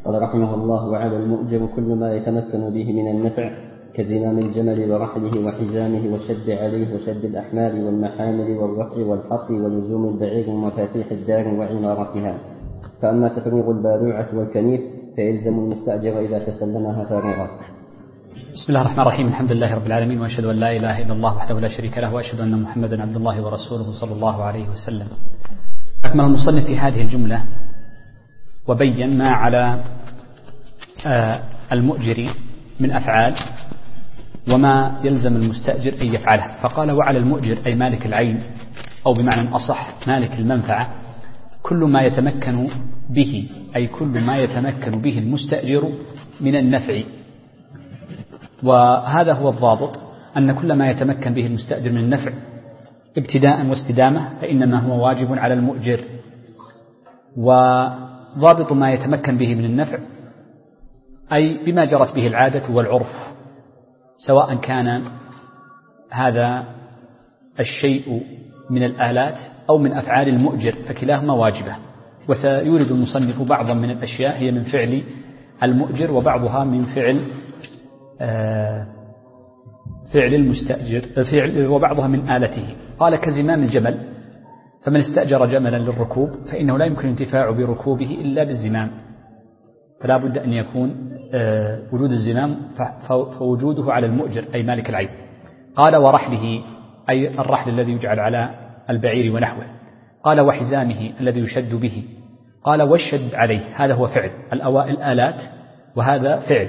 قال رحمه الله: وعلى المؤجر كل ما يتمكن به من النفع كزمام الجمل ورحله وحزامه والشد عليه وشد الأحمال والمحامل والرفع والحط ولزوم البعير ومفاتيح الدار وعمارتها. فأما تفريغ البالوعة والكنيف فيلزم المستأجر إذا تسلمها فارغة. بسم الله الرحمن الرحيم. الحمد لله رب العالمين، وأشهد أن لا إله إلا الله وحده لا شريك له، وأشهد أن محمدا عبد الله ورسوله صلى الله عليه وسلم. أكمل المصنف في هذه الجملة وبين ما على المؤجر من أفعال وما يلزم المستأجر أن يفعله. فقال: وعلى المؤجر أي مالك العين، أو بمعنى أصح مالك المنفعة، كل ما يتمكن به، أي كل ما يتمكن به المستأجر من النفع. وهذا هو الضابط، أن كل ما يتمكن به المستأجر من النفع ابتداء واستدامة فإنما هو واجب على المؤجر. وضابط ما يتمكن به من النفع أي بما جرت به العادة والعرف، سواء كان هذا الشيء من الآلات أو من أفعال المؤجر، فكلاهما واجبة. وسيورد المصنف بعضا من الأشياء هي من فعل المؤجر، وبعضها من فعل المستأجر، وبعضها من آلته. قال: كزمام الجمل، فمن استأجر جملا للركوب فإنه لا يمكن الانتفاع بركوبه إلا بالزمام، فلا بد أن يكون وجود الزمام، فوجوده على المؤجر أي مالك العين. قال: ورحله، أي الرحل الذي يجعل على البعير ونحوه. قال: وحزامه الذي يشد به. قال: والشد عليه، هذا هو فعل الأوائل آلات، وهذا فعل.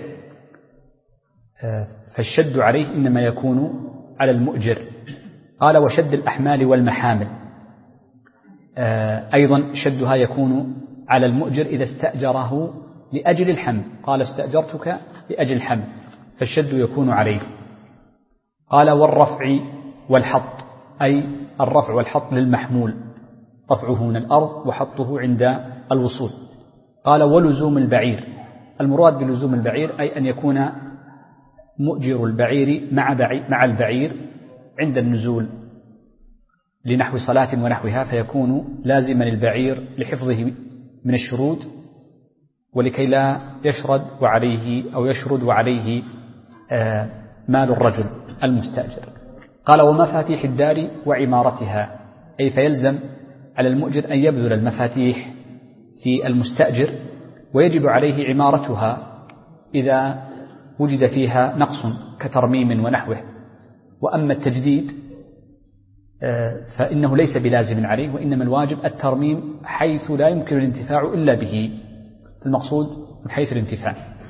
فالشد عليه إنما يكون على المؤجر. قال: وشد الأحمال والمحامل، أيضا شدها يكون على المؤجر إذا استأجره لأجل الحمل. قال: استأجرتك لأجل الحمل، فالشد يكون عليه. قال: والرفع والحط، أي الرفع والحط للمحمول، رفعه من الأرض وحطه عند الوصول. قال: ولزوم البعير، المراد بلزوم البعير أي أن يكون مؤجر البعير مع البعير عند النزول لنحو صلاة ونحوها، فيكون لازما للبعير لحفظه من الشرود، ولكي لا يشرد وعليه مال الرجل المستأجر. قال: ومفاتيح الدار وعمارتها، أي فيلزم على المؤجر أن يبذل المفاتيح في المستأجر، ويجب عليه عمارتها إذا وجد فيها نقص كترميم ونحوه. وأما التجديد فإنه ليس بلازم عليه، وإنما الواجب الترميم حيث لا يمكن الانتفاع إلا به، المقصود من حيث الانتفاع.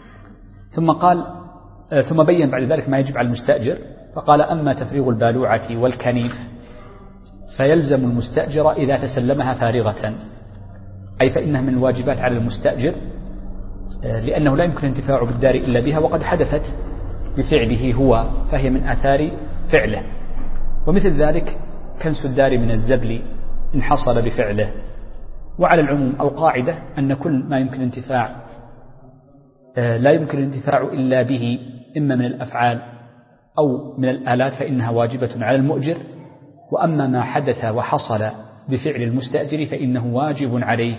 ثم بين بعد ذلك ما يجب على المستأجر، فقال: أما تفريغ البالوعة والكنيف فيلزم المستأجر إذا تسلمها فارغة، أي فإنها من الواجبات على المستأجر، لأنه لا يمكن الانتفاع بالدار إلا بها، وقد حدثت بفعله هو، فهي من آثار فعله. ومثل ذلك كنس الدار من الزبل إن حصل بفعله. وعلى العموم القاعدة أن كل ما يمكن الانتفاع لا يمكن الانتفاع إلا به، إما من الأفعال أو من الآلات، فإنها واجبة على المؤجر. وأما ما حدث وحصل بفعل المستأجر فإنه واجب عليه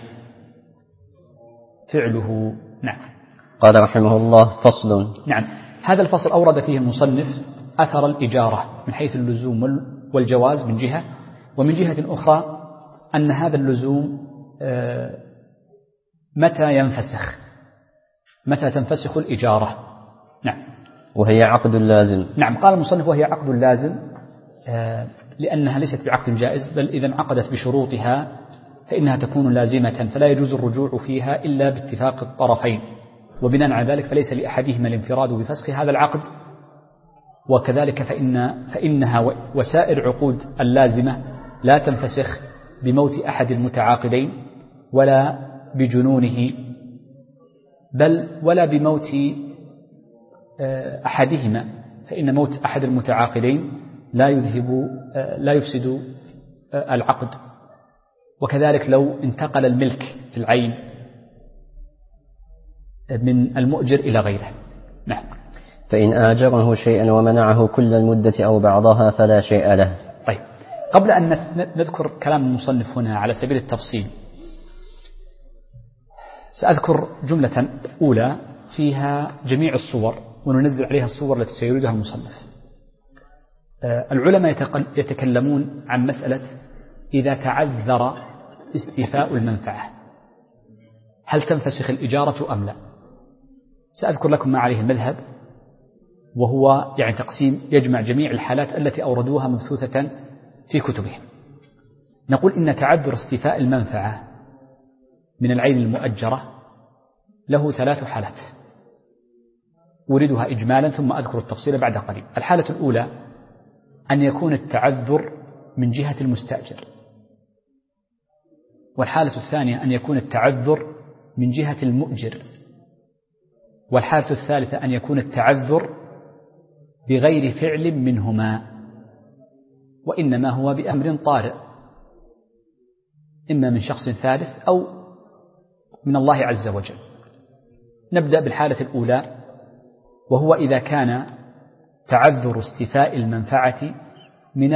فعله. نعم. قال رحمه الله: فصل. نعم، هذا الفصل أورد فيه المصنف أثر الإجارة من حيث اللزوم والجواز من جهة، ومن جهة أخرى أن هذا اللزوم متى تنفسخ الإجارة. نعم. وهي عقد لازم. نعم، قال المصنف: وهي عقد لازم، لأنها ليست بعقد جائز، بل إذا انعقدت بشروطها فإنها تكون لازمة، فلا يجوز الرجوع فيها إلا باتفاق الطرفين، وبناء على ذلك فليس لأحدهما الانفراد بفسخ هذا العقد. وكذلك فإنها وسائر عقود اللازمة لا تنفسخ بموت أحد المتعاقدين ولا بجنونه، بل ولا بموت أحدهما، فإن موت أحد المتعاقدين لا يفسد العقد. وكذلك لو انتقل الملك في العين من المؤجر إلى غيره. نعم. فإن آجره شيئا ومنعه كل المدة أو بعضها فلا شيء له. طيب، قبل أن نذكر كلام المصنف هنا على سبيل التفصيل، سأذكر جملة أولى فيها جميع الصور وننزل عليها الصور التي سيريدها المصنف. العلماء يتكلمون عن مسألة إذا تعذر استيفاء المنفعة هل تنفسخ الإجارة أم لا؟ سأذكر لكم ما عليه المذهب، وهو يعني تقسيم يجمع جميع الحالات التي أوردوها مبثوثة في كتبهم. نقول إن تعذر استيفاء المنفعة من العين المؤجرة له 3 حالات أوردها إجمالا ثم أذكر التفصيل بعد قليل. الحالة الأولى أن يكون التعذر من جهة المستأجر، والحالة الثانية أن يكون التعذر من جهة المؤجر، والحالة الثالثة أن يكون التعذر بغير فعل منهما وإنما هو بأمر طارئ إما من شخص ثالث أو من الله عز وجل. نبدأ بالحالة الأولى، وهو إذا كان تعذر استيفاء المنفعة من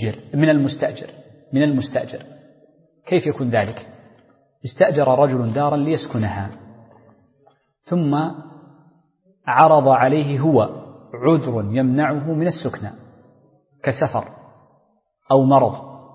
المستأجر. كيف يكون ذلك؟ استأجر رجل دارا ليسكنها ثم عرض عليه هو عذر يمنعه من السكنى كسفر أو مرض،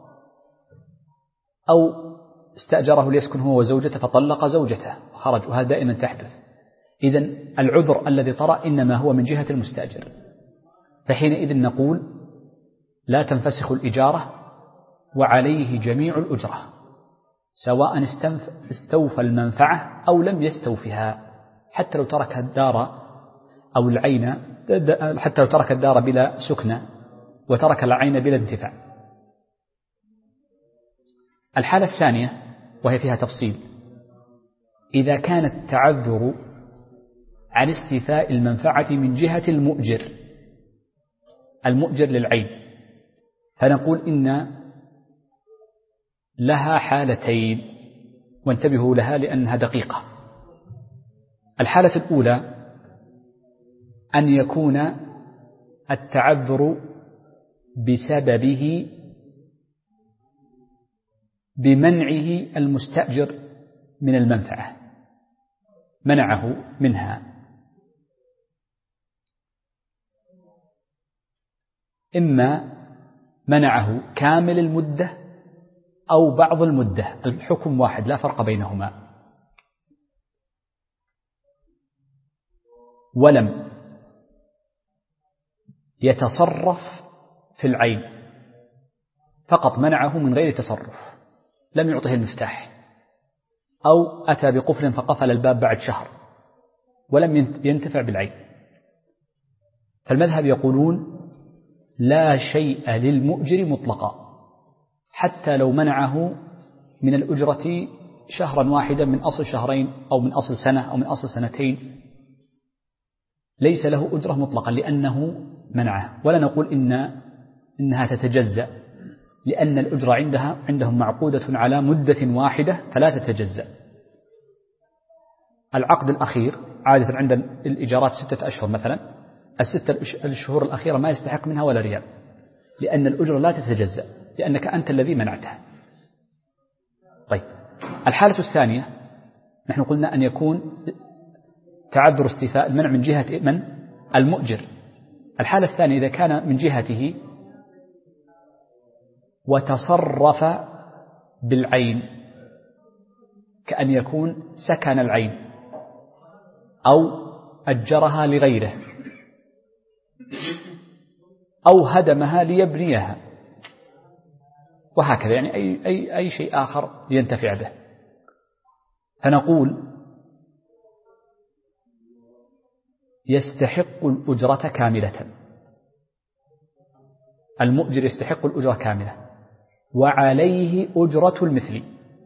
أو استأجره ليسكن هو وزوجته فطلق زوجته وخرج، وهذا دائما تحدث. إذن العذر الذي طرأ إنما هو من جهة المستأجر، فحينئذ نقول لا تنفسخ الإجارة وعليه جميع الأجرة سواء استوفى المنفعة أو لم يستوفها، حتى لو ترك الدار أو العين، حتى لو ترك الدار بلا سكنة وترك العين بلا انتفاع. الحالة الثانية وهي فيها تفصيل، إذا كان التعذر عن استيفاء المنفعة من جهة المؤجر للعين، فنقول إن لها حالتين، وانتبهوا لها لأنها دقيقة. الحالة الأولى أن يكون التعذر بسببه بمنعه المستأجر من المنفعة، منعه منها، إما منعه كامل المدة أو بعض المدة، الحكم واحد لا فرق بينهما، ولم يتصرف في العين، فقط منعه من غير تصرف، لم يعطه المفتاح، أو أتى بقفل فقفل الباب بعد شهر ولم ينتفع بالعين. فالمذهب يقولون لا شيء للمؤجر مطلقا، حتى لو منعه من الأجرة شهرا واحدا من أصل شهرين أو من أصل سنة أو من أصل سنتين، ليس له أجرة مطلقا لأنه منعه. ولا نقول إنها تتجزأ، لأن الأجرة عندهم معقودة على مدة واحدة فلا تتجزأ. العقد الأخير عادة عند الإيجارات 6 أشهر مثلا، 6 الشهور الأخيرة ما يستحق منها ولا ريال، لأن الأجرة لا تتجزأ، لأنك أنت الذي منعتها. طيب، الحالة الثانية نحن قلنا أن يكون تعذر استيفاء المنع من جهة من؟ المؤجر. الحالة الثانية إذا كان من جهته وتصرف بالعين، كأن يكون سكن العين أو أجرها لغيره أو هدمها ليبنيها، وهكذا، يعني أي شيء آخر ينتفع به. فنقول يستحق الأجرة كاملة، المؤجر يستحق الأجرة كاملة وعليه أجرة المثل،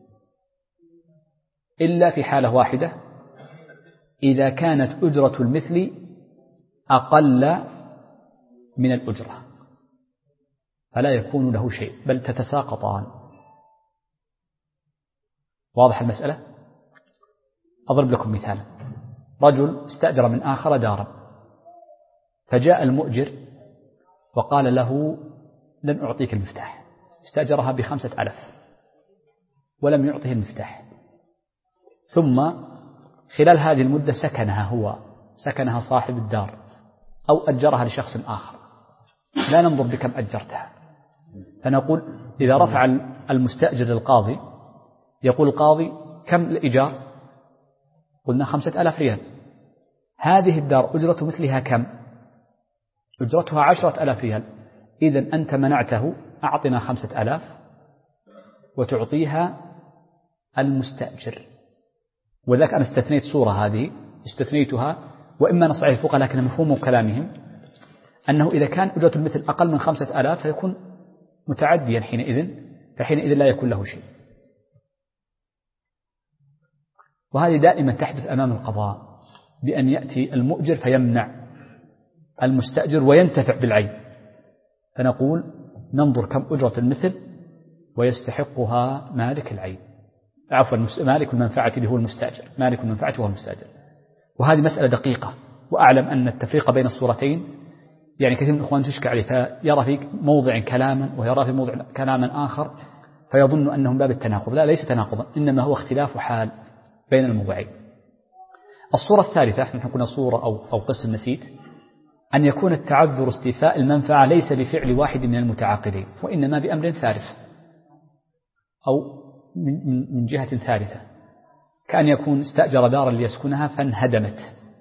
إلا في حالة واحدة، إذا كانت أجرة المثل أقل من الأجرة فلا يكون له شيء، بل تتساقطان. واضح المسألة؟ أضرب لكم مثال. رجل استأجر من آخر دارا، فجاء المؤجر وقال له لن أعطيك المفتاح، استأجرها ب5,000 ولم يعطه المفتاح، ثم خلال هذه المدة سكنها صاحب الدار أو أجرها لشخص آخر، لا ننظر بكم أجرتها. فنقول إذا رفع المستأجر للقاضي يقول القاضي كم الإيجار؟ قلنا 5000 ريال. هذه الدار أجرة مثلها كم؟ أجرتها 10,000 ريال. إذن أنت منعته، أعطنا 5000 وتعطيها المستأجر. وذلك أنا استثنيت صورة هذه استثنيتها، وإما نص عليه الفقهاء لكن مفهوم كلامهم أنه إذا كان أجرة المثل أقل من 5000 فيكون متعديا فحينئذ لا يكون له شيء. وهذه دائما تحدث أمام القضاء، بأن يأتي المؤجر فيمنع المستأجر وينتفع بالعين. فنقول ننظر كم أجرة المثل ويستحقها مالك العين، عفوا مالك المنفعة اللي هو المستأجر، مالك المنفعة هو المستأجر. وهذه مسألة دقيقة، وأعلم أن التفريق بين الصورتين يعني كثير من الإخوان تشكى عليه، فيرى في موضع كلاما ويرى في موضع كلاما آخر فيظن أنهم باب التناقض. لا، ليس تناقضا، إنما هو اختلاف حال بين الموضعين. الصورة الثالثة، نحن قلنا صورة أو قسم نسيت، أن يكون التعذر استيفاء المنفعة ليس بفعل واحد من المتعاقدين، وإنما بأمر ثالث أو من جهة ثالثة، كأن يكون استأجر دارا ليسكنها فانهدمت،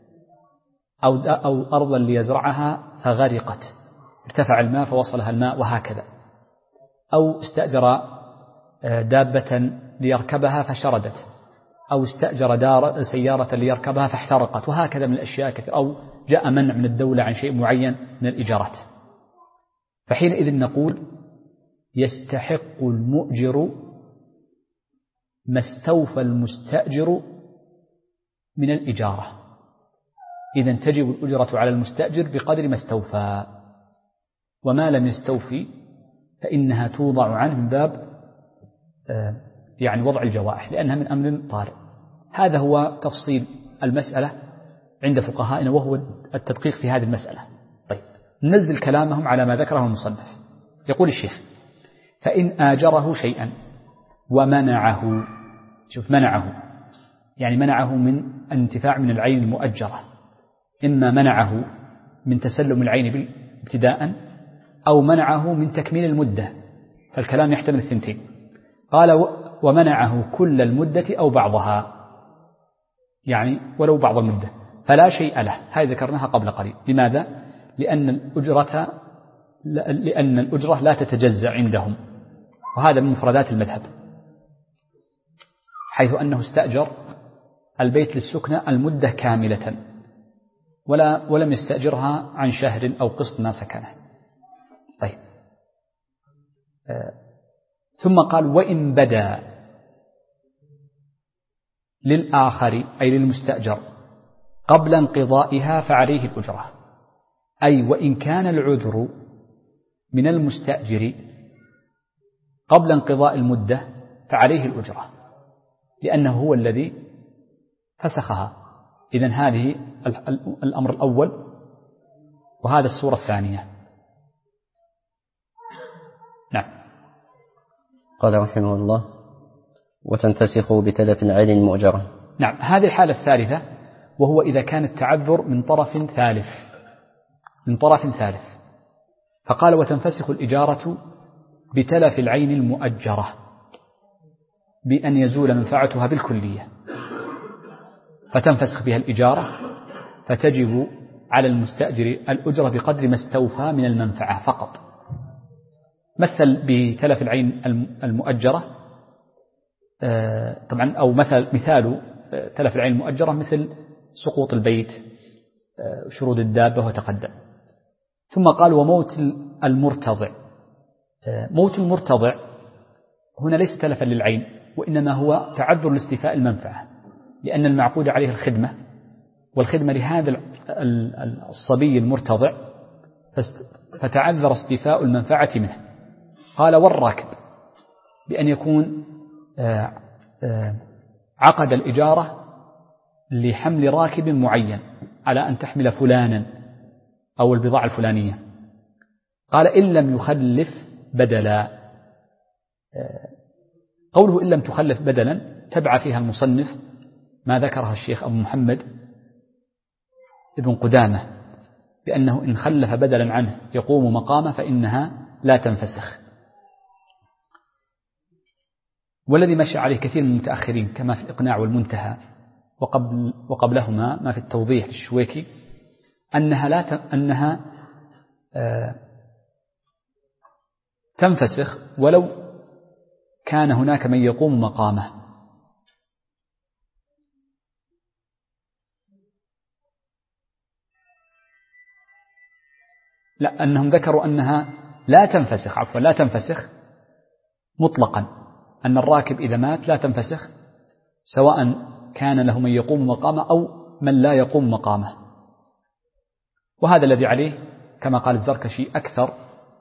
أو أرضا ليزرعها فغرقت، ارتفع الماء فوصلها الماء وهكذا، أو استأجر دابة ليركبها فشردت، أو استأجر سيارة ليركبها فاحترقت، وهكذا من الأشياء كثير، أو جاء منع من الدولة عن شيء معين من الإيجارات. فحينئذ نقول يستحق المؤجر ما استوفى المستأجر من الإجارة. إذن تجب الأجرة على المستأجر بقدر ما استوفى، وما لم يستوفي فإنها توضع عنه من باب يعني وضع الجوائح، لأنها من أمر طارئ. هذا هو تفصيل المسألة عند فقهائنا، وهو التدقيق في هذه المسألة. طيب، ننزل كلامهم على ما ذكره المصنف. يقول الشيخ: فإن آجره شيئا ومنعه، شوف منعه يعني منعه من الانتفاع من العين المؤجرة، إما منعه من تسلم العين ابتداء أو منعه من تكميل المدة، فالكلام يحتمل الثنتين. قال: ومنعه كل المدة أو بعضها، يعني ولو بعض المدة، فلا شيء له. هذه ذكرناها قبل قليل. لماذا؟ لأن الأجرة لا تتجزأ عندهم، وهذا من مفردات المذهب، حيث أنه استأجر البيت للسكنة المدة كاملة ولم يستأجرها عن شهر أو قسط ما سكنه. طيب، ثم قال: وإن بدا للآخر أي للمستأجر قبل انقضائها فعليه الأجرة، أي وإن كان العذر من المستأجر قبل انقضاء المدة فعليه الأجرة، لأنه هو الذي فسخها. إذن هذه الأمر الأول، وهذا الصورة الثانية. نعم. قال رحمه الله: وتنفسخ بتلف العين المؤجرة. نعم، هذه الحالة الثالثة، وهو إذا كان التعذر من طرف ثالث. فقال: وتنفسخ الإجارة بتلف العين المؤجرة بأن يزول منفعتها بالكلية، فتنفسخ بها الإجارة، فتجب على المستأجر الأجرة بقدر ما استوفى من المنفعة فقط. مثل بتلف العين المؤجرة طبعا، أو مثال تلف العين المؤجرة مثل سقوط البيت، شرود الدابة وتقدم. ثم قال: وموت المرتضع. موت المرتضع هنا ليس تلفا للعين، وإنما هو تعذر لاستيفاء المنفعة، لأن المعقود عليه الخدمة، والخدمة لهذا الصبي المرتضع، فتعذر استيفاء المنفعة منه. قال: والراكب، بأن يكون عقد الإجارة لحمل راكب معين على أن تحمل فلانا أو البضاعة الفلانية. قال: إن لم يخلف بدلا. قوله إن لم تخلف بدلا تبع فيها المصنف ما ذكرها الشيخ أبو محمد ابن قدامة بأنه إن خلف بدلا عنه يقوم مقامه فإنها لا تنفسخ، والذي مشى عليه كثير من المتأخرين كما في الإقناع والمنتهى وقبلهما ما في التوضيح للشويكي أنها تنفسخ ولو كان هناك من يقوم مقامه. لا، أنهم ذكروا أنها لا تنفسخ مطلقا، أن الراكب إذا مات لا تنفسخ سواء كان له من يقوم مقامه أو من لا يقوم مقامه. وهذا الذي عليه كما قال الزركشي أكثر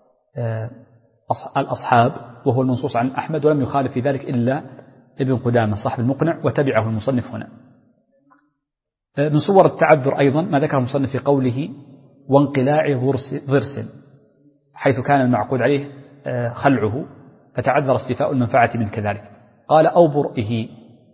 الأصحاب، وهو المنصوص عن أحمد، ولم يخالف في ذلك إلا ابن قدامة صاحب المقنع، وتبعه المصنف هنا. من صور التعذر أيضا ما ذكر المصنف في قوله وانقلاع ضرس، حيث كان المعقود عليه خلعه فتعذر استيفاء المنفعة من كذلك. قال أو برئه،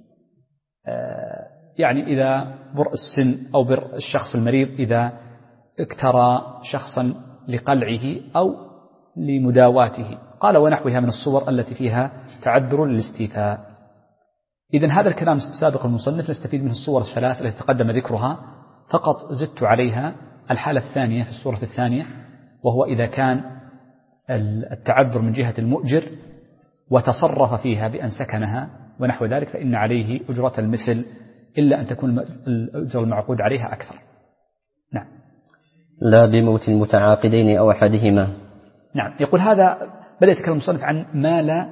يعني إذا برء السن أو برء الشخص المريض إذا اكترى شخصا لقلعه أو لمداواته. قال ونحوها من الصور التي فيها تعذر للاستيفاء. إذن هذا الكلام سابق المصنف نستفيد منه الصور الثلاث التي تقدم ذكرها، فقط زدت عليها الحالة الثانية في الصورة الثانية، وهو إذا كان التعذر من جهة المؤجر وتصرف فيها بأن سكنها ونحو ذلك، فإن عليه أجرة المثل إلا أن تكون الأجرة المعقود عليها أكثر. نعم. لا بموت المتعاقدين أو أحدهما. نعم. يقول هذا بدأ يتكلم المصنف عن ما لا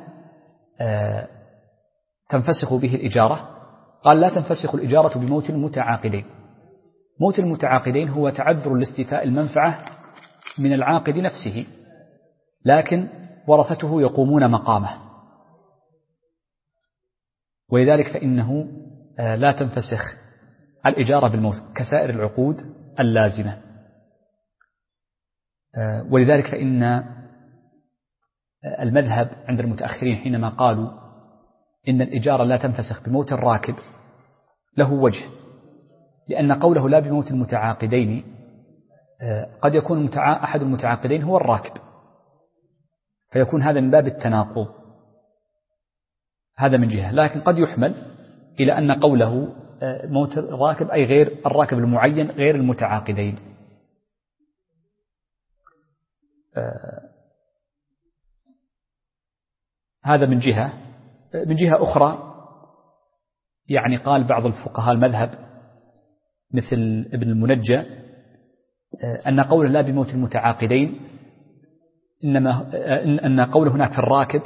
تنفسخ به الإجارة. قال لا تنفسخ الإجارة بموت المتعاقدين. موت المتعاقدين هو تعذر لاستيفاء المنفعة من العاقد نفسه، لكن ورثته يقومون مقامه، ولذلك فإنه لا تنفسخ الإجارة بالموت كسائر العقود اللازمة. ولذلك فإن المذهب عند المتأخرين حينما قالوا إن الإجارة لا تنفسخ بموت الراكب له وجه، لأن قوله لا بموت المتعاقدين قد يكون أحد المتعاقدين هو الراكب، فيكون هذا من باب التناقض، هذا من جهة. لكن قد يحمل إلى أن قوله موت الراكب أي غير الراكب المعين غير المتعاقدين. هذا من جهة. من جهة أخرى يعني قال بعض الفقهاء المذهب مثل ابن المنجى أن قوله لا بموت المتعاقدين إنما أن قوله هناك في الراكب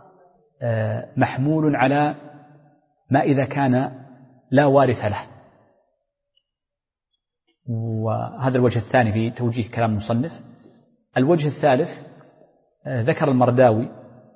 محمول على ما إذا كان لا وارث له. وهذا الوجه الثاني في توجيه كلام المصنف. الوجه الثالث ذكر المرداوي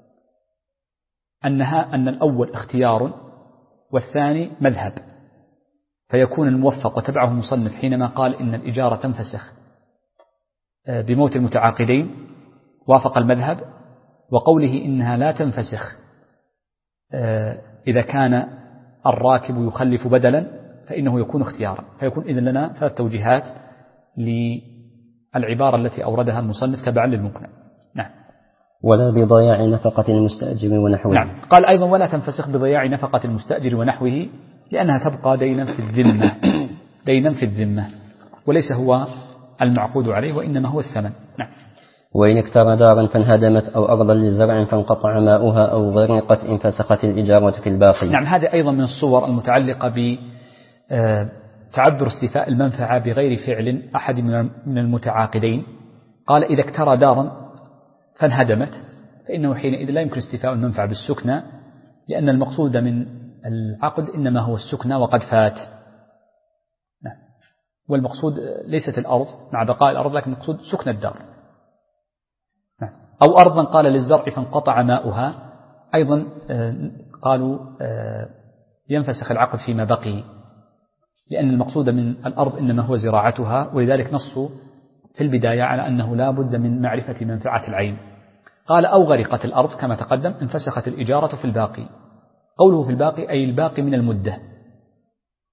أن الأول اختيار والثاني مذهب، فيكون الموفق وتبعه المصنف حينما قال إن الإجارة تنفسخ بموت المتعاقدين وافق المذهب، وقوله إنها لا تنفسخ إذا كان الراكب يخلف بدلا فإنه يكون اختيارا. فيكون إذن لنا ثلاث توجيهات للعبارة التي أوردها المصنف تبعا للمقنع. نعم. ولا بضياع نفقة المستأجر ونحوه. نعم. قال أيضا ولا تنفسخ بضياع نفقة المستأجر ونحوه، لأنها تبقى دينا في الذمة، دينا في الذمة، وليس هو المعقود عليه وإنما هو الثمن. نعم. وإن اكترى دارا فانهدمت أو أرضا للزرع فانقطع ماؤها أو غرقت انفسخت الإجارة في الباقي. نعم. هذه أيضا من الصور المتعلقة بتعذر استيفاء المنفعة بغير فعل أحد من المتعاقدين. قال إذا اكترى دارا فانهدمت فإنه حينئذ لا يمكن استيفاء المنفعة بالسكنى، لأن المقصود من العقد إنما هو السكنى وقد فات. نعم. والمقصود ليست الأرض مع بقاء الأرض، لكن المقصود سكن الدار. نعم. أو أرضا قال للزرع فانقطع ماؤها، أيضا قالوا ينفسخ العقد فيما بقي، لأن المقصود من الأرض إنما هو زراعتها، ولذلك نصوا في البداية على أنه لا بد من معرفة منفعة العين. قال أو غرقت الأرض كما تقدم انفسخت الإجارة في الباقي. قوله في الباقي أي الباقي من المدة،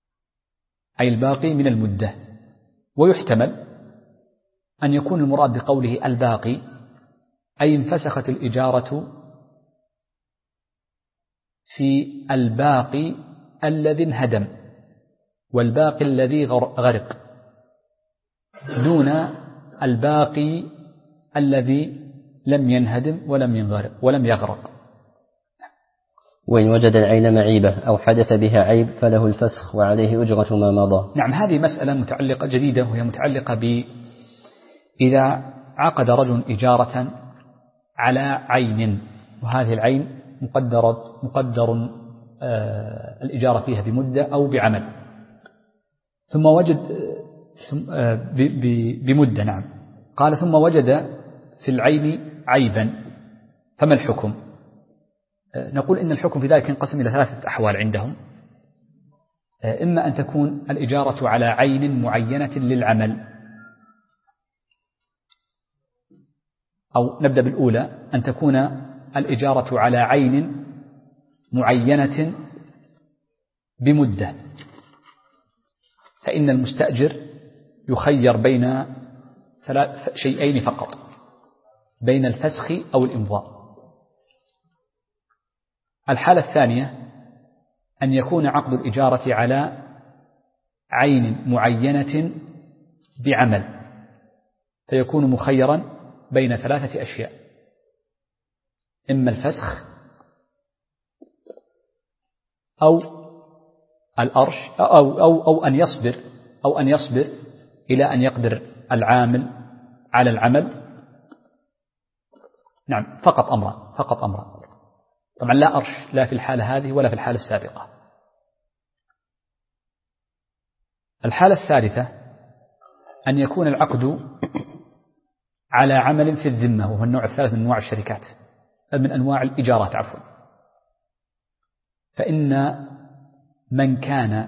أي الباقي من المدة. ويحتمل أن يكون المراد بقوله الباقي أي انفسخت الإجارة في الباقي الذي انهدم والباقي الذي غرق، دون الباقي الذي لم ينهدم ولم ينغرق ولم يغرق. وإن وجد العين معيبة أو حدث بها عيب فله الفسخ وعليه أجرة ما مضى. نعم، هذه مسألة متعلقة جديدة، وهي متعلقة إذا عقد رجل إجارة على عين، وهذه العين مقدر الإجارة فيها بمدة أو بعمل، ثم وجد بمدة، نعم، قال ثم وجد في العين عيبا، فما الحكم؟ نقول إن الحكم في ذلك ينقسم إلى 3 أحوال عندهم. إما أن تكون الإجارة على عين معينة للعمل، أو نبدأ بالأولى، أن تكون الإجارة على عين معينة بمدة، فإن المستأجر يخير بين شيئين فقط، بين الفسخ أو الإمضاء. الحالة الثانية أن يكون عقد الإجارة على عين معينة بعمل، فيكون مخيرا بين 3 أشياء: إما الفسخ أو الأرش أو أن يصبر إلى أن يقدر العامل على العمل. نعم، فقط أمران. طبعا لا أرش، لا في الحالة هذه ولا في الحالة السابقة. الحالة الثالثة أن يكون العقد على عمل في الذمة، وهو النوع الثالث من أنواع الشركات، من أنواع الإجارات عفوا. فإن من كان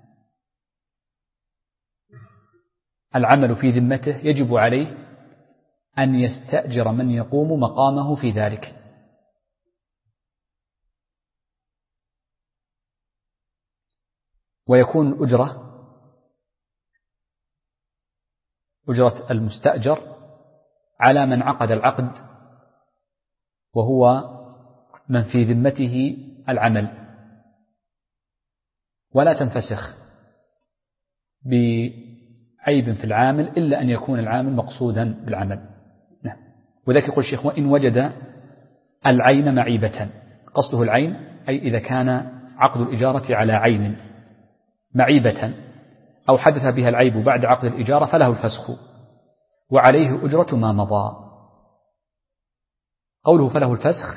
العمل في ذمته يجب عليه أن يستأجر من يقوم مقامه في ذلك، ويكون أجرة المستأجر على من عقد العقد وهو من في ذمته العمل، ولا تنفسخ بعيب في العامل إلا أن يكون العامل مقصودا بالعمل. نعم. وذلك يقول الشيخ: وإن وجد العين معيبة، قصده العين أي إذا كان عقد الإجارة على عين معيبة أو حدث بها العيب بعد عقد الإجارة فله الفسخ وعليه أجرة ما مضى. قوله فله الفسخ،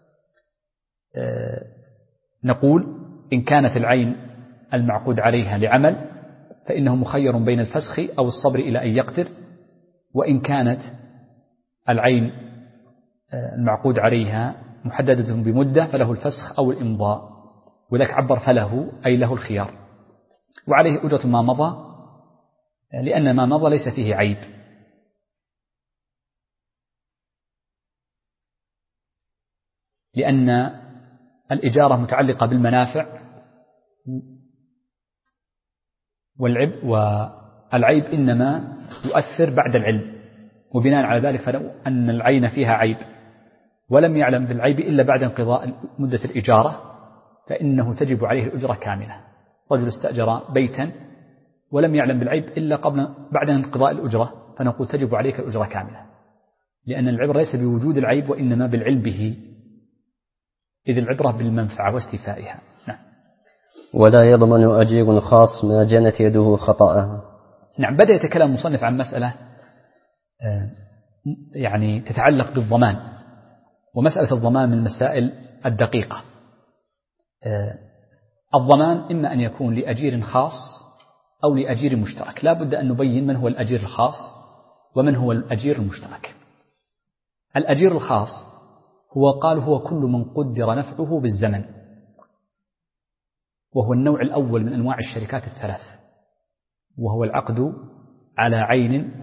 نقول إن كانت العين المعقود عليها لعمل فإنه مخير بين الفسخ أو الصبر إلى أن يقدر، وإن كانت العين المعقود عليها محددة بمدة فله الفسخ أو الإمضاء، وذلك عبر فله أي له الخيار، وعليه أجرة ما مضى، لأن ما مضى ليس فيه عيب. لأن الإجارة متعلقة بالمنافع، والعيب إنما يؤثر بعد العلم، وبناء على ذلك فلو أن العين فيها عيب ولم يعلم بالعيب إلا بعد انقضاء مدة الإجارة فإنه تجب عليه الأجرة كاملة. رجل استأجر بيتا ولم يعلم بالعيب إلا بعد انقضاء الأجرة، فنقول تجب عليك الأجرة كاملة، لأن العبرة ليس بوجود العيب وإنما بالعلم به، إذ العبرة بالمنفعة واستيفائها. نعم. ولا يضمن أجير خاص ما جنت يده خطأها. نعم، بدأ يتكلم المصنف عن مسألة يعني تتعلق بالضمان، ومسألة الضمان من المسائل الدقيقة. الضمان إما أن يكون لأجير خاص أو لأجير مشترك. لا بد أن نبين من هو الأجير الخاص ومن هو الأجير المشترك. الأجير الخاص هو كل من قدر نفعه بالزمن، وهو النوع الأول من أنواع الشركات الثلاث، وهو العقد على عين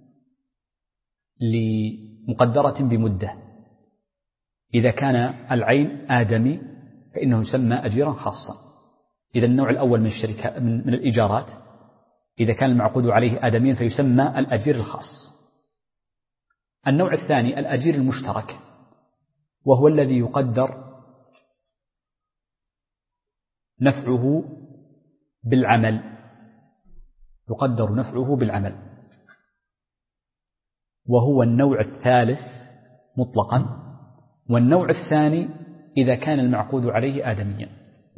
لمقدرة بمدة. إذا كان العين آدمي فإنه يسمى أجيرا خاصا. إذا النوع الأول من الإيجارات إذا كان المعقود عليه آدميا فيسمى الأجير الخاص. النوع الثاني الأجير المشترك، وهو الذي يقدر نفعه بالعمل، يقدر نفعه بالعمل، وهو النوع الثالث مطلقا. والنوع الثاني إذا كان المعقود عليه آدميا.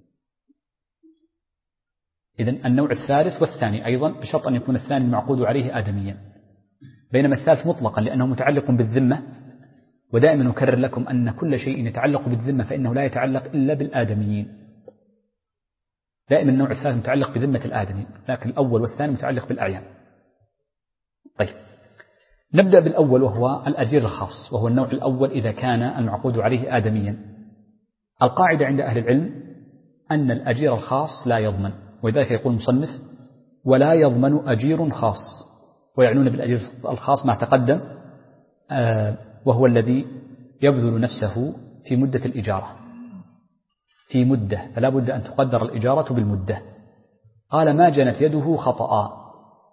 إذن النوع الثالث والثاني أيضا بشرط أن يكون الثاني المعقود عليه آدميا، بينما الثالث مطلقا لأنه متعلق بالذمة. ودائما نكرر لكم أن كل شيء يتعلق بالذمة فإنه لا يتعلق إلا بالآدميين. دائما النوع الثالث متعلق بذمة الآدمي، لكن الأول والثاني متعلق بالأعيان. طيب، نبدأ بالأول وهو الأجير الخاص، وهو النوع الأول إذا كان المعقود عليه آدميا. القاعدة عند أهل العلم أن الأجير الخاص لا يضمن، ولذلك يقول المصنف ولا يضمن أجير خاص، ويعنون بالأجير الخاص ما تقدم، وهو الذي يبذل نفسه في مدة الإجارة، في مدة، فلا بد أن تقدر الإجارة بالمدة. قال ما جنت يده خطأ.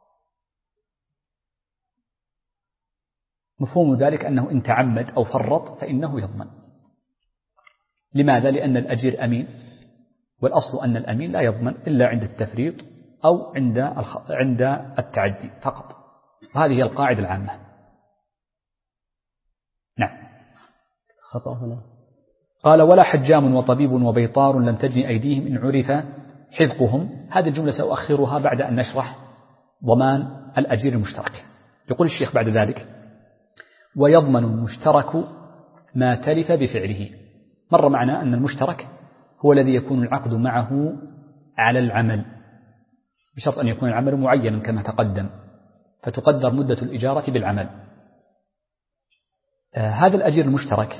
مفهوم ذلك أنه إن تعمد أو فرط فإنه يضمن. لماذا؟ لأن الأجير أمين، والأصل أن الأمين لا يضمن إلا عند التفريط أو عند التعدي فقط. وهذه هي القاعدة العامة. نعم. خطأ هنا. قال ولا حجام وطبيب وبيطار لم تجن أيديهم إن عرف حذقهم. هذه الجملة سأؤخرها بعد أن نشرح ضمان الأجير المشترك. يقول الشيخ بعد ذلك ويضمن المشترك ما تلف بفعله. مر معنا أن المشترك هو الذي يكون العقد معه على العمل، بشرط أن يكون العمل معينا كما تقدم، فتقدر مدة الإجارة بالعمل. هذا الأجير المشترك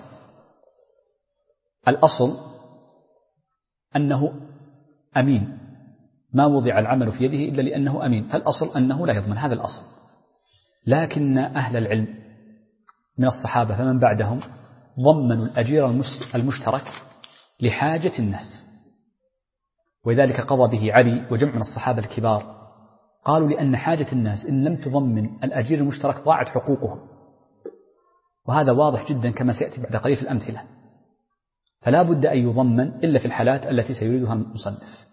الأصل أنه أمين، ما وضع العمل في يده إلا لأنه أمين، فالأصل أنه لا يضمن، هذا الأصل. لكن أهل العلم من الصحابة فمن بعدهم ضمنوا الأجير المشترك لحاجة الناس، ولذلك قضى به علي وجمع من الصحابة الكبار. قالوا لأن حاجة الناس إن لم تضمن الأجير المشترك ضاعت حقوقهم، وهذا واضح جدا كما سيأتي بعد قليل في الأمثلة. فلا بد أن يضمن إلا في الحالات التي سيريدها المصنف.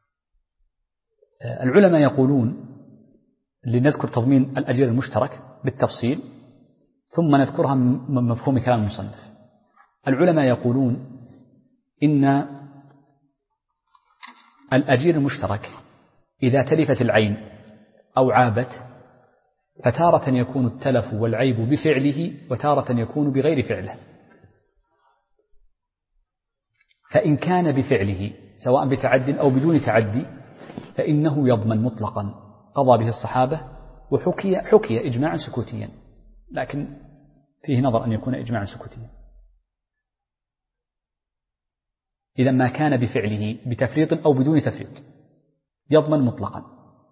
العلماء يقولون لنذكر تضمين الأجير المشترك بالتفصيل ثم نذكرها من مفهوم كلام المصنف. العلماء يقولون إن الأجير المشترك إذا تلفت العين أو عابت فتارة يكون التلف والعيب بفعله وتارة يكون بغير فعله. فإن كان بفعله سواء بتعد أو بدون تعدي فإنه يضمن مطلقا، قضى به الصحابة وحكي إجماعا سكوتيا، لكن فيه نظر أن يكون إجماعا سكوتيا. إذا ما كان بفعله بتفريط أو بدون تفريط يضمن مطلقا.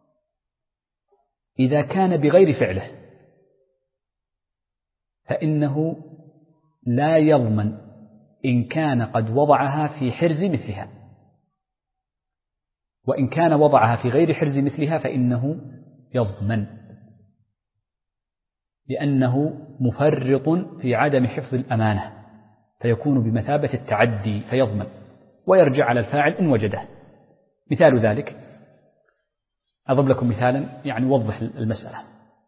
إذا كان بغير فعله فإنه لا يضمن إن كان قد وضعها في حرز مثلها، وإن كان وضعها في غير حرز مثلها فإنه يضمن، لأنه مفرط في عدم حفظ الأمانة فيكون بمثابة التعدي فيضمن ويرجع على الفاعل إن وجده. مثال ذلك أضرب لكم مثالا يعني يوضح المسألة.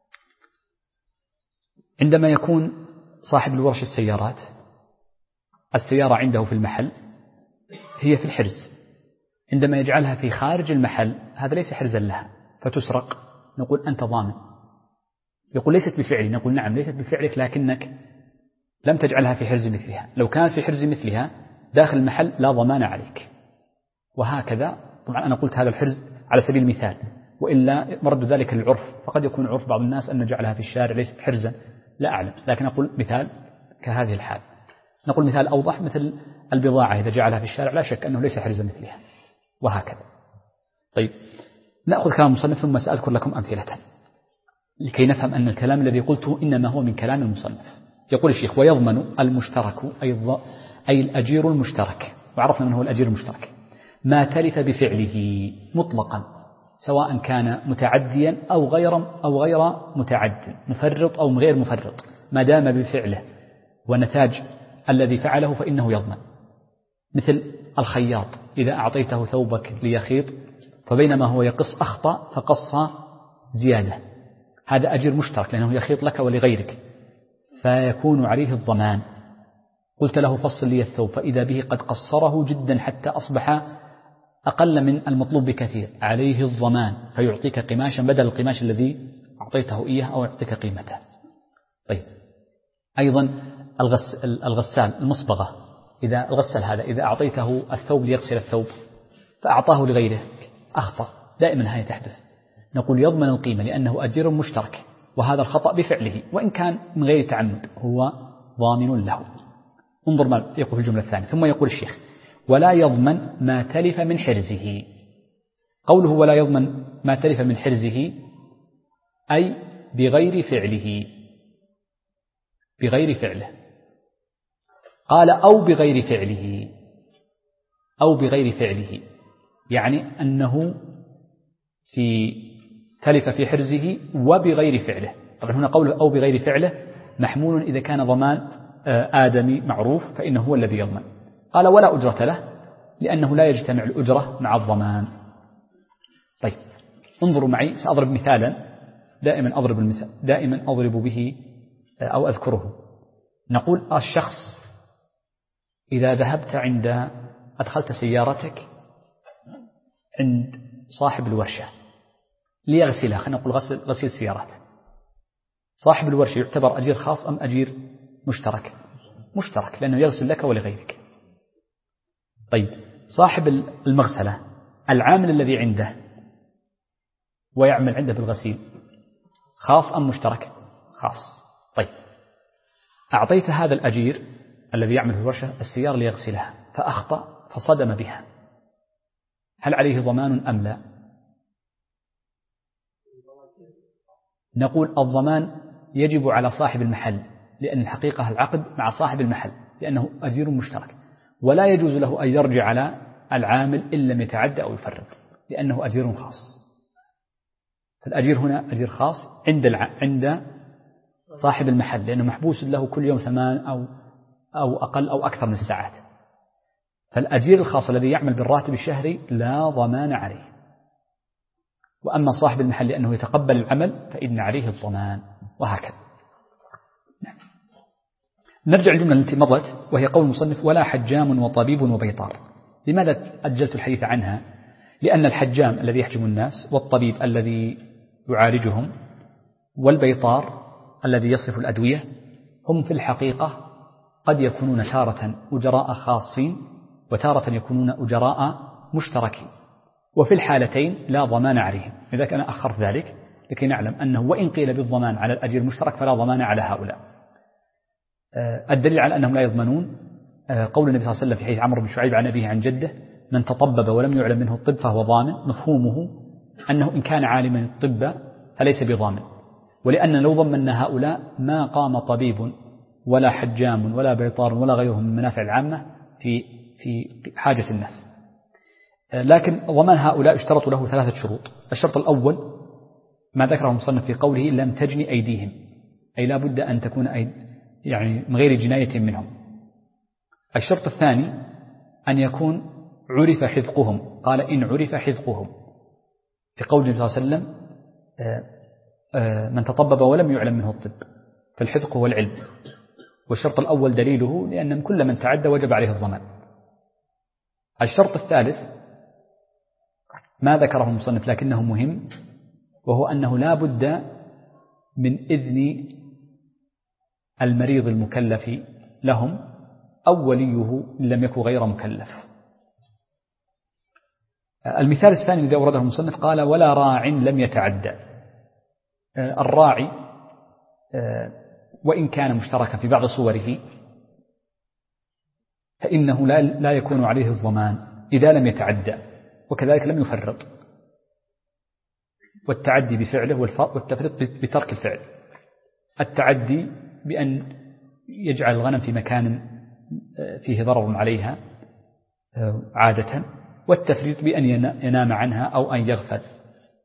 عندما يكون صاحب الورش السيارات السيارة عنده في المحل هي في الحرز، عندما يجعلها في خارج المحل هذا ليس حرزا لها فتسرق، نقول أنت ضامن. يقول ليست بفعلي، نقول نعم ليست بفعلك لكنك لم تجعلها في حرز مثلها، لو كانت في حرز مثلها داخل المحل لا ضمان عليك. وهكذا طبعا أنا قلت هذا الحرز على سبيل المثال، وإلا مرد ذلك للعرف، فقد يكون عرف بعض الناس أن نجعلها في الشارع ليست حرزا، لا أعلم، لكن أقول مثال كهذه الحال. نقول مثال أوضح مثل البضاعة إذا جعلها في الشارع لا شك أنه ليس حرزا مثلها، وهكذا. طيب نأخذ كلام المصنف ثم سأذكر لكم أمثلة لكي نفهم أن الكلام الذي قلته إنما هو من كلام المصنف. يقول الشيخ ويضمن المشترك أي الأجير المشترك، وعرفنا من هو الأجير المشترك، ما تلف بفعله مطلقا، سواء كان متعديا أو غير متعد، مفرط أو غير مفرط، ما دام بفعله ونتاج الذي فعله فإنه يضمن. مثل الخياط إذا أعطيته ثوبك ليخيط فبينما هو يقص أخطأ فقص زيادة، هذا أجر مشترك لأنه يخيط لك ولغيرك فيكون عليه الضمان. قلت له فصل لي الثوب فإذا به قد قصره جدا حتى أصبح أقل من المطلوب بكثير، عليه الضمان فيعطيك قماشا بدل القماش الذي أعطيته إياه أو يعطيك قيمته. طيب أيضا الغسال المصبغة، إذا الغسل هذا إذا أعطيته الثوب ليغسل الثوب فأعطاه لغيره أخطأ، دائما هذه تحدث، نقول يضمن القيمة لأنه أجر مشترك، وهذا الخطأ بفعله وإن كان من غير تعمد هو ضامن له. انظر ما يقول في الجملة الثانية. ثم يقول الشيخ ولا يضمن ما تلف من حرزه. قوله ولا يضمن ما تلف من حرزه أي بغير فعله، بغير فعله. قال أو بغير فعله، أو بغير فعله يعني أنه تلف في حرزه وبغير فعله. طبعا هنا قوله أو بغير فعله محمول إذا كان ضمان آدمي معروف فإنه هو الذي يضمن. قال ولا أجرة له لأنه لا يجتمع الأجرة مع الضمان. طيب انظروا معي، سأضرب مثالا دائما أضرب به أو أذكره. نقول الشخص إذا ذهبت أدخلت سيارتك عند صاحب الورشة ليغسلها، خلينا نقول غسيل السيارات، صاحب الورشة يعتبر أجير خاص أم أجير مشترك؟ مشترك لأنه يغسل لك ولغيرك. طيب صاحب المغسلة العامل الذي عنده ويعمل عنده بالغسيل خاص أم مشترك؟ خاص. طيب أعطيت هذا الأجير الذي يعمل في الورشة السيارة ليغسلها فأخطأ فصدم بها، هل عليه ضمان أم لا؟ نقول الضمان يجب على صاحب المحل لأن الحقيقة العقد مع صاحب المحل لأنه أجير مشترك، ولا يجوز له أن يرجع على العامل إن لم يتعدى أو يفرط لأنه أجير خاص. فالأجير هنا أجير خاص عند صاحب المحل لأنه محبوس له كل يوم 8 أو أقل أو أكثر من الساعات. فالأجير الخاص الذي يعمل بالراتب الشهري لا ضمان عليه، وأما صاحب المحل لأنه يتقبل العمل فإن عليه الضمان، وهكذا. نرجع للجملة التي مضت وهي قول المصنف ولا حجام وطبيب وبيطار. لماذا أجلت الحديث عنها؟ لأن الحجام الذي يحجم الناس والطبيب الذي يعالجهم والبيطار الذي يصرف الأدوية هم في الحقيقة قد يكونون تارة أجراء خاصين وتارة يكونون أجراء مشتركين، وفي الحالتين لا ضمان عليهم. لذلك أنا أخرت ذلك لكي نعلم أنه وإن قيل بالضمان على الأجير المشترك فلا ضمان على هؤلاء. الدليل على أنهم لا يضمنون قول النبي صلى الله عليه وسلم في حديث عمرو بن شعيب عن أبيه عن جده من تطبب ولم يعلم منه الطب فهو ضامن. مفهومه أنه إن كان عالما الطب فليس بضامن، ولأن لو ضمن هؤلاء ما قام طبيب ولا حجام ولا بيطار ولا غيرهم من المنافع العامة في حاجة الناس. لكن ضمان هؤلاء اشترطوا له 3 شروط. الشرط الأول ما ذكره المصنف في قوله لم تجني أيديهم، أي لا بد أن تكون يعني من غير جناية منهم. الشرط الثاني أن يكون عرف حذقهم، قال إن عرف حذقهم في قول النبي صلى الله عليه وسلم من تطبب ولم يعلم منه الطب، فالحذق هو العلم. والشرط الأول دليله لأن كل من تعدى وجب عليه الضمان. الشرط الثالث ما ذكره المصنف لكنه مهم، وهو أنه لا بد من إذن المريض المكلف لهم أو وليه إن لم يكن غير مكلف. المثال الثاني الذي أورده المصنف قال ولا راع لم يتعدى. الراعي وإن كان مشتركا في بعض صوره فإنه لا يكون عليه الضمان إذا لم يتعدى، وكذلك لم يفرط. والتعدي بفعله والتفريط بترك الفعل. التعدي بأن يجعل الغنم في مكان فيه ضرر عليها عادة، والتفريط بأن ينام عنها أو أن يغفل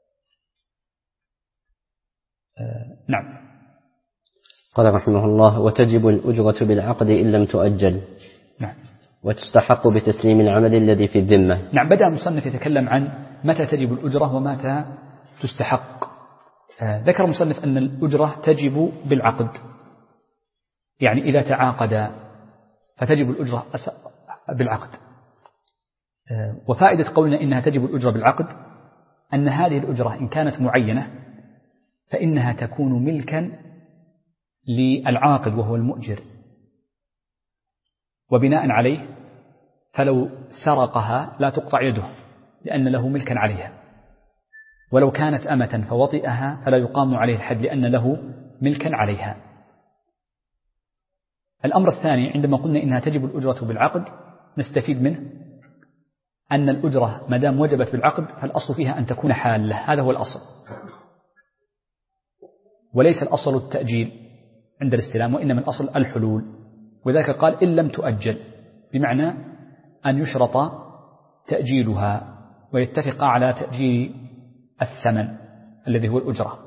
نعم. قال رحمه الله: وتجب الأجرة بالعقد إن لم تؤجل. نعم. وتستحق بتسليم العمل الذي في الذمة. نعم. بدأ المصنف يتكلم عن متى تجب الأجرة ومتى تستحق. ذكر المصنف أن الأجرة تجب بالعقد، يعني إذا تعاقد فتجب الأجرة بالعقد. وفائدة قولنا إنها تجب الأجرة بالعقد أن هذه الأجرة إن كانت معينة فإنها تكون ملكا للعاقد وهو المؤجر، وبناء عليه فلو سرقها لا تقطع يده لأن له ملكا عليها، ولو كانت أمة فوطئها فلا يقام عليه الحد لأن له ملكا عليها. الأمر الثاني عندما قلنا إنها تجب الأجرة بالعقد نستفيد منه أن الأجرة ما دام وجبت بالعقد فالأصل فيها أن تكون حالة، هذا هو الأصل، وليس الأصل التأجيل عند الاستلام، وإنما الأصل الحلول. وذلك قال إن لم تؤجل، بمعنى أن يشرط تأجيلها ويتفق على تأجيل الثمن الذي هو الأجرة،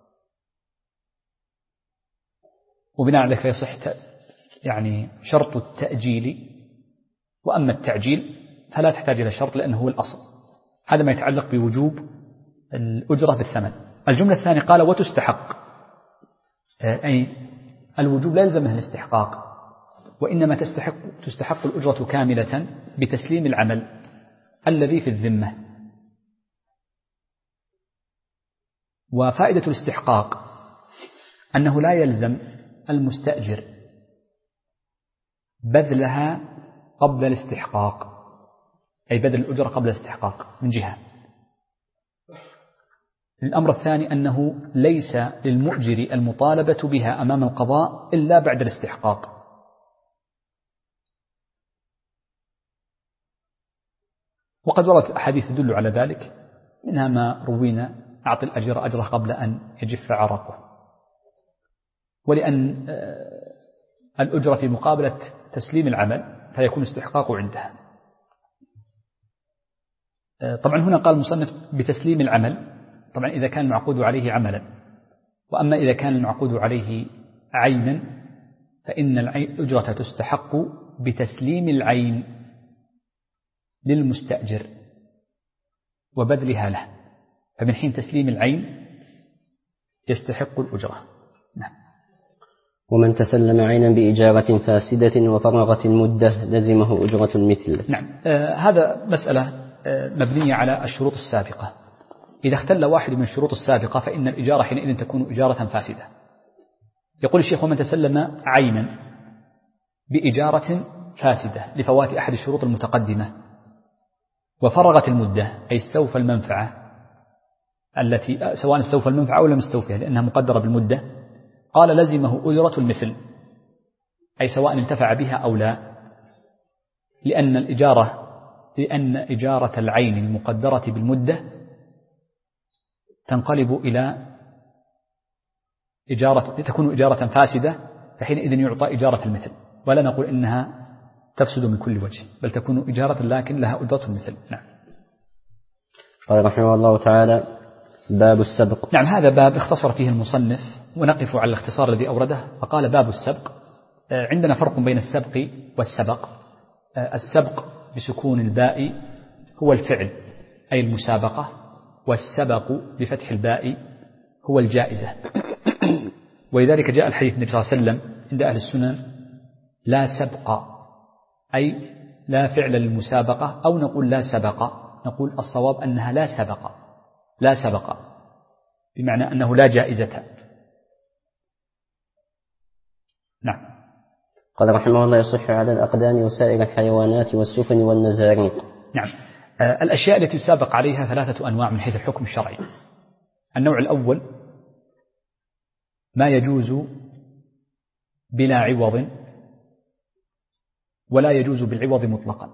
وبناء على ذلك فيصح يعني شرط التأجيل. وأما التعجيل فلا تحتاج إلى شرط لأنه هو الأصل. هذا ما يتعلق بوجوب الأجرة بالثمن. الجملة الثانية قال وتستحق، أي الوجوب لا يلزمه الاستحقاق، وإنما تستحق الأجرة كاملة بتسليم العمل الذي في الذمة. وفائدة الاستحقاق أنه لا يلزم المستأجر بذلها قبل الاستحقاق، أي بذل الأجرة قبل الاستحقاق من جهة. الأمر الثاني أنه ليس للمؤجر المطالبة بها أمام القضاء إلا بعد الاستحقاق. وقد وردت أحاديث تدل على ذلك، منها ما روينا: أعطي الأجر أجره قبل أن يجف عرقه. ولأن الأجرة في مقابلة تسليم العمل فيكون استحقاق عندها. طبعا هنا قال المصنف بتسليم العمل، طبعا إذا كان المعقود عليه عملا. وأما إذا كان المعقود عليه عينا فإن الأجرة تستحق بتسليم العين للمستأجر وبذلها له، فمن حين تسليم العين يستحق الأجرة. نعم. ومن تسلم عينا بإجارة فاسدة وفرغت المدة لزمه أجرة المثل. نعم. هذا مسألة مبنية على الشروط السابقة. إذا اختل واحد من الشروط السابقة فإن الإجارة حينئذ تكون إجارة فاسدة. يقول الشيخ: ومن تسلم عينا بإجارة فاسدة لفوات أحد الشروط المتقدمة وفرغت المدة، أي استوفى المنفعة التي سواء استوفى المنفعة أو لم يستوفيها لأنها مقدرة بالمدة، قال لزمه أجرة المثل، أي سواء انتفع بها أو لا، لأن إجارة العين المقدرة بالمدة تنقلب إلى تكون إجارة فاسدة، فحينئذ يعطى إجارة المثل، ولا نقول إنها تفسد من كل وجه، بل تكون إجارة لكن لها أجرة المثل. نعم. قال رحمه الله تعالى: باب السبق. نعم. هذا باب اختصر فيه المصنف، ونقف على الاختصار الذي أورده، فقال باب السبق. عندنا فرق بين السبق والسبق. السبق بسكون الباء هو الفعل أي المسابقة، والسبق بفتح الباء هو الجائزة. ولذلك جاء الحديث النبي صلى الله عليه وسلم عند أهل السنن: لا سبق، أي لا فعل للمسابقة، أو نقول لا سبق، نقول الصواب أنها لا سبق بمعنى أنه لا جائزة. نعم. قال رحمه الله: يصح على الأقدام وسائر الحيوانات والسفن والمزاريق. نعم. الأشياء التي يسابق عليها 3 أنواع من حيث الحكم الشرعي. النوع الأول ما يجوز بلا عوض ولا يجوز بالعوض مطلقا.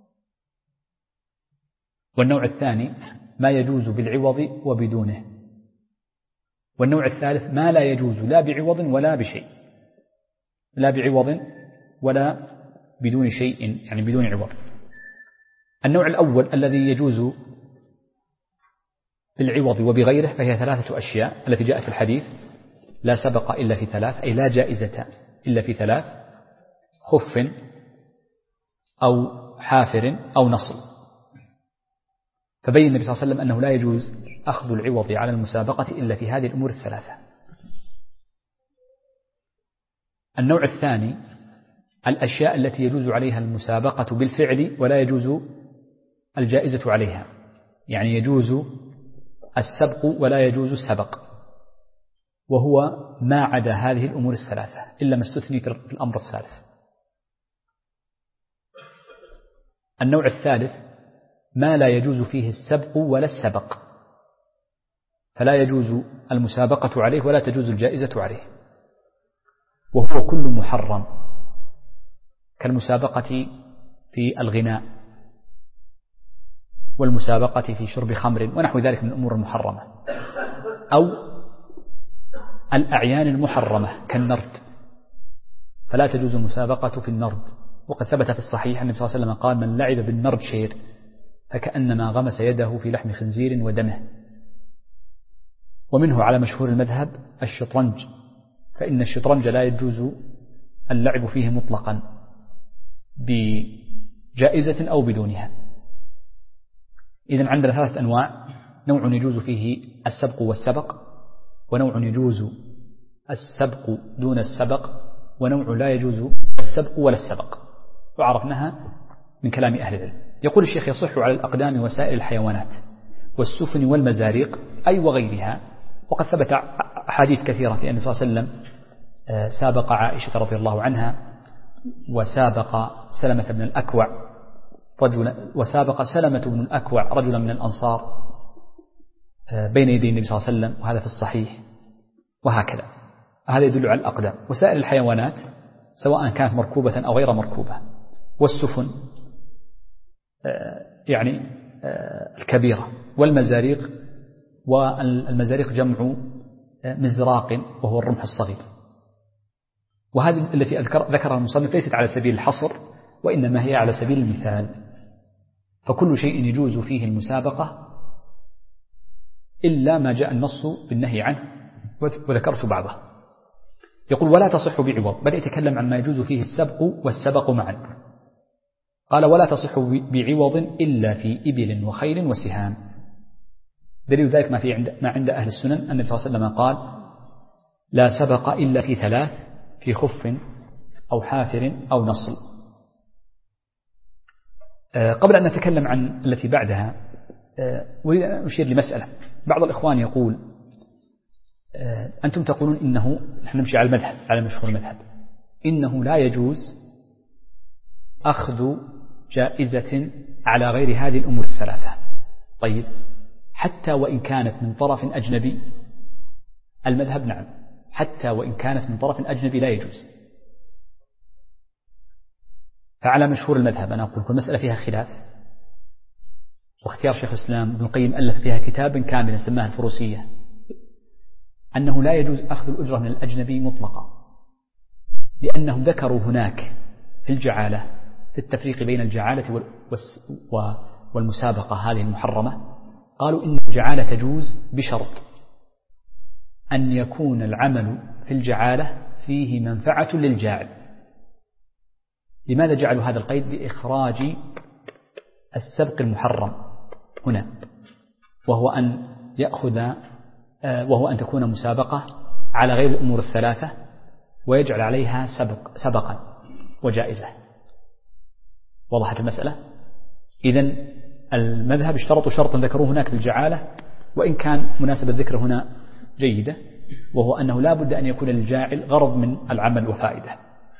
والنوع الثاني ما يجوز بالعوض وبدونه. والنوع الثالث ما لا يجوز لا بعوض ولا بشيء، لا بعوض ولا بدون شيء، يعني بدون عوض. النوع الأول الذي يجوز بالعوض وبغيره فهي 3 أشياء التي جاءت في الحديث: لا سبق إلا في ثلاث، أي لا جائزة إلا في ثلاث: خف أو حافر أو نصل. فبين النبي صلى الله عليه وسلم أنه لا يجوز أخذ العوض على المسابقة إلا في هذه الأمور الثلاثة. النوع الثاني: الأشياء التي يجوز عليها المسابقة بالفعل ولا يجوز الجائزة عليها، يعني يجوز السبق ولا يجوز السبق، وهو ما عدا هذه الأمور الثلاثة إلا ما استثني في الأمر الثالث. النوع الثالث: ما لا يجوز فيه السبق ولا السبق، فلا يجوز المسابقة عليه ولا تجوز الجائزة عليه، وهو كل محرم، كالمسابقة في الغناء والمسابقة في شرب خمر ونحو ذلك من الأمور المحرمة، أو الأعيان المحرمة كالنرد، فلا تجوز المسابقة في النرد. وقد ثبت في الصحيح أن النبي صلى الله عليه وسلم قال: من لعب بالنرد شير فكأنما غمس يده في لحم خنزير ودمه. ومنه على مشهور المذهب الشطرنج، فإن الشطرنج لا يجوز اللعب فيه مطلقا بجائزة أو بدونها. إذن عندنا ثلاثة أنواع: نوع يجوز فيه السبق والسبق، ونوع يجوز السبق دون السبق، ونوع لا يجوز السبق ولا السبق، وعرفناها من كلام أهل العلم. يقول الشيخ: يصح على الأقدام وسائر الحيوانات والسفن والمزاريق أي وغيرها. وقد ثبت أحاديث كثيرة في أن صلى الله عليه وسلم سابق عائشة رضي الله عنها، وسابق سلمة بن الأكوع رجلا من الأنصار بين يدي النبي صلى الله عليه وسلم، وهذا في الصحيح. وهكذا هذا يدل على الأقدام. وسائر الحيوانات سواء كانت مركوبة أو غير مركوبة، والسفن يعني الكبيرة، والمزاريق، والمزاريق جمع مزراق وهو الرمح الصغير. وهذه التي ذكرها المصنف ليست على سبيل الحصر، وإنما هي على سبيل المثال. فكل شيء يجوز فيه المسابقة إلا ما جاء النص بالنهي عنه، وذكرت بعضه. يقول: ولا تصح بعوض. بدأ يتكلم عن ما يجوز فيه السبق والسبق معا. قال: ولا تصح بعوض إلا في إبل وخيل وسهام. دليل ذلك ما عند أهل السنن أن النبي صلى الله عليه وسلم قال: لا سبق إلا في ثلاث: في خف أو حافر أو نصل. قبل أن نتكلم عن التي بعدها أريد أن أشير لمسألة. بعض الإخوان يقول: أنتم تقولون إنه، نحن نمشي على المذهب، على مشهور المذهب، إنه لا يجوز أخذ جائزة على غير هذه الأمور الثلاثة. طيب، حتى وإن كانت من طرف أجنبي؟ المذهب نعم، حتى وإن كانت من طرف أجنبي لا يجوز. فعلى مشهور المذهب أنا أقول كل مسألة فيها خلاف، واختيار شيخ الإسلام ابن القيم ألف فيها كتابا كاملا سماها الفروسية، أنه لا يجوز أخذ الأجرة من الأجنبي مطلقا، لأنهم ذكروا هناك في الجعالة، في التفريق بين الجعالة والمسابقة هذه المحرمة، قالوا إن الجعالة تجوز بشرط أن يكون العمل في الجعالة فيه منفعة للجاعل. لماذا جعلوا هذا القيد؟ بإخراج السبق المحرم هنا، وهو أن تكون مسابقة على غير الأمور الثلاثة، ويجعل عليها سبقا وجائزة. وضحت المسألة؟ إذن المذهب اشترطوا شرطا ذكروه هناك بالجعالة، وإن كان مناسبة الذكر هنا جيدة، وهو أنه لا بد أن يكون للجاعل غرض من العمل وفائدة.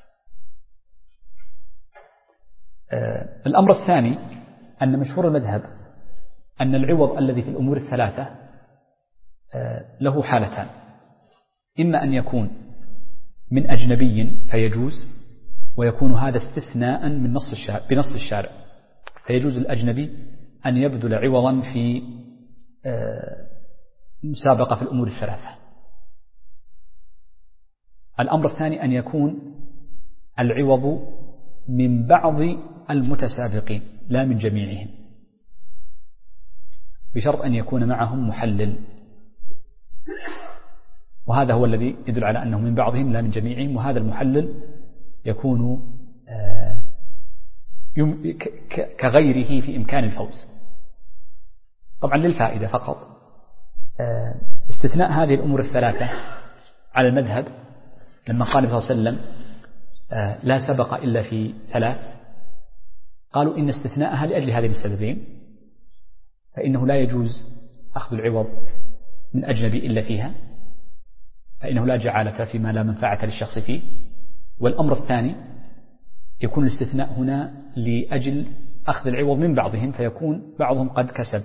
الأمر الثاني أن مشهور المذهب أن العوض الذي في الأمور الثلاثة له حالتان: إما أن يكون من أجنبي فيجوز، ويكون هذا استثناء من بنص الشارع، فيجوز الأجنبي أن يبذل عوضا في مسابقة في الأمور الثلاثة. الأمر الثاني أن يكون العوض من بعض المتسابقين لا من جميعهم، بشرط أن يكون معهم محلل. وهذا هو الذي يدل على أنه من بعضهم لا من جميعهم، وهذا المحلل يكون كغيره في إمكان الفوز. طبعا للفائدة فقط، استثناء هذه الأمور الثلاثة على المذهب لما قال صلى الله عليه وسلم لا سبق إلا في ثلاث، قالوا إن استثناءها لأجل هذين السببين، فإنه لا يجوز أخذ العوض من أجنبي إلا فيها، فإنه لا جعالة فيما لا منفعة للشخص فيه. والأمر الثاني يكون الاستثناء هنا لأجل أخذ العوض من بعضهم، فيكون بعضهم قد كسب.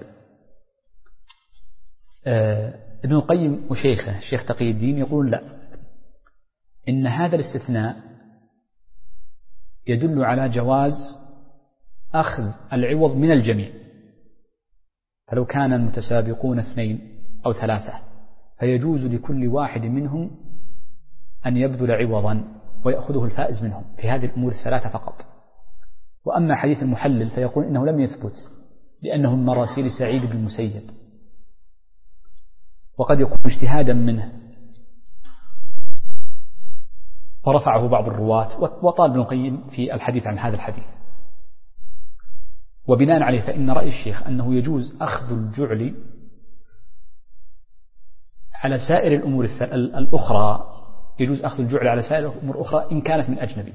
ابن القيم وشيخه الشيخ تقي الدين يقول لا، إن هذا الاستثناء يدل على جواز أخذ العوض من الجميع، فلو كان المتسابقون 2 أو 3 فيجوز لكل واحد منهم أن يبذل عوضا ويأخذه الفائز منهم في هذه الأمور الثلاثة فقط. وأما حديث المحلل فيقول إنه لم يثبت لأنه من مراسيل سعيد بن المسيب، وقد يكون اجتهادا منه فرفعه بعض الرواة، وطال ابن القيم في الحديث عن هذا الحديث. وبناء عليه فإن رأي الشيخ أنه يجوز أخذ الجعل على سائر الأمور الأخرى، يجوز أخذ الجعل على سائر الأمور الأخرى إن كانت من أجنبي.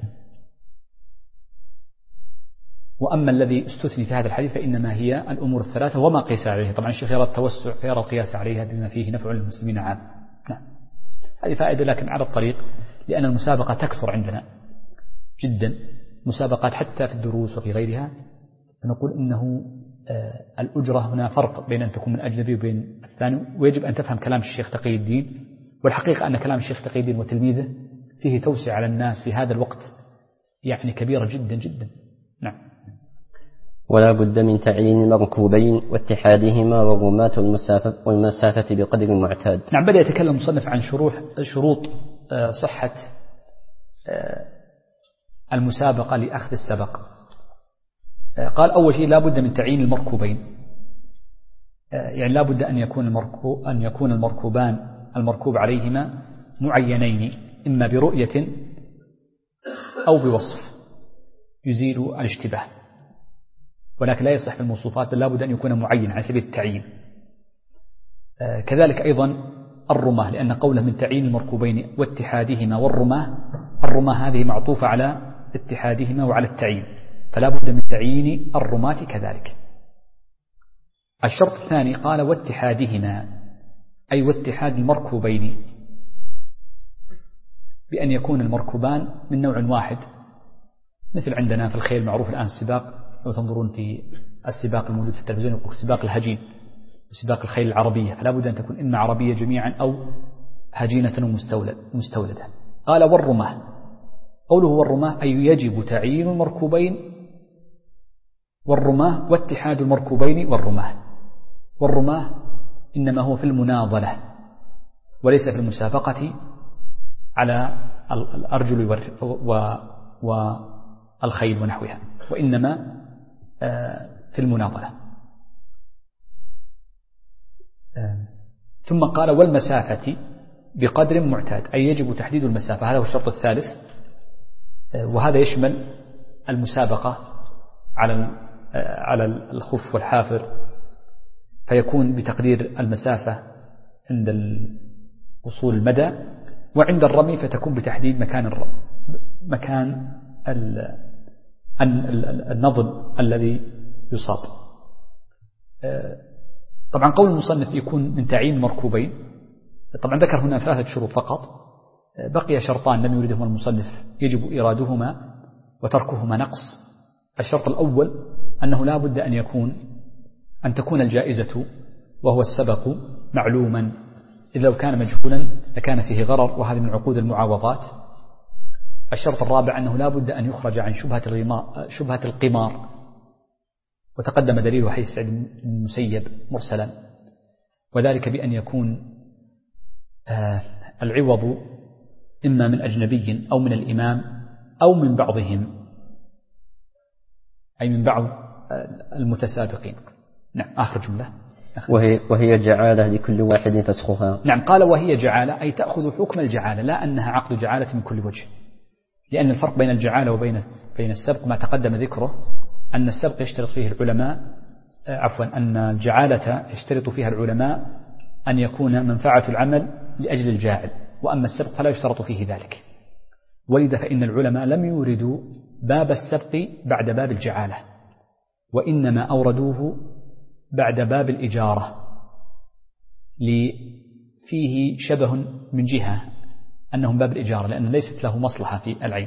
وأما الذي استثني في هذا الحديث فإنما هي الأمور الثلاثة وما قيس عليه. طبعا الشيخ يرى التوسع فيرى القياس عليها بما فيه نفع للمسلمين عام. نعم، هذه فائدة لكن على الطريق، لأن المسابقة تكثر عندنا جدا، مسابقات حتى في الدروس وفي غيرها، فنقول إنه الأجرة هنا فرق بين أن تكون من أجنبي وبين الثاني، ويجب أن تفهم كلام الشيخ تقي الدين. والحقيقة أن كلام الشيخ تقي الدين وتلميذه فيه توسع على الناس في هذا الوقت يعني كبيرة جدا جدا. نعم. ولا بد من تعيين المركوبين واتحادهما والرماة والمسافة بقدر المعتاد. نعم، بدأ يتكلم المصنف عن شروط صحة المسابقة لأخذ السبق. قال أول شيء لا بد من تعيين المركوبين، يعني لا بد أن يكون المركوبان المركوب عليهما معينين، إما برؤية أو بوصف يزيل الاشتباه، ولكن لا يصح في الموصوفات، بل لا بد أن يكون معين على سبيل التعيين. كذلك أيضا الرماة، لأن قوله من تعيين المركوبين واتحادهما والرماة، الرماة هذه معطوفة على اتحادهما وعلى التعيين، فلا بد من تعيين الرماة كذلك. الشرط الثاني قال واتحادهما، أي واتحاد المركوبين، بأن يكون المركوبان من نوع واحد، مثل عندنا في الخيل معروف الآن السباق، لو تنظرون في السباق الموجود في التلفزيون يقول سباق الهجين وسباق الخيل العربية، فلا بد أن تكون إما عربية جميعا أو هجينة ومستولدة. قال والرماة، قوله والرماة أي يجب تعيين المركوبين والرماة واتحاد المركوبين والرماة. والرماة إنما هو في المناضلة وليس في المسابقة على الأرجل والخيل ونحوها، وإنما في المناضلة. ثم قال والمسافة بقدر معتاد، أي يجب تحديد المسافة، هذا هو الشرط الثالث، وهذا يشمل المسابقة على الخف والحافر، فيكون بتقدير المسافة عند وصول المدى، وعند الرمي فتكون بتحديد مكان النظم الذي يصاب. طبعا قول المصنف يكون من تعيين مركوبين، طبعا ذكر هنا 3 شروط فقط، بقي شرطان لم يريدهما المصنف يجب إيرادهما وتركهما نقص. الشرط الأول أنه لا بد أن تكون الجائزة وهو السبق معلوما، إذ لو كان مجهولا لكان فيه غرر، وهذه من عقود المعاوضات. الشرط الرابع أنه لا بد أن يخرج عن شبهة القمار، وتقدم دليل حديث سعيد بن المسيب مرسلا، وذلك بأن يكون العوض إما من أجنبي أو من الإمام أو من بعضهم، أي من بعض المتسابقين. نعم، آخر جملة وهي جعالة لكل واحد فسخها. نعم، قال وهي جعالة أي تأخذ حكم الجعالة، لا أنها عقد جعالة من كل وجه، لأن الفرق بين الجعالة وبين السبق ما تقدم ذكره، أن السبق يشترط فيه العلماء أن الجعالة يشترط فيها العلماء أن يكون منفعة العمل لأجل الجاعل، وأما السبق فلا يشترط فيه ذلك. ولذا فإن العلماء لم يوردوا باب السبق بعد باب الجعالة، وإنما أوردوه بعد باب الإجارة، فيه شبه من جهة أنهم باب الإجارة لأن ليست له مصلحة في العين.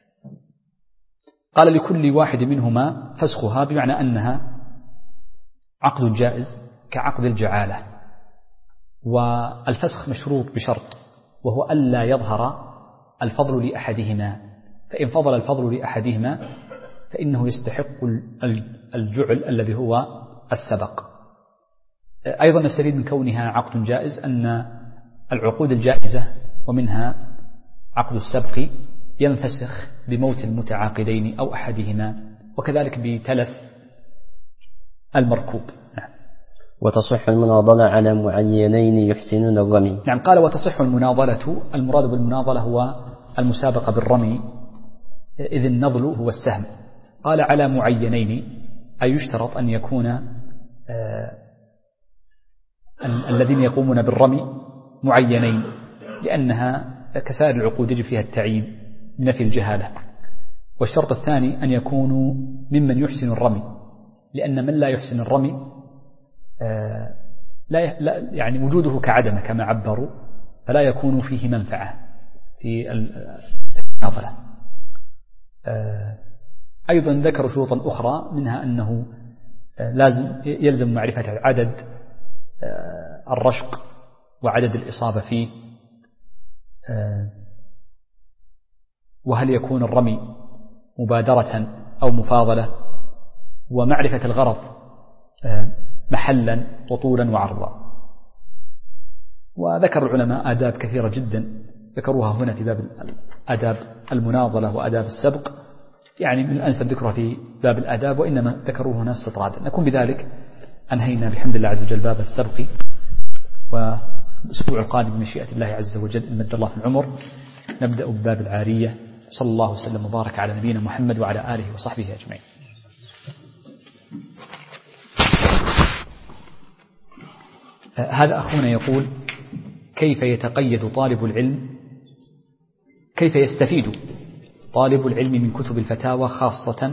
قال لكل واحد منهما فسخها، بمعنى أنها عقد جائز كعقد الجعالة، والفسخ مشروط بشرط، وهو ألا يظهر الفضل لأحدهما، فإن فضل الفضل لأحدهما فإنه يستحق الجعل الذي هو السبق. أيضا نستفيد من كونها عقد جائز أن العقود الجائزة ومنها عقد السبق ينفسخ بموت المتعاقدين أو أحدهما، وكذلك بتلف المركوب. وتصح المناضلة على معينين يحسنون الرمي. نعم، قال وتصح المناضلة، المراد بالمناضلة هو المسابقة بالرمي، إذ النضل هو السهم. قال على معينين أي يشترط أن يكون الذين يقومون بالرمي معينين، لأنها كسائر العقود يجب فيها التعيين نفي الجهالة. والشرط الثاني أن يكونوا ممن يحسن الرمي، لأن من لا يحسن الرمي لا يعني وجوده كعدمه كما عبروا، فلا يكون فيه منفعة في المناضلة. أيضا ذكروا شروطا أخرى، منها أنه يلزم معرفة عدد الرشق وعدد الإصابة فيه، وهل يكون الرمي مبادرة أو مفاضلة، ومعرفة الغرض محلا وطولا وعرضا. وذكر العلماء آداب كثيرة جدا ذكروها هنا في باب آداب المناضلة وآداب السبق، يعني من الأنسب ذكرها في باب الآداب، وإنما ذكروه هنا استطرادا. نكون بذلك أنهينا بحمد الله عز وجل باب السبق، والأسبوع القادم بمشيئة الله عز وجل إن مد الله في العمر نبدأ بباب العارية. صلى الله وسلم وبارك على نبينا محمد وعلى آله وصحبه أجمعين. هذا أخونا يقول: كيف يتقيد طالب العلم، كيف يستفيد طالب العلم من كتب الفتاوى، خاصة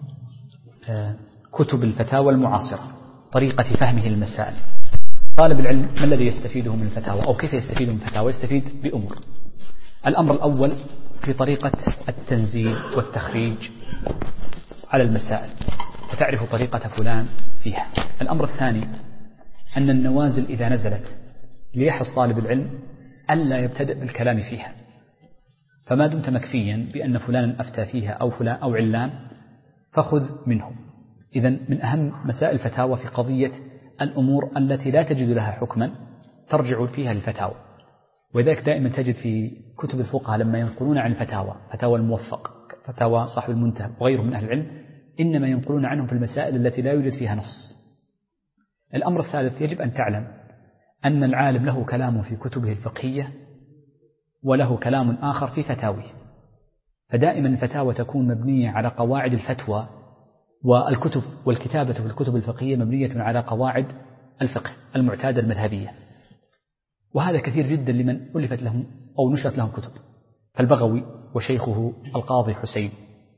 كتب الفتاوى المعاصرة، طريقة فهمه المسائل؟ طالب العلم ما الذي يستفيده من الفتاوى، أو كيف يستفيد من الفتاوى؟ يستفيد بأمور. الأمر الأول في طريقة التنزيل والتخريج على المسائل، وتعرف طريقة فلان فيها. الأمر الثاني أن النوازل إذا نزلت ليحرص طالب العلم ألا يبتدئ بالكلام فيها، فما دمت مكفيا بأن فلانا أفتى فيها أو فلان أو علان فخذ منه. إذن من أهم مسائل الفتاوى في قضية الأمور التي لا تجد لها حكما ترجع فيها للفتاوى، وذلك دائما تجد في كتب الفقهاء لما ينقلون عن الفتاوى، فتاوى الموفق، فتاوى صاحب المنتهى وغيره من أهل العلم، إنما ينقلون عنهم في المسائل التي لا يوجد فيها نص. الأمر الثالث، يجب أن تعلم أن العالم له كلام في كتبه الفقهية وله كلام آخر في فتاويه، فدائما الفتاوى تكون مبنية على قواعد الفتوى، والكتب والكتابة في الكتب الفقهية مبنية على قواعد الفقه المعتادة المذهبية، وهذا كثير جدا لمن ألفت لهم أو نشرت لهم كتب. فالبغوي وشيخه القاضي حسين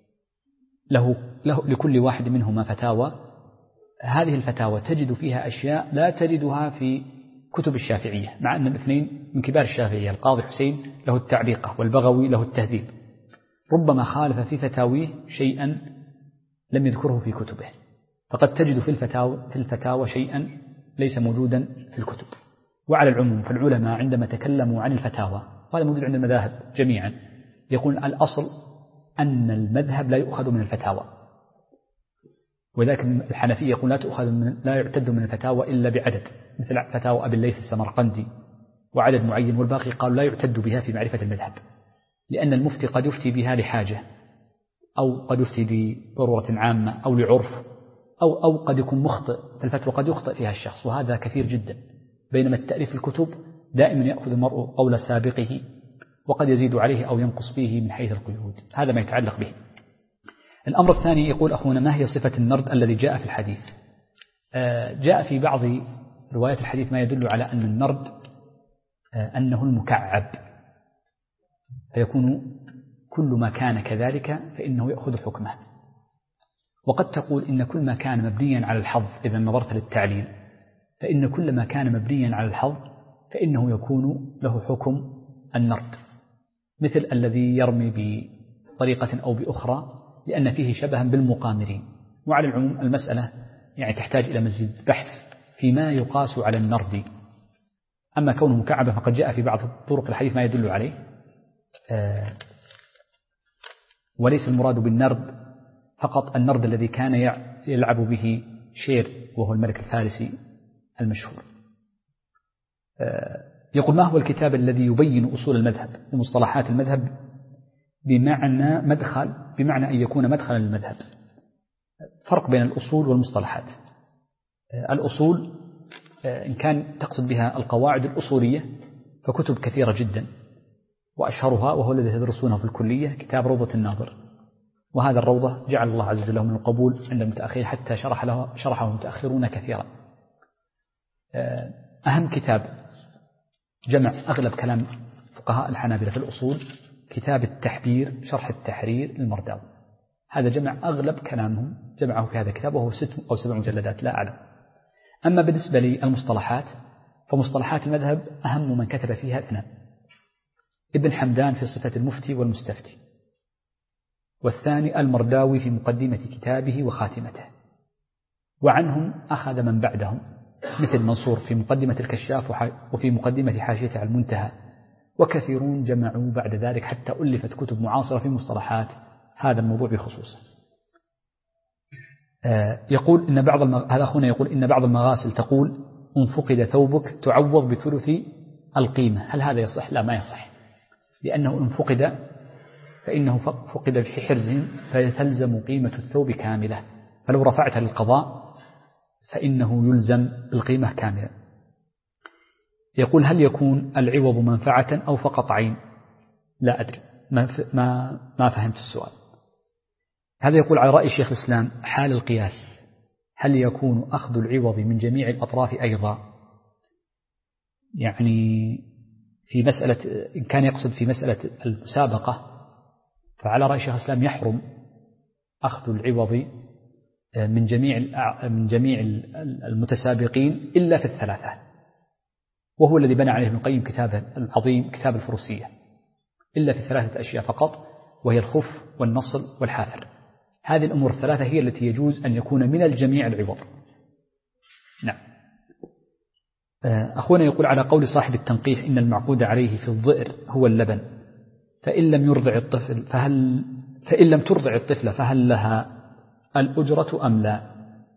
لكل واحد منهما فتاوى، هذه الفتاوى تجد فيها أشياء لا تجدها في كتب الشافعية، مع أن الاثنين من كبار الشافعية. القاضي حسين له التعليقة والبغوي له التهذيب، ربما خالف في فتاويه شيئا لم يذكره في كتبه، فقد تجد في الفتاوى شيئا ليس موجودا في الكتب. وعلى العموم فالعلماء عندما تكلموا عن الفتاوى، وهذا موجود عند المذاهب جميعا، يقول الأصل أن المذهب لا يؤخذ من الفتاوى، وذلك الحنفية يقول لا يعتد من الفتاوى إلا بعدد، مثل فتاوى أبي الليث السمرقندي وعدد معين، والباقي قالوا لا يعتد بها في معرفة المذهب، لأن المفتي قد يفتي بها لحاجة، أو قد يفتي بضرورة عامة أو لعرف أو قد يكون مخطئ فالفتوى قد يخطئ فيها الشخص، وهذا كثير جدا. بينما التأليف الكتب دائما يأخذ المرء قول سابقه وقد يزيد عليه أو ينقص فيه من حيث القيود. هذا ما يتعلق به. الأمر الثاني يقول أخونا: ما هي صفة النرد الذي جاء في الحديث؟ جاء في بعض روايات الحديث ما يدل على أن النرد أنه المكعب، فيكون كل ما كان كذلك فإنه يأخذ حكمه. وقد تقول إن كل ما كان مبنيا على الحظ، إذا نظرت للتعليل فإن كل ما كان مبنيا على الحظ فإنه يكون له حكم النرد، مثل الذي يرمي بطريقة أو بأخرى لأن فيه شبها بالمقامرين. وعلى العموم المسألة يعني تحتاج إلى مزيد بحث فيما يقاس على النرد. أما كونه مكعبا فقد جاء في بعض طرق الحديث ما يدل عليه، وليس المراد بالنرد فقط النرد الذي كان يلعب به شير وهو الملك الفارسي المشهور. يقول: ما هو الكتاب الذي يبين أصول المذهب ومصطلحات المذهب بمعنى مدخل، بمعنى أن يكون مدخلا للمذهب؟ فرق بين الأصول والمصطلحات. الأصول إن كان تقصد بها القواعد الأصولية فكتب كثيرة جدا، وأشهرها وهو الذي تدرسونه في الكلية كتاب روضة الناظر، وهذا الروضة جعل الله عز وجل من القبول عند المتأخرين حتى شرحه المتأخرون كثيرا. أهم كتاب جمع أغلب كلام فقهاء الحنابلة في الأصول كتاب التحبير شرح التحرير المرداوي، هذا جمع أغلب كلامهم جمعه في هذا الكتاب وهو 6 أو 7 مجلدات لا أعلم. أما بالنسبة للمصطلحات فمصطلحات المذهب أهم من كتب فيها 2: ابن حمدان في صفة المفتي والمستفتي، والثاني المرداوي في مقدمة كتابه وخاتمته. وعنهم أخذ من بعدهم مثل منصور في مقدمة الكشاف وفي مقدمة حاشيته على المنتهى، وكثيرون جمعوا بعد ذلك حتى ألفت كتب معاصرة في مصطلحات هذا الموضوع بخصوصه. يقول إن هذا أخونا يقول إن بعض المغاسل تقول: إن فقد ثوبك تعوض بثلث القيمة. هل هذا يصح؟ لا، ما يصح، لأنه إن فقد فإنه فقد في حرز فتلزم قيمة الثوب كاملة، فلو رفعت للقضاء فإنه يلزم بالقيمة كاملة. يقول: هل يكون العوض منفعة أو فقط عين؟ لا أدري، ما فهمت السؤال. هذا يقول: على رأي شيخ الإسلام حال القياس هل يكون أخذ العوض من جميع الأطراف أيضا؟ يعني في مسألة إن كان يقصد في مسألة المسابقة فعلى رأي شيخ الإسلام يحرم أخذ العوض من جميع المتسابقين إلا في 3، وهو الذي بنى عليه ابن القيم كتابه العظيم كتاب الفروسية، إلا في 3 أشياء فقط، وهي الخف والنصل والحافر. هذه الأمور 3 هي التي يجوز أن يكون من الجميع العوض. نعم. أخونا يقول: على قول صاحب التنقيح إن المعقود عليه في الظئر هو اللبن، فإن لم ترضع الطفل فهل لها الأجرة أم لا؟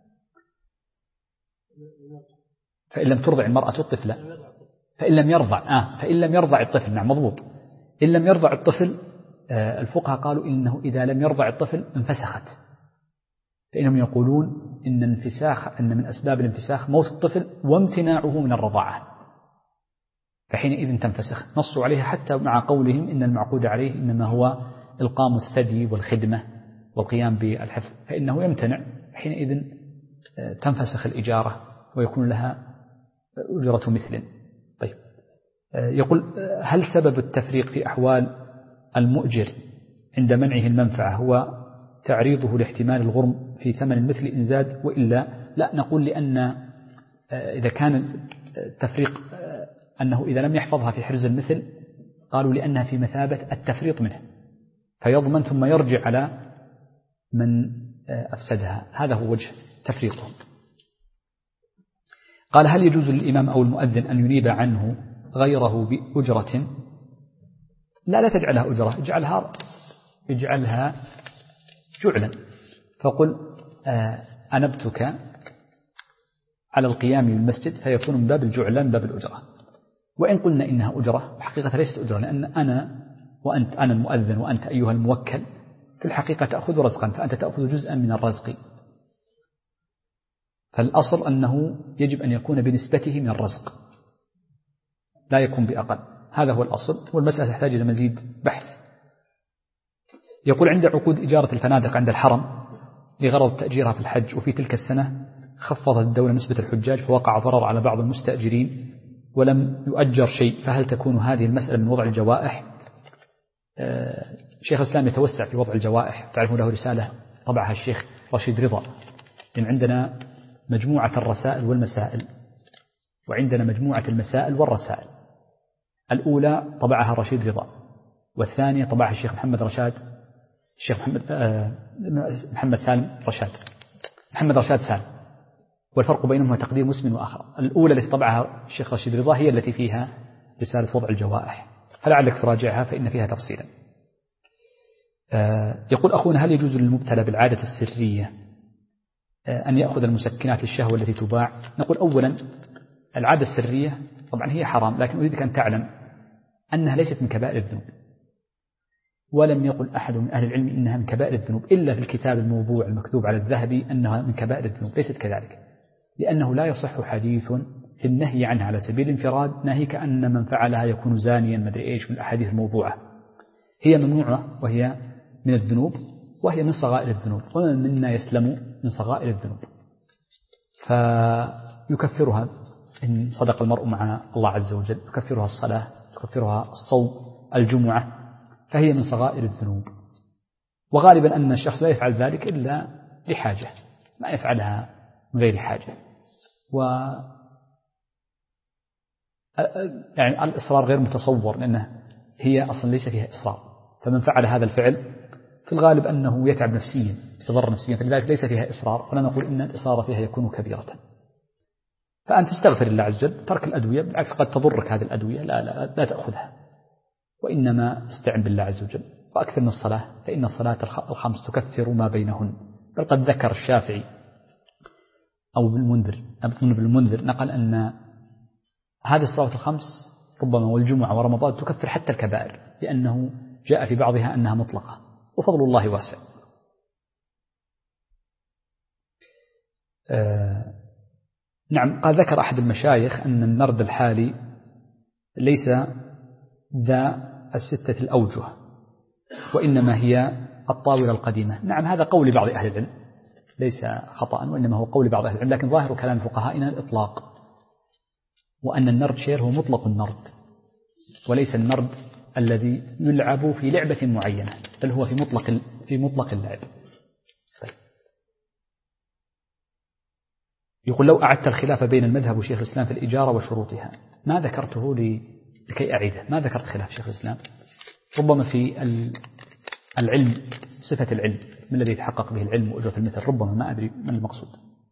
فإن لم ترضع المرأة الطفل، فإن لم يرضع الطفل. نعم مضبوط. إن لم يرضع الطفل الفقهاء قالوا إنه إذا لم يرضع الطفل انفسخت، فإنهم يقولون إن من أسباب الانفساخ موت الطفل وامتناعه من الرضاعة، فحينئذ تنفسخ. نصوا عليها حتى مع قولهم إن المعقود عليه إنما هو إلقام الثدي والخدمة والقيام بالحفظ، فإنه يمتنع، حينئذ تنفسخ الإجارة ويكون لها أجرة مثل. طيب، يقول: هل سبب التفريق في أحوال المؤجر عند منعه المنفعة هو تعريضه لاحتمال الغرم في ثمن المثل إن زاد وإلا لا؟ نقول لأن إذا كان التفريق أنه إذا لم يحفظها في حرز المثل قالوا لأنها في مثابة التفريط منه، فيضمن ثم يرجع على من أفسدها. هذا هو وجه تفريطهم. قال: هل يجوز للإمام أو المؤذن أن ينيب عنه غيره بأجرة؟ لا تجعلها أجرة، اجعلها جعلا، فقل أنبتك على القيام بالمسجد، فيكون من باب الجعلان من باب الأجرة. وإن قلنا إنها أجرة حقيقة ليست أجرة، لأن أنا المؤذن وأنت أيها الموكل في الحقيقة تأخذ رزقا، فأنت تأخذ جزءا من الرزق، فالأصل أنه يجب أن يكون بنسبته من الرزق، لا يكون بأقل، هذا هو الأصل، والمسألة تحتاج إلى مزيد بحث. يقول عند عقود إجارة الفنادق عند الحرم لغرض تأجيرها في الحج، وفي تلك السنة خفضت الدولة نسبة الحجاج فوقع ضرر على بعض المستأجرين ولم يؤجر شيء، فهل تكون هذه المسألة من وضع الجوائح؟ شيخ الإسلام يتوسع في وضع الجوائح، تعرفون له رسالة طبعها الشيخ رشيد رضا، لأن عندنا مجموعة الرسائل والمسائل، وعندنا مجموعة المسائل والرسائل. الأولى طبعها رشيد رضا، والثانية طبعها الشيخ محمد رشاد سالم، والفرق بينهما تقدير مسلم وآخر. الأولى التي طبعها الشيخ رشيد رضا هي التي فيها رسالة وضع الجوائح، فلعلك تراجعها فإن فيها تفصيلا. يقول أخونا: هل يجوز للمبتلى بالعادة السرية أن يأخذ المسكنات للشهوة التي تباع؟ نقول أولا العادة السرية طبعا هي حرام، لكن أريدك أن تعلم أنها ليست من كبائر الذنوب، ولم يقل أحد من أهل العلم إنها من كبائر الذنوب إلا في الكتاب الموضوع المكتوب على الذهب أنها من كبائر الذنوب، ليست كذلك، لأنه لا يصح حديث في النهي عنها على سبيل الانفراد ناهيك أن من فعلها يكون زانيا مدري إيش من الأحاديث الموضوعة. هي ممنوعة وهي من الذنوب، وهي من صغائر الذنوب، ومن منا يسلم من صغائر الذنوب، فيكفرها إن صدق المرء مع الله عز وجل، يكفرها الصلاة، يكفرها الصوم، الجمعة، فهي من صغائر الذنوب. وغالبا أن الشخص لا يفعل ذلك إلا لحاجة، ما يفعلها من غير حاجة. يعني الإصرار غير متصور، لأنه هي أصلا ليس فيها إصرار، فمن فعل هذا الفعل في الغالب أنه يتعب نفسيا، يتضرر نفسيا، فلذلك ليس فيها إصرار، فلا نقول إن الإصرار فيها يكون كبيرة. فأنت تستغفر الله عز وجل، ترك الأدوية بالعكس قد تضرك هذه الأدوية، لا تأخذها، وإنما استعن بالله عز وجل، وأكثر من الصلاة، فإن الصلاة الخمس تكفر ما بينهن. بل قد ذكر الشافعي أو ابن المنذر نقل أن هذه الصلوات الخمس ربما والجمعة ورمضان تكفر حتى الكبائر، لأنه جاء في بعضها أنها مطلقة، وفضل الله واسع. نعم، قال ذكر أحد المشايخ أن النرد الحالي ليس ذا الستة الأوجه، وإنما هي الطاولة القديمة. نعم، هذا قول بعض أهل العلم، ليس خطأ، وإنما هو قول بعض أهل العلم، لكن ظاهر كلام فقهائنا الإطلاق، وأن النرد شير هو مطلق النرد، وليس النرد الذي يلعب في لعبة معينة، بل هو في مطلق اللعب. يقول: لو أعدت الخلاف بين المذهب وشيخ الإسلام في الإجارة وشروطها، ما ذكرته لكي أعيده، ما ذكرت خلاف شيخ الإسلام، ربما في العلم، صفة العلم، من الذي يتحقق به العلم وأجرة المثل، ربما ما أدري من المقصود.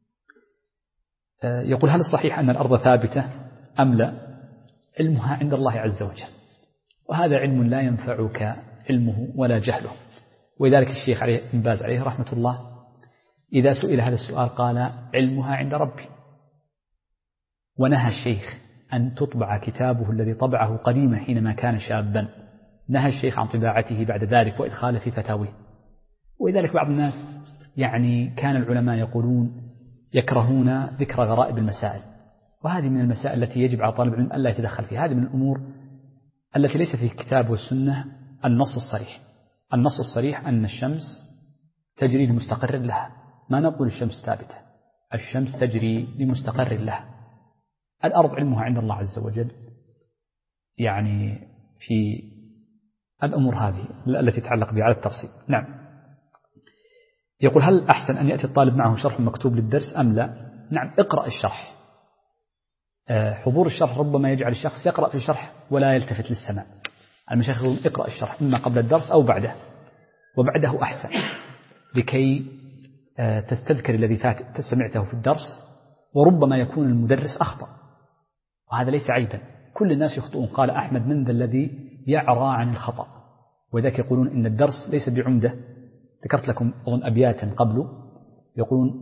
يقول: هل الصحيح أن الأرض ثابتة أم لا؟ علمها عند الله عز وجل، وهذا علم لا ينفعك علمه ولا جهله، ولذلك الشيخ ابن باز عليه رحمة الله إذا سئل هذا السؤال قال: علمها عند ربي. ونهى الشيخ أن تطبع كتابه الذي طبعه قديما حينما كان شابا، نهى الشيخ عن طباعته بعد ذلك وإدخاله في فتاويه. ولذلك بعض الناس يعني كان العلماء يقولون يكرهون ذكر غرائب المسائل، وهذه من المسائل التي يجب على طالب العلم ألا يتدخل فيها. هذه من الأمور التي ليس في الكتاب والسنة النص الصريح أن الشمس تجري لمستقر لها، ما نقول الشمس ثابتة، الشمس تجري لمستقر لها. الأرض علمها عند الله عز وجل، يعني في الأمور هذه التي تتعلق بها على التفصيل. نعم. يقول: هل أحسن أن يأتي الطالب معه شرح مكتوب للدرس أم لا؟ نعم، اقرأ الشرح. حضور الشرح ربما يجعل الشخص يقرأ في الشرح ولا يلتفت للسماع. المشايخ يقول: اقرأ الشرح إما قبل الدرس أو بعده، وبعده أحسن، لكي تستذكر الذي سمعته في الدرس، وربما يكون المدرس أخطأ، وهذا ليس عيبا، كل الناس يخطئون. قال أحمد: من ذا الذي يعرى عن الخطأ؟ وذاك يقولون إن الدرس ليس بعمدة. ذكرت لكم أظن أبياتا قبله، يقولون: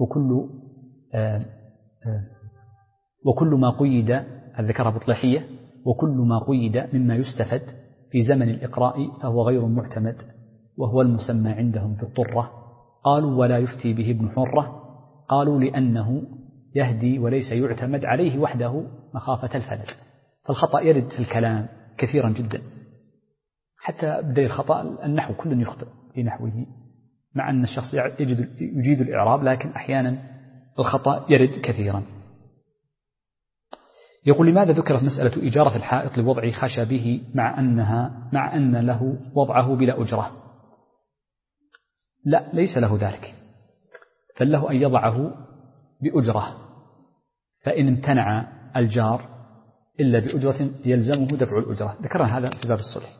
وكل ما قيد، ذكرها بطلحية، وكل ما قيد مما يستفد في زمن الإقراء فهو غير معتمد، وهو المسمى عندهم بالطرة. قالوا: ولا يفتي به ابن حرة. قالوا: لأنه يهدي وليس يعتمد عليه وحده مخافة الفلت. فالخطأ يرد في الكلام كثيرا جدا، حتى بداية الخطأ النحو كل يخطئ في نحوه، مع أن الشخص يجيد الإعراب، لكن أحيانا الخطأ يرد كثيرا. يقول: لماذا ذكرت مسألة إجارة الحائط لوضع خشبه مع أن له وضعه بلا أجرة؟ لا، ليس له ذلك، فله أن يضعه بأجرة، فإن امتنع الجار إلا بأجرة يلزمه دفع الأجرة. ذكرنا هذا في باب الصلح.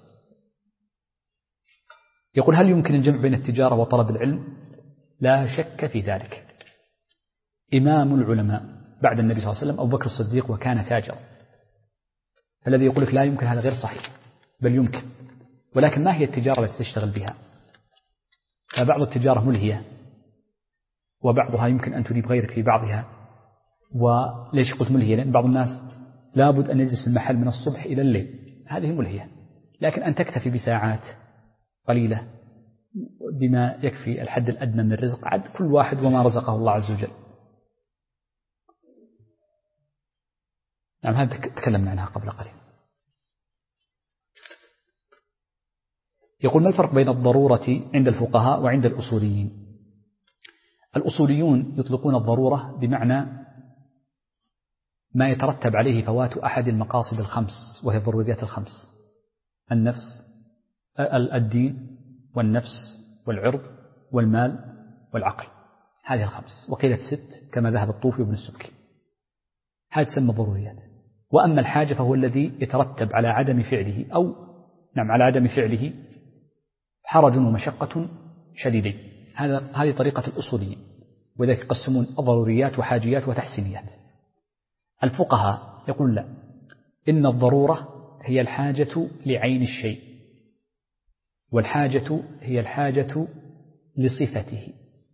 يقول: هل يمكن الجمع بين التجارة وطلب العلم؟ لا شك في ذلك. إمام العلماء بعد النبي صلى الله عليه وسلم أبو بكر الصديق، وكان تاجرا. الذي يقول لك لا يمكن هذا غير صحيح، بل يمكن، ولكن ما هي التجارة التي تشتغل بها؟ فبعض التجارة ملهية، وبعضها يمكن أن تريد غيرك في بعضها. وليش قلت ملهية؟ لأن بعض الناس لابد أن يجلس في المحل من الصبح إلى الليل، هذه ملهية. لكن أن تكتفي بساعات قليلة بما يكفي الحد الأدنى من الرزق، عد كل واحد وما رزقه الله عز وجل. نعم، هذا تكلمنا عنها قبل قليل. يقول: ما الفرق بين الضرورة عند الفقهاء وعند الأصوليين؟ الأصوليون يطلقون الضرورة بمعنى ما يترتب عليه فوات أحد المقاصد الخمس، وهي الضروريات الخمس: النفس، الدين، والنفس، والعرض، والمال، والعقل. هذه الخمس، وقيل الست كما ذهب الطوفي وابن السبكي. هذه تسمى ضروريات. وأما الحاجة فهو الذي يترتب على عدم فعله، أو نعم على عدم فعله حرج ومشقة شديدين. هذه طريقة الأصوليين، وذلك يقسمون الضروريات وحاجيات وتحسينيات. الفقهاء يقول لا، إن الضرورة هي الحاجة لعين الشيء، والحاجة هي الحاجة لصفته.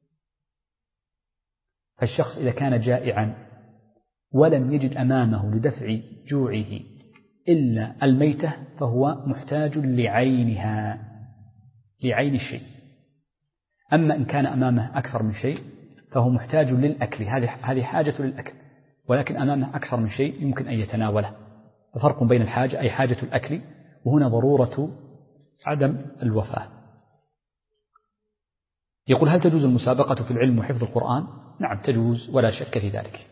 فالشخص إذا كان جائعا ولم يجد أمامه لدفع جوعه إلا الميتة، فهو محتاج لعينها، لعين الشيء. أما إن كان أمامه أكثر من شيء فهو محتاج للأكل، هذه حاجة للأكل، ولكن أمامه أكثر من شيء يمكن أن يتناوله. ففرق بين الحاجة أي حاجة الأكل، وهنا ضرورة عدم الوفاة. يقول: هل تجوز المسابقة في العلم وحفظ القرآن؟ نعم تجوز، ولا شك في ذلك.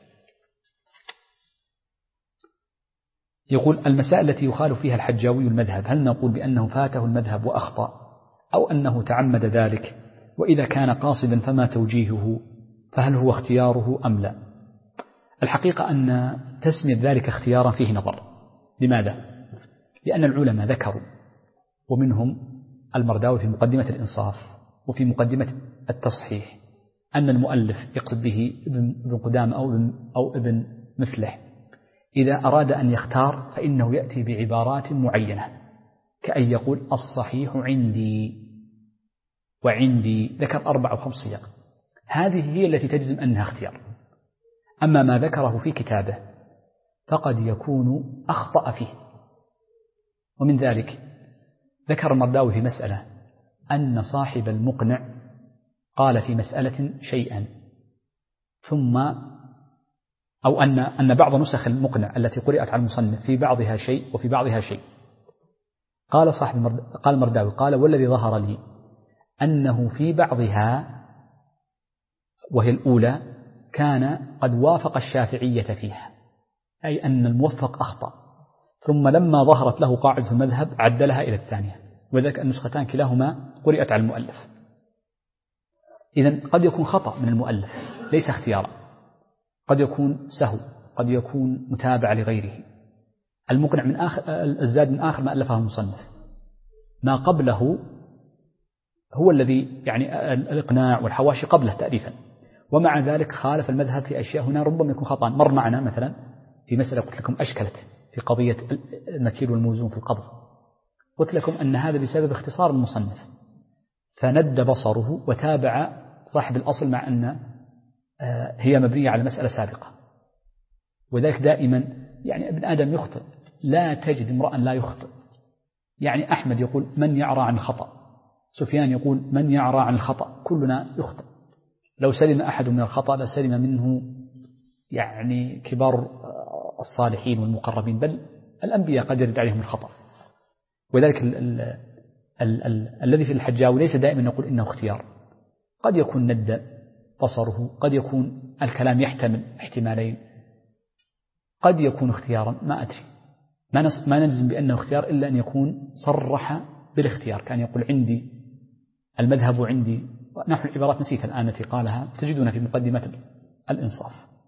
يقول: المسائل التي يخالف فيها الحجاوي المذهب، هل نقول بأنه فاته المذهب وأخطأ، أو أنه تعمد ذلك؟ وإذا كان قاصدا فما توجيهه؟ فهل هو اختياره أم لا؟ الحقيقة أن تسمية ذلك اختيارا فيه نظر. لماذا؟ لأن العلماء ذكروا، ومنهم المرداوي في مقدمة الإنصاف وفي مقدمة التصحيح، أن المؤلف يقصد به ابن قدامة أو ابن مفلح، إذا أراد أن يختار فإنه يأتي بعبارات معينة، كأن يقول: الصحيح عندي، وعندي، ذكر 4 أو 5 صيغ، هذه هي التي تجزم أنها اختيار. أما ما ذكره في كتابه فقد يكون أخطأ فيه. ومن ذلك ذكر المرداوي في مسألة أن صاحب المقنع قال في مسألة شيئا، ثم أو أن بعض نسخ المقنع التي قرأت على المصنف في بعضها شيء وفي بعضها شيء. قال المرداوي: قال والذي ظهر لي أنه في بعضها، وهي الأولى، كان قد وافق الشافعية فيها، أي أن الموفق أخطأ، ثم لما ظهرت له قاعدة المذهب عدلها إلى الثانية، وذلك النسختان كلاهما قرأت على المؤلف. إذن قد يكون خطأ من المؤلف ليس اختيارا، قد يكون سهو، قد يكون متابعة لغيره. المقنع من الزاد من آخر ما ألفه المصنف، ما قبله هو الذي يعني الإقناع والحواشي قبله تأليفا، ومع ذلك خالف المذهب في أشياء هنا ربما يكون خطأ. مر معنا مثلا في مسألة قلت لكم أشكلت في قضية المكيل والموزون في القبض، قلت لكم أن هذا بسبب اختصار المصنف، فند بصره وتابع صاحب الأصل، مع أن هي مبنية على مسألة سابقة. وذلك دائما يعني ابن آدم يخطئ، لا تجد امرأ لا يخطئ. يعني أحمد يقول: من يعرى عن الخطأ؟ سفيان يقول: من يعرى عن الخطأ؟ كلنا يخطئ. لو سلم أحد من الخطأ لسلم منه يعني كبار الصالحين والمقربين، بل الأنبياء قد يرد عليهم الخطأ. وذلك الذي في الحجاوي ليس دائما نقول إنه اختيار، قد يكون ند بصره، قد يكون الكلام يحتمل احتمالين، قد يكون اختيارا، ما أدري، ما نجزم بأنه اختيار إلا أن يكون صرح بالاختيار، كان يقول عندي المذهب عندي، نحو العبارات نسيت الآن التي قالها، تجدون في مقدمة الإنصاف.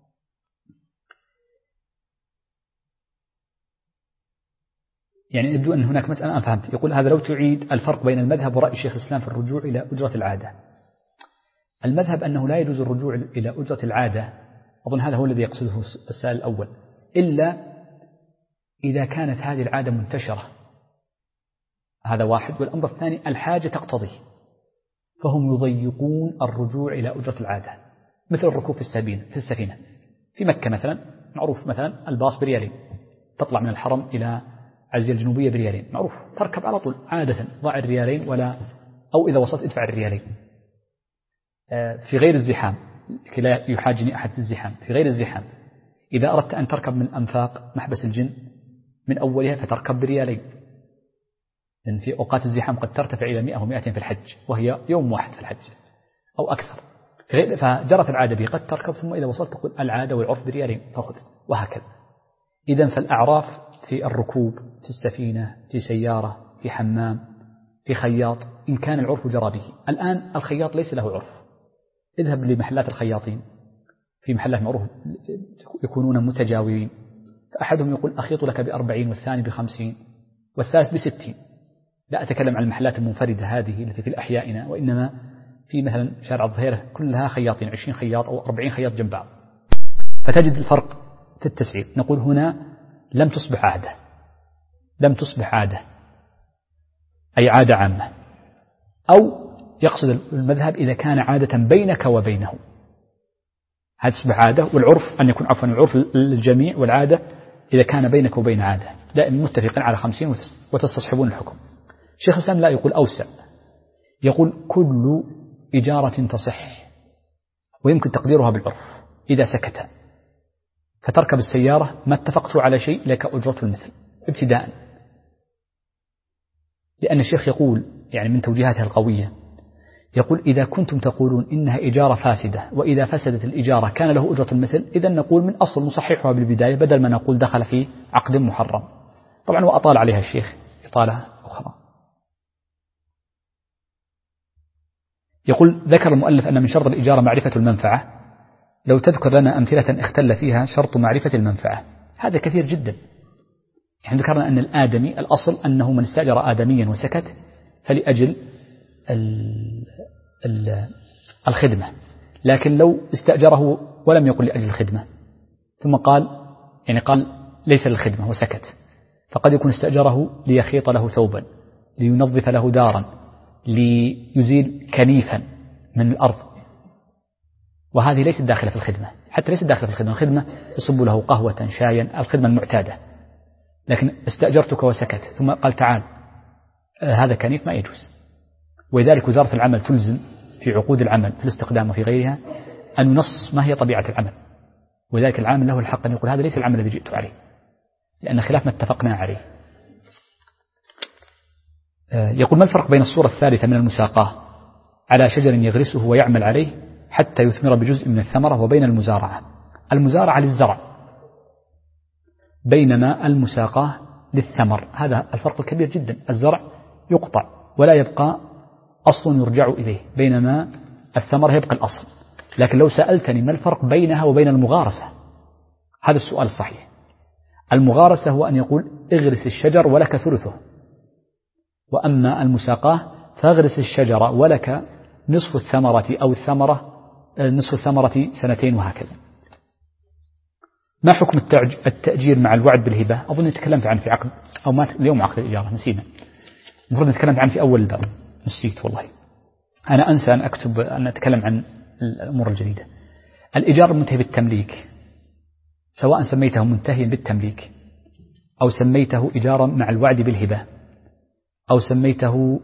يعني يبدو أن هناك مسألة أنا فهمت، يقول هذا لو تعيد الفرق بين المذهب ورأي شيخ الإسلام في الرجوع إلى أجرة العادة. المذهب أنه لا يجوز الرجوع إلى أجرة العادة، أظن هذا هو الذي يقصده السائل الأول، إلا إذا كانت هذه العادة منتشرة، هذا واحد. والأمر الثاني الحاجة تقتضيه، فهم يضيقون الرجوع إلى أجرة العادة، مثل الركوب في السفينة في مكة مثلا، معروف مثلا الباص بريالين، تطلع من الحرم إلى عزية الجنوبية بريالين، معروف، تركب على طول عادة، ضع الريالين أو إذا وصلت ادفع الريالين في غير الزحام، لكي لا يحاجني أحد في الزحام، في غير الزحام. إذا أردت أن تركب من أنفاق محبس الجن من أولها فتركب بريالين، لأن في أوقات الزحام قد ترتفع إلى 100 و200 في الحج، وهي يوم واحد في الحج أو أكثر، فجرت العادة به، قد تركب ثم إذا وصلت تقول العادة والعرف بريالين فأخذ، وهكذا. إذن فالأعراف في الركوب، في السفينة، في سيارة، في حمام، في خياط، إن كان العرف جرى به. الآن الخياط ليس له عرف، اذهب لمحلات الخياطين، في محلات معروف يكونون متجاورين، فأحدهم يقول أخيط لك ب40 والثاني ب50 والثالث ب60. لا أتكلم عن المحلات المنفردة هذه التي في الأحيائنا، وإنما في مثلا شارع الظهيرة كلها خياطين، 20 خياط أو 40 خياط جنب بعض، فتجد الفرق في التسعير. نقول هنا لم تصبح عادة أي عادة عامة، أو يقصد المذهب إذا كان عادة بينك وبينه، هذا تصبح عادة، والعرف أن يكون عفوا العرف للجميع، والعادة إذا كان بينك وبين عادة دائما متفقين على 50 وتستصحبون الحكم. شيخ الإسلام لا يقول أوسع، يقول كل إجارة تصح ويمكن تقديرها بالعرف إذا سكت، فتركب السيارة ما اتفقت على شيء لك أجرة المثل ابتداء، لأن الشيخ يقول يعني من توجيهاته القوية، يقول إذا كنتم تقولون إنها إجارة فاسدة وإذا فسدت الإجارة كان له أجرة المثل، إذن نقول من أصل نصححها بالبداية بدل ما نقول دخل في عقد محرم. طبعا وأطال عليها الشيخ إطالة أخرى. يقول ذكر المؤلف أن من شرط الإجارة معرفة المنفعة، لو تذكر لنا أمثلة اختل فيها شرط معرفة المنفعة. هذا كثير جدا، يعني ذكرنا أن الآدمي الأصل أنه من استأجر آدميا وسكت فلأجل الخدمة، لكن لو استأجره ولم يقل لأجل الخدمة ثم قال ليس للخدمة وسكت، فقد يكون استأجره ليخيط له ثوبا، لينظف له دارا، ليزيل كنيفا من الأرض، وهذه ليست داخلة في الخدمة، حتى ليست داخلة في الخدمة يصب له قهوة شايا الخدمة المعتادة، لكن استأجرتك وسكت ثم قال تعال هذا كنيف، ما يجوز. ولذلك وزارة العمل تلزم في عقود العمل في الاستخدام وفي غيرها أن ينص ما هي طبيعة العمل، ولذلك العامل له الحق أن يقول هذا ليس العمل الذي جئت عليه، لأن خلاف ما اتفقنا عليه. يقول ما الفرق بين الصورة الثالثة من المساقاة على شجر يغرسه ويعمل عليه حتى يثمر بجزء من الثمرة وبين المزارعة؟ المزارعة للزرع، بينما المساقاة للثمر، هذا الفرق الكبير جدا. الزرع يقطع ولا يبقى أصل يرجع إليه، بينما الثمر يبقى الأصل. لكن لو سألتني ما الفرق بينها وبين المغارسة، هذا السؤال الصحيح. المغارسة هو أن يقول اغرس الشجر ولك ثلثه، وأما المساقاة فاغرس الشجر ولك نصف الثمرة أو نصف الثمرة 2 وهكذا. ما حكم التأجير مع الوعد بالهبة؟ أظن تكلمت عنه في عقد أو ما اليوم عقد الإجارة نسينا، المفروض نتكلم عنه في أول الباب، نسيت والله، أنا أنسى أن أكتب أن أتكلم عن الأمور الجديدة. الإيجار المنتهي بالتمليك، سواء سميته منتهيا بالتمليك أو سميته إيجارا مع الوعد بالهبة أو سميته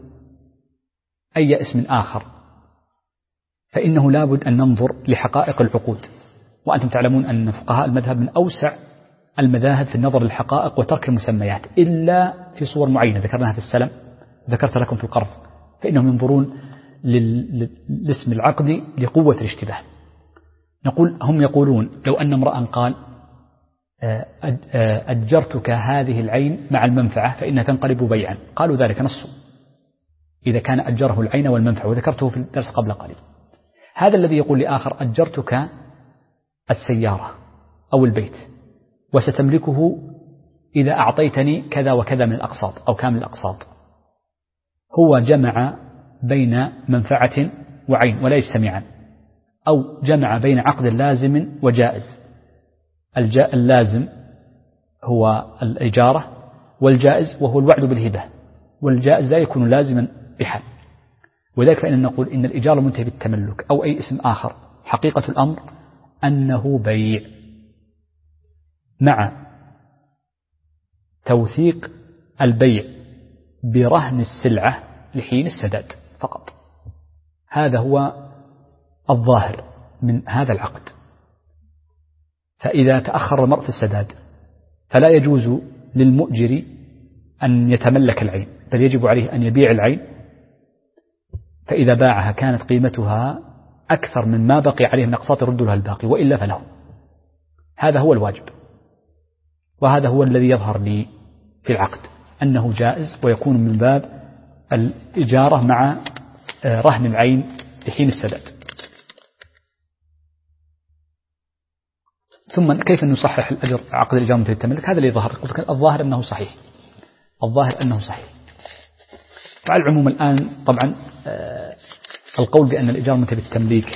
أي اسم آخر، فإنه لابد أن ننظر لحقائق العقود وأنتم تعلمون أن فقهاء المذهب من أوسع المذاهب في النظر للحقائق وترك المسميات إلا في صور معينة ذكرناها في السلم، ذكرت لكم في القرض، فإنهم ينظرون للاسم العقدي لقوة الاشتباه. نقول هم يقولون لو أن امرأ قال أجرتك هذه العين مع المنفعة فإنها تنقلب بيعا، قالوا ذلك نص إذا كان أجره العين والمنفعة، وذكرته في الدرس قبل قليل. هذا الذي يقول لآخر أجرتك السيارة أو البيت وستملكه إذا أعطيتني كذا وكذا من الأقساط أو كامل الأقساط، هو جمع بين منفعة وعين ولا يجتمعان، أو جمع بين عقد لازم وجائز. اللازم هو الإجارة، والجائز وهو الوعد بالهبة، والجائز لا يكون لازما بحال. وذلك فإن نقول إن الإجارة منتهي بالتملك أو أي اسم آخر حقيقة الأمر أنه بيع مع توثيق البيع برهن السلعة لحين السداد فقط. هذا هو الظاهر من هذا العقد. فإذا تأخر المرء في السداد فلا يجوز للمؤجر أن يتملك العين، بل يجب عليه أن يبيع العين، فإذا باعها كانت قيمتها أكثر من ما بقي عليه من أقساط يرد لها الباقي، وإلا فله. هذا هو الواجب، وهذا هو الذي يظهر لي في العقد أنه جائز ويكون من باب الإجارة مع رهن العين لحين السداد. ثم كيف نصحح الأجر عقد الإجارة منتهي التملك؟ هذا اللي ظهر. قلت الظاهر أنه صحيح، الظاهر أنه صحيح. فعلى العموم الآن طبعا القول بأن الإجارة منتهي بالتمليك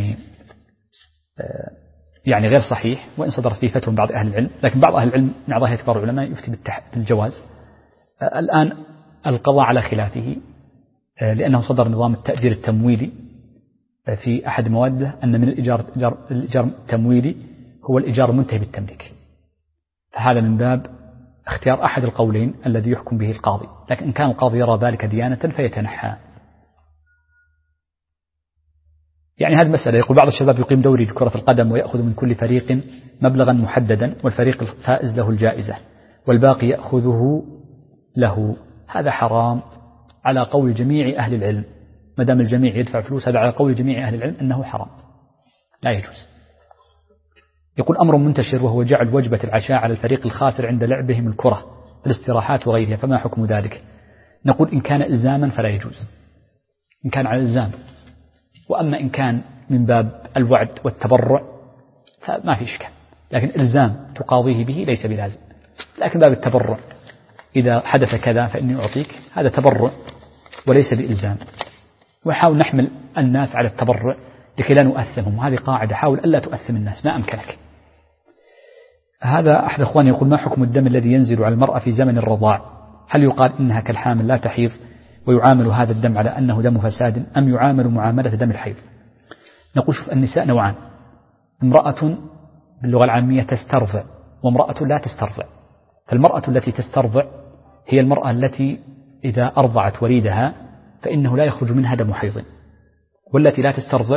يعني غير صحيح، وإن صدرت فيه فتوى من بعض أهل العلم، لكن بعض أهل العلم من أعضاء كبار العلماء يفتي بالجواز. الآن القضاء على خلافه، لأنه صدر نظام التأجير التمويلي في أحد مواده أن من الإيجار التمويلي هو الإيجار المنتهي بالتمليك، فهذا من باب اختيار أحد القولين الذي يحكم به القاضي. لكن إن كان القاضي يرى ذلك ديانة فيتنحى. يعني هذه مسألة. يقول بعض الشباب يقيم دوري لكرة القدم ويأخذ من كل فريق مبلغا محددا، والفريق الفائز له الجائزة والباقي يأخذه له. هذا حرام على قول جميع أهل العلم، ما دام الجميع يدفع فلوس، هذا على قول جميع أهل العلم أنه حرام لا يجوز. يقول أمر منتشر وهو جعل وجبة العشاء على الفريق الخاسر عند لعبهم الكرة في الاستراحات وغيرها، فما حكم ذلك؟ نقول إن كان إلزاما فلا يجوز، إن كان على إلزام. وأما إن كان من باب الوعد والتبرع فما في إشكال، لكن إلزام تقاضيه به ليس بلازم. لكن باب التبرع إذا حدث كذا فإني أعطيك، هذا تبرع وليس بإلزام. وحاول نحمل الناس على التبرع لكي لا نؤثمهم، هذه قاعدة، حاول ألا تؤثم الناس ما أمكنك. هذا أحد أخواني يقول ما حكم الدم الذي ينزل على المرأة في زمن الرضاع؟ هل يقال إنها كالحامل لا تحيض ويعامل هذا الدم على أنه دم فساد، أم يعامل معاملة دم الحيض؟ نقول شوف، النساء نوعان، امرأة باللغة العامية تسترضع وامرأة لا تسترضع. فالمرأة التي تسترضع هي المرأة التي إذا أرضعت وليدها فإنه لا يخرج منها دم حيض، والتي لا تسترضع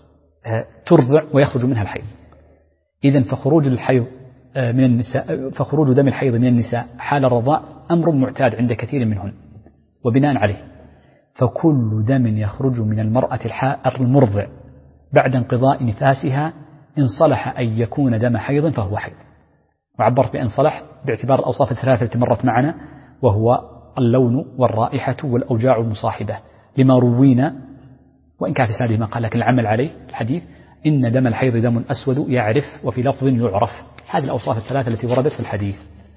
ترضع ويخرج منها الحيض. إذن فخروج الحيض من النساء، فخروج دم الحيض من النساء حال الرضاع أمر معتاد عند كثير منهن، وبناء عليه فكل دم يخرج من المرأة المرضع بعد انقضاء نفاسها إن صلح أن يكون دم حيض فهو حيض. وعبرت بأن صلح باعتبار الأوصاف الثلاثة التي مرت معنا، وهو اللون والرائحة والأوجاع المصاحبة، لما روينا وإن كان في سنده ما قال، لكن العمل عليه الحديث إن دم الحيض دم أسود يعرف وفي لفظ يعرف. هذه الأوصاف الثلاثة التي وردت في الحديث.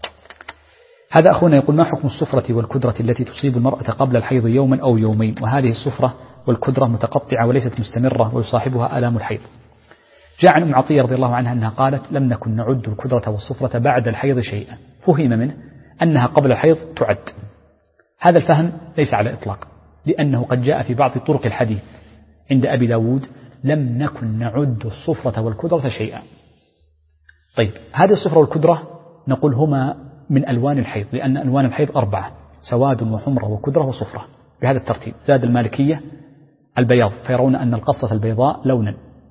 هذا أخونا يقول ما حكم الصفرة والكدرة التي تصيب المرأة قبل الحيض يوما أو يومين، وهذه الصفرة والكدرة متقطعة وليست مستمرة ويصاحبها آلام الحيض؟ جاء عن أم عطية رضي الله عنها أنها قالت لم نكن نعد الكدرة والصفرة بعد الحيض شيئا، فهم منه أنها قبل الحيض تعد. هذا الفهم ليس على الإطلاق، لأنه قد جاء في بعض طرق الحديث عند أبي داود لم نكن نعد الصفرة والكدرة شيئا. طيب هذه الصفرة والكدرة نقول هما من ألوان الحيض، لأن ألوان الحيض 4، سواد وحمرة وكدرة وصفرة بهذا الترتيب. زاد المالكية البياض، فيرون أن القصة البيضاء لونا،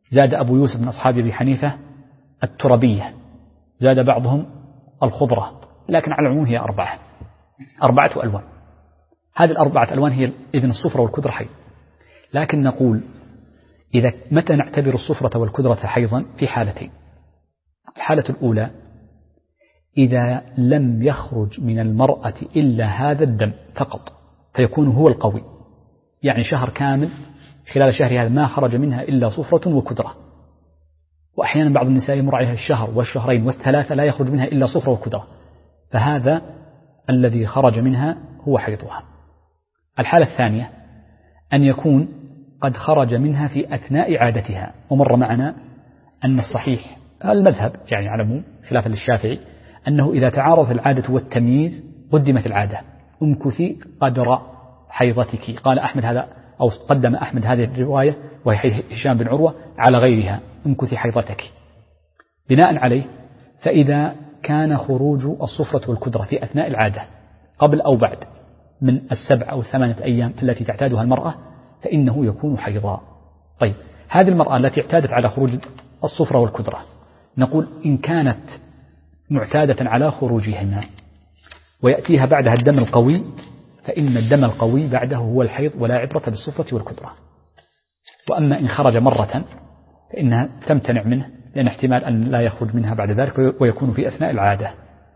زاد أبو يوسف من أصحاب أبي حنيفة التربية، زاد بعضهم الخضرة، لكن على العموم هي 4 ألوان. هذه 4 ألوان هي إذن الصفرة والكدرة حيض. لكن نقول متى نعتبر الصفرة والكدرة حيضا؟ في حالتين. الحالة الأولى إذا لم يخرج من المرأة إلا هذا الدم فقط فيكون هو القوي، يعني شهر كامل خلال شهر هذا ما خرج منها إلا صفرة وكدرة، وأحيانا بعض النساء يمر عليها الشهر والشهرين والثلاثة لا يخرج منها إلا صفرة وكدرة، فهذا الذي خرج منها هو حيضها. الحالة الثانية أن يكون قد خرج منها في أثناء عادتها، ومر معنا أن الصحيح المذهب يعني على العموم خلافا للشافعي أنه إذا تعارض العادة والتمييز قدمت العادة، امكثي قدر حيضتك. قال أحمد هذا، أو قدم أحمد هذه الرواية وهي هشام بن عروة على غيرها، امكثي حيضتك. بناء عليه فإذا كان خروج الصفرة والكدرة في أثناء العادة قبل أو بعد من 7 أو 8 أيام التي تعتادها المرأة فإنه يكون حيضا. طيب هذه المرأة التي اعتادت على خروج الصفرة والكدرة، نقول إن كانت معتادة على خروجهما ويأتيها بعدها الدم القوي فإن الدم القوي بعده هو الحيض ولا عبرة بالصفرة والكدرة. وأما إن خرج مرة فإنها تمتنع منه لأن احتمال أن لا يخرج منها بعد ذلك ويكون في أثناء العادة.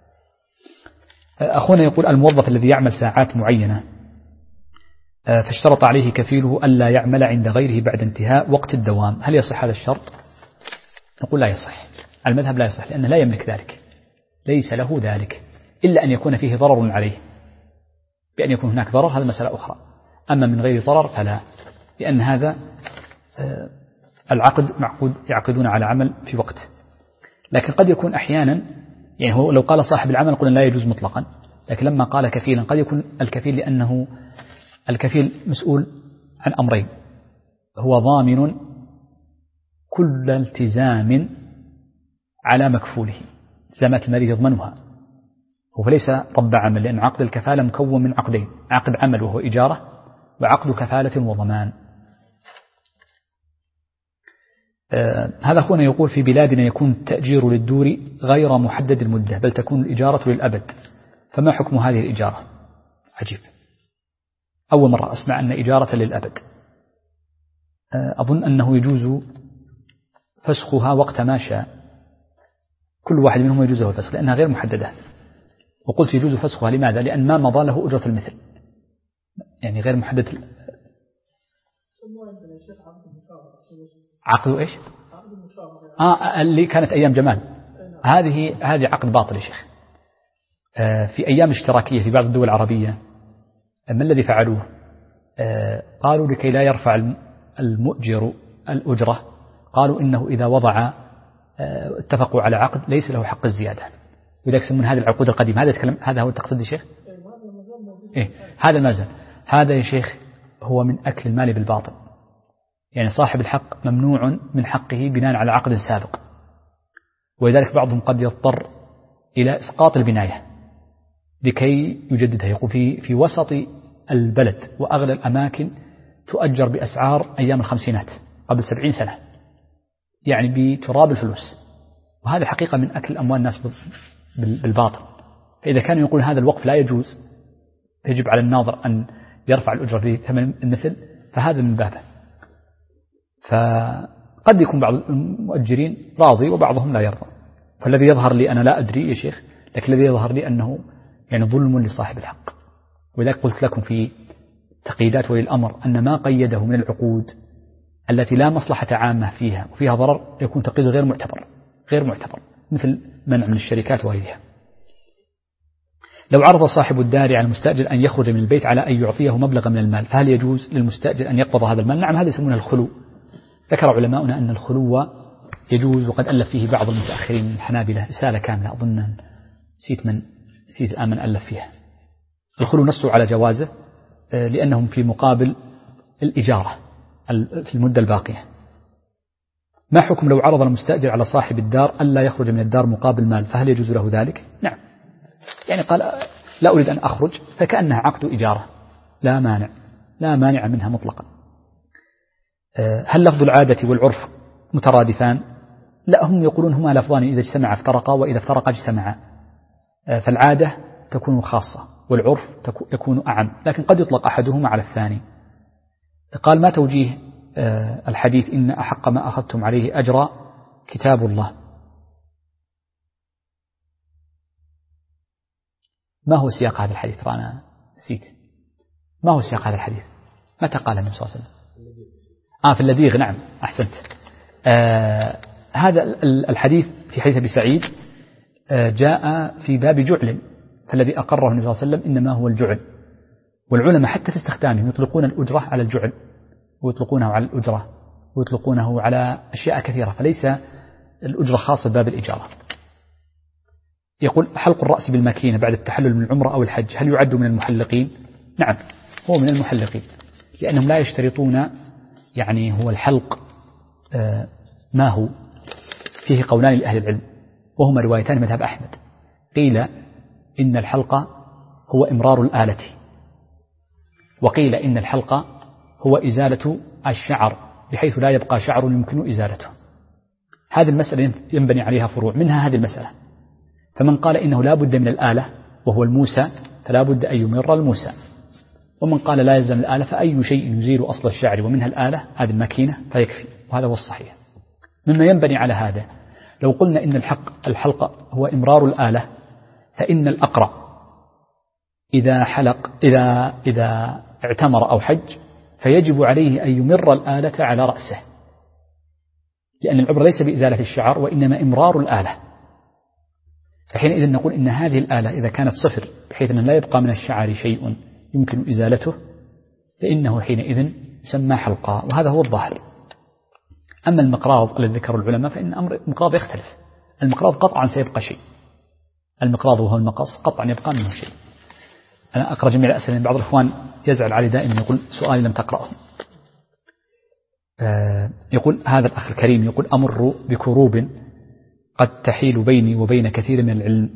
أخونا يقول الموظف الذي يعمل ساعات معينة فاشترط عليه كفيله ألا يعمل عند غيره بعد انتهاء وقت الدوام، هل يصح هذا الشرط؟ نقول لا يصح، المذهب لا يصح لأنه لا يملك ذلك، ليس له ذلك إلا أن يكون فيه ضرر عليه، بأن يكون هناك ضرر هذا مسألة أخرى، أما من غير ضرر فلا، لأن هذا العقد معقود يعقدون على عمل في وقت. لكن قد يكون أحيانا يعني هو لو قال صاحب العمل قلنا لا يجوز مطلقا، لكن لما قال كفيلا قد يكون الكفيل لأنه الكفيل مسؤول عن أمرين، هو ضامن كل التزام على مكفوله، التزامات المالية يضمنها، وليس رب عمل، لأن عقد الكفالة مكون من عقدين، عقد عمل وهو إجارة، وعقد كفالة وضمان. هذا أخونا يقول في بلادنا يكون التأجير للدور غير محدد المدة بل تكون الإجارة للأبد، فما حكم هذه الإجارة؟ عجيب، أول مرة أسمع أن إجارة للأبد. أظن أنه يجوز فسخها وقت ما شاء، كل واحد منهم يجوز له الفسخ لأنها غير محددة. وقلت يجوز فسخها لماذا؟ لأن ما مضى له أجرة المثل، يعني غير محدد. عقد إيش؟ اللي كانت أيام جمال، هذه عقد باطل يا شيخ. في أيام اشتراكية في بعض الدول العربية ما الذي فعلوه؟ قالوا لكي لا يرفع المؤجر الأجرة، قالوا إنه إذا وضع اتفقوا على عقد ليس له حق الزيادة، وذلك يسمون هذه العقود القديمة. هذا هو التقصد يا شيخ؟ إيه هذا المازال، هذا يا شيخ هو من أكل المال بالباطل، يعني صاحب الحق ممنوع من حقه بناء على عقد سابق، ولذلك بعضهم قد يضطر إلى إسقاط البناية لكي يجددها. يقول في وسط البلد وأغلى الأماكن تؤجر بأسعار أيام الخمسينات قبل 70 سنة، يعني بتراب الفلوس، وهذا حقيقة من أكل أموال الناس بالباطل. فإذا كانوا يقول هذا الوقف لا يجوز يجب على الناظر أن يرفع الأجرة بثمن المثل، فهذا من بابه. فقد يكون بعض المؤجرين راضي وبعضهم لا يرضى، فالذي يظهر لي أنا لا أدري يا شيخ، لكن الذي يظهر لي أنه يعني ظلم لصاحب الحق. ولذلك قلت لكم في تقييدات ولي الأمر أن ما قيده من العقود التي لا مصلحة عامة فيها وفيها ضرر يكون تقييده غير معتبر، مثل منع من الشركات وغيرها. لو عرض صاحب الدار على المستأجر أن يخرج من البيت على أن يعطيه مبلغا من المال، فهل يجوز للمستأجر أن يقبض هذا المال؟ نعم، هذا يسمونه الخلو. ذكر علماؤنا أن الخلو يجوز، وقد ألف فيه بعض المتأخرين من الحنابلة رسالة كاملة، أظن نسيت الآن من ألف فيها. الخلو نصوا على جوازه لأنهم في مقابل الإجارة في المدة الباقية. ما حكم لو عرض المستأجر على صاحب الدار ألا يخرج من الدار مقابل مال، فهل يجوز له ذلك؟ نعم، يعني قال لا أريد أن أخرج، فكأنها عقد إجارة لا مانع منها مطلقا. هل لفظ العادة والعرف مترادفان؟ لا، هم يقولون هما لفظان إذا اجتمعا افترقا وإذا افترقا اجتمعا، فالعادة تكون خاصة والعرف يكون أعم، لكن قد يطلق أحدهما على الثاني. قال: ما توجيه الحديث إن أحق ما أخذتم عليه أجرا كتاب الله؟ ما هو سياق هذا الحديث؟ أنا نسيت ما هو سياق هذا الحديث، متى قال النبي صلى الله عليه وسلم؟ في اللذيغ، نعم أحسنت. هذا الحديث في حديث أبي سعيد جاء في باب جعل، فالذي أقره النبي صلى الله عليه وسلم إنما هو الجعل، والعلماء حتى في استخدامهم يطلقون الأجرة على الجعل، ويطلقونه على الأجرة، ويطلقونه على أشياء كثيرة، فليس الأجرة خاصة باب الإجارة. يقول: حلق الرأس بالماكينة بعد التحلل من العمرة أو الحج هل يعد من المحلقين؟ نعم، هو من المحلقين، لأنهم لا يشترطون، يعني هو الحلق ما هو فيه قولان لأهل العلم، وهما روايتان مذهب أحمد. قيل إن الحلق هو إمرار الآلة، وقيل إن الحلق هو إزالة الشعر بحيث لا يبقى شعر يمكن إزالته. هذه المسألة ينبني عليها فروع، منها هذه المسألة. فمن قال إنه لا بد من الآلة وهو الموسى فلا بد أن يمر الموسى، ومن قال لا يلزم الآلة فأي شيء يزيل أصل الشعر ومنها الآلة هذه الماكينة فيكفي، وهذا هو الصحيح. مما ينبني على هذا لو قلنا إن الحلق هو إمرار الآلة، فإن الأقرع إذا اعتمر أو حج فيجب عليه أن يمر الآلة على رأسه، لأن العبرة ليس بإزالة الشعر وإنما إمرار الآلة. فحينئذ نقول إن هذه الآلة إذا كانت صفر بحيث أن لا يبقى من الشعر شيء يمكن إزالته فإنه حينئذ يسمى حلقا، وهذا هو الظاهر. أما المقراض الذي ذكر العلماء فإن أمر المقراض يختلف. المقراض قطعا سيبقى شيء، المقراض وهو المقص قطعا يبقى منه شيء. أنا أقرأ جميع الأسئلة، بعض الإخوان يزعل علي دائما يقول سؤالي لم تقرأه. يقول هذا الأخ الكريم يقول: أمر بكروب قد تحيل بيني وبين كثير من العلم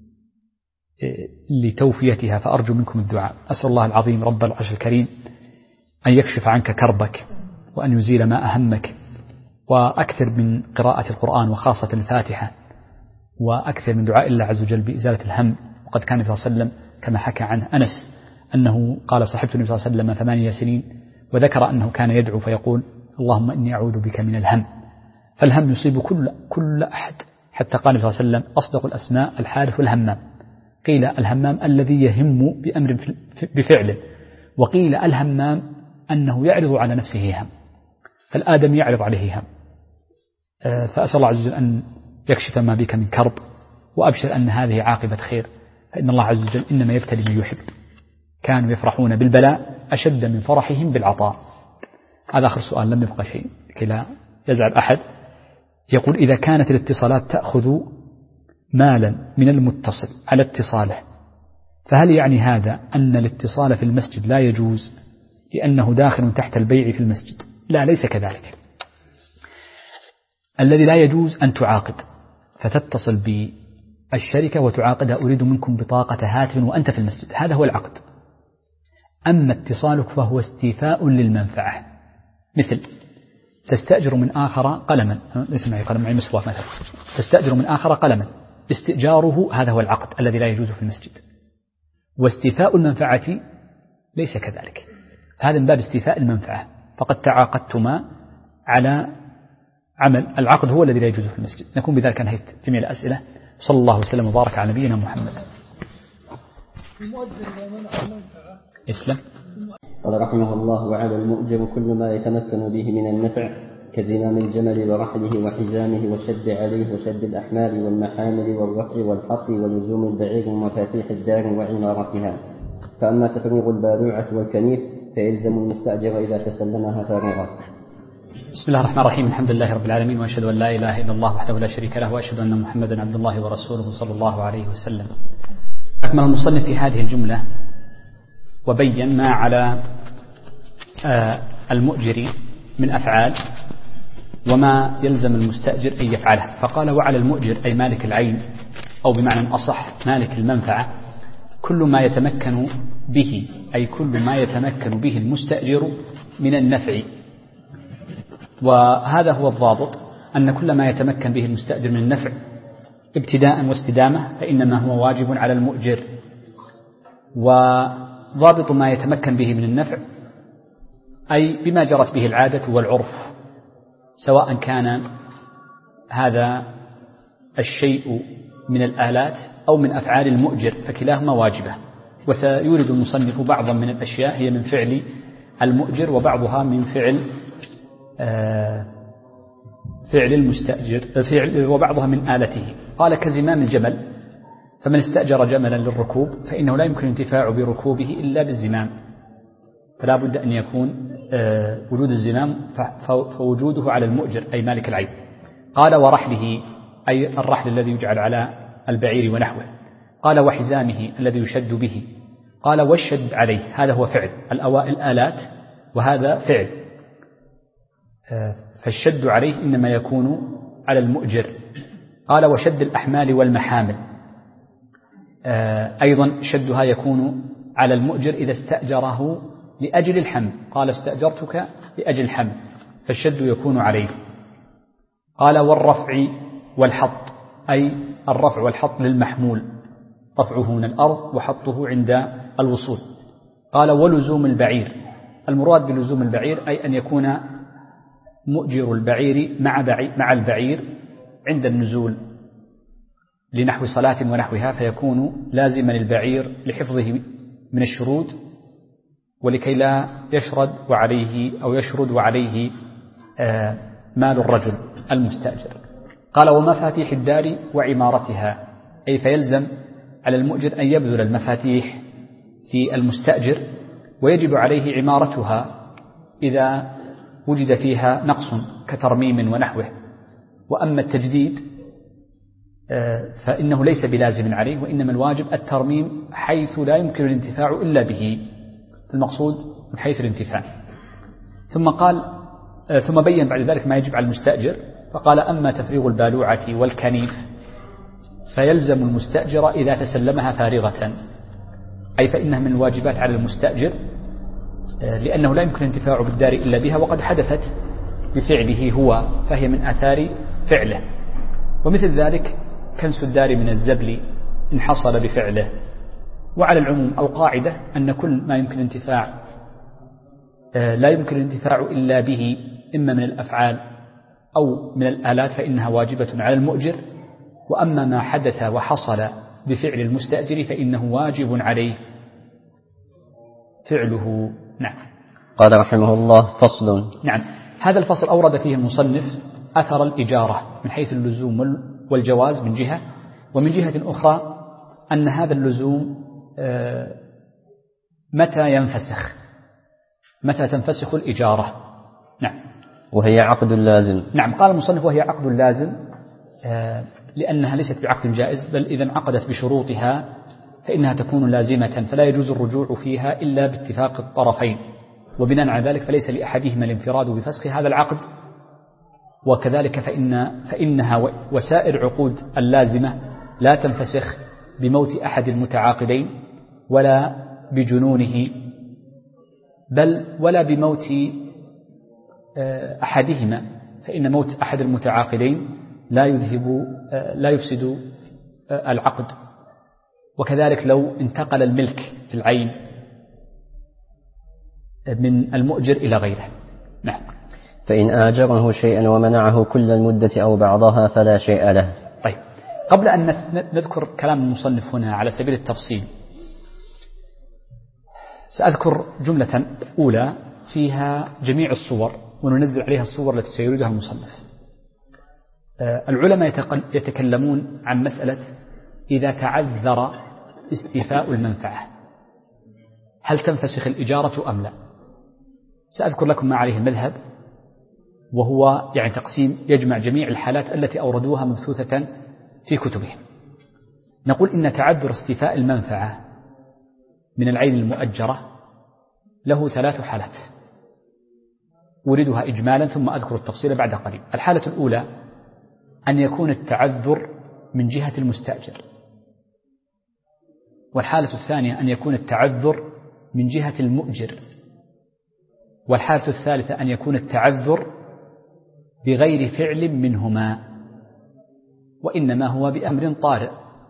لتوفيتها، فأرجو منكم الدعاء. أسأل الله العظيم رب العرش الكريم أن يكشف عنك كربك وأن يزيل ما أهمك، وأكثر من قراءة القرآن وخاصة الفاتحة، وأكثر من دعاء الله عز وجل بإزالة الهم. وقد كان النبي صلى الله عليه وسلم كما حكى عنه أنس أنه قال: صحبت النبي صلى الله عليه وسلم 8 سنين، وذكر أنه كان يدعو فيقول: اللهم إني أعوذ بك من الهم. فالهم يصيب كل أحد، حتى قال النبي صلى الله عليه وسلم: أصدق الأسماء الحارث الهمام. قيل الهمام الذي يهم بأمر بفعله، وقيل الهمام أنه يعرض على نفسه هم، فالآدم يعرض عليه هم. فأسأل الله عز وجل أن يكشف ما بك من كرب، وأبشر أن هذه عاقبة خير، فإن الله عز وجل إنما يبتلي من يحب. كانوا يفرحون بالبلاء أشد من فرحهم بالعطاء. هذا آخر سؤال، لم يبقى شيء كي لا يزعل أحد. يقول: إذا كانت الاتصالات تأخذ مالا من المتصل على اتصاله، فهل يعني هذا أن الاتصال في المسجد لا يجوز لأنه داخل تحت البيع في المسجد؟ لا، ليس كذلك. الذي لا يجوز أن تعاقد، فتتصل بالشركة وتعاقدها: أريد منكم بطاقة هاتف وأنت في المسجد، هذا هو العقد. أما اتصالك فهو استيفاء للمنفعة، مثل تستأجر من آخر قلما، ليس معي قلم، معي مسواك مثلا، تستأجر من آخر قلما، استئجاره هذا هو العقد الذي لا يجوز في المسجد. واستيفاء المنفعة ليس كذلك، هذا من باب استيفاء المنفعة، فقد تعاقدتما على عمل، العقد هو الذي لا يجوز في المسجد. نكون بذلك انهيت جميع الأسئلة. صلى الله وسلم وبارك على نبينا محمد. اسلم. قال رحمه الله: وعلى المؤجر كل ما يتمكن به من النفع كزمام الجمل ورحله وحزامه والشد عليه وشد الأحمال والمحامل والرفع والحط ولزوم البعير ومفاتيح الدار وعمارتها. فأما تفريغ البالوعة والكنيف فيلزم المستأجر إذا تسلمها فارغا. بسم الله الرحمن الرحيم، الحمد لله رب العالمين، وأشهد أن لا إله إلا الله وحده لا شريك له، وأشهد أن محمدا عبد الله ورسوله صلى الله عليه وسلم. أكمل المصنف في هذه الجملة وبين ما على المؤجر من أفعال وما يلزم المستأجر أن يفعله. فقال: وعلى المؤجر أي مالك العين، أو بمعنى أصح مالك المنفعة، كل ما يتمكن به، أي كل ما يتمكن به المستأجر من النفع. وهذا هو الضابط أن كل ما يتمكن به المستأجر من النفع ابتداء واستدامة فإنما هو واجب على المؤجر. وضابط ما يتمكن به من النفع أي بما جرت به العادة والعرف، سواء كان هذا الشيء من الآلات أو من أفعال المؤجر فكلاهما واجبة. وسيورد المصنف بعضا من الأشياء هي من فعل المؤجر وبعضها من فعل المستأجر وبعضها من آلته. قال كزمام الجمل، فمن استأجر جملا للركوب فإنه لا يمكن الانتفاع بركوبه إلا بالزمام، فلا بد أن يكون وجود الزمام فوجوده على المؤجر أي مالك العين. قال ورحله أي الرحل الذي يجعل على البعير ونحوه. قال وحزامه الذي يشد به. قال والشد عليه، هذا هو فعل الأوائل آلات وهذا فعل، فالشد عليه إنما يكون على المؤجر. قال وشد الأحمال والمحامل، أيضا شدها يكون على المؤجر إذا استأجره لأجل الحمل. قال استأجرتك لأجل الحمل، فالشد يكون عليه. قال والرفع والحط، أي الرفع والحط للمحمول، رفعه من الأرض وحطه عند الوصول. قال ولزوم البعير، المراد بلزوم البعير أي أن يكون مؤجر البعير مع البعير عند النزول لنحو صلاة ونحوها، فيكون لازما للبعير لحفظه من الشرود ولكي لا يشرد وعليه مال الرجل المستأجر. قال ومفاتيح الدار وعمارتها، أي فيلزم على المؤجر أن يبذل المفاتيح في المستأجر ويجب عليه عمارتها إذا وجد فيها نقص كترميم ونحوه. وأما التجديد فإنه ليس بلازم عليه، وإنما الواجب الترميم حيث لا يمكن الانتفاع إلا به، المقصود من حيث الانتفاع. ثم بين بعد ذلك ما يجب على المستأجر، فقال أما تفريغ البالوعة والكنيف فيلزم المستأجر إذا تسلمها فارغة، أي فإنها من الواجبات على المستأجر لأنه لا يمكن الانتفاع بالدار إلا بها، وقد حدثت بفعله هو فهي من آثار فعله. ومثل ذلك كنس الدار من الزبل إن حصل بفعله. وعلى العموم القاعدة أن كل ما يمكن الانتفاع لا يمكن الانتفاع إلا به إما من الأفعال أو من الآلات فإنها واجبة على المؤجر، وأما ما حدث وحصل بفعل المستأجر فإنه واجب عليه فعله. نعم. قال رحمه الله فصل. نعم، هذا الفصل أورد فيه المصنف أثر الإجارة من حيث اللزوم والجواز من جهة، ومن جهة أخرى أن هذا اللزوم متى تنفسخ الإجارة. نعم. وهي عقد لازم. نعم، قال المصنف وهي عقد لازم لأنها ليست بعقد جائز، بل إذا انعقدت بشروطها فإنها تكون لازمة، فلا يجوز الرجوع فيها إلا باتفاق الطرفين، وبناء على ذلك فليس لأحدهما الانفراد بفسخ هذا العقد. وكذلك فإنها وسائر عقود اللازمة لا تنفسخ بموت أحد المتعاقدين ولا بجنونه، بل ولا بموت أحدهما، فإن موت أحد المتعاقدين لا يفسد العقد. وكذلك لو انتقل الملك في العين من المؤجر إلى غيره. نعم. فإن آجره شيئا ومنعه كل المدة أو بعضها فلا شيء له. طيب، قبل أن نذكر كلام المصنف هنا على سبيل التفصيل، سأذكر جملة أولى فيها جميع الصور وننزل عليها الصور التي سيريدها المصنف. العلماء يتكلمون عن مسألة إذا تعذر استيفاء المنفعة هل تنفسخ الإجارة أم لا. سأذكر لكم ما عليه المذهب، وهو يعني تقسيم يجمع جميع الحالات التي أوردوها مبثوثة في كتبهم. نقول إن تعذر استيفاء المنفعة من العين المؤجرة له 3 حالات أوردها إجمالا ثم أذكر التفصيل بعد قليل. الحالة الأولى أن يكون التعذر من جهة المستأجر، والحالة الثانية أن يكون التعذر من جهة المؤجر، والحالة الثالثة أن يكون التعذر بغير فعل منهما، وإنما هو بأمر طارئ،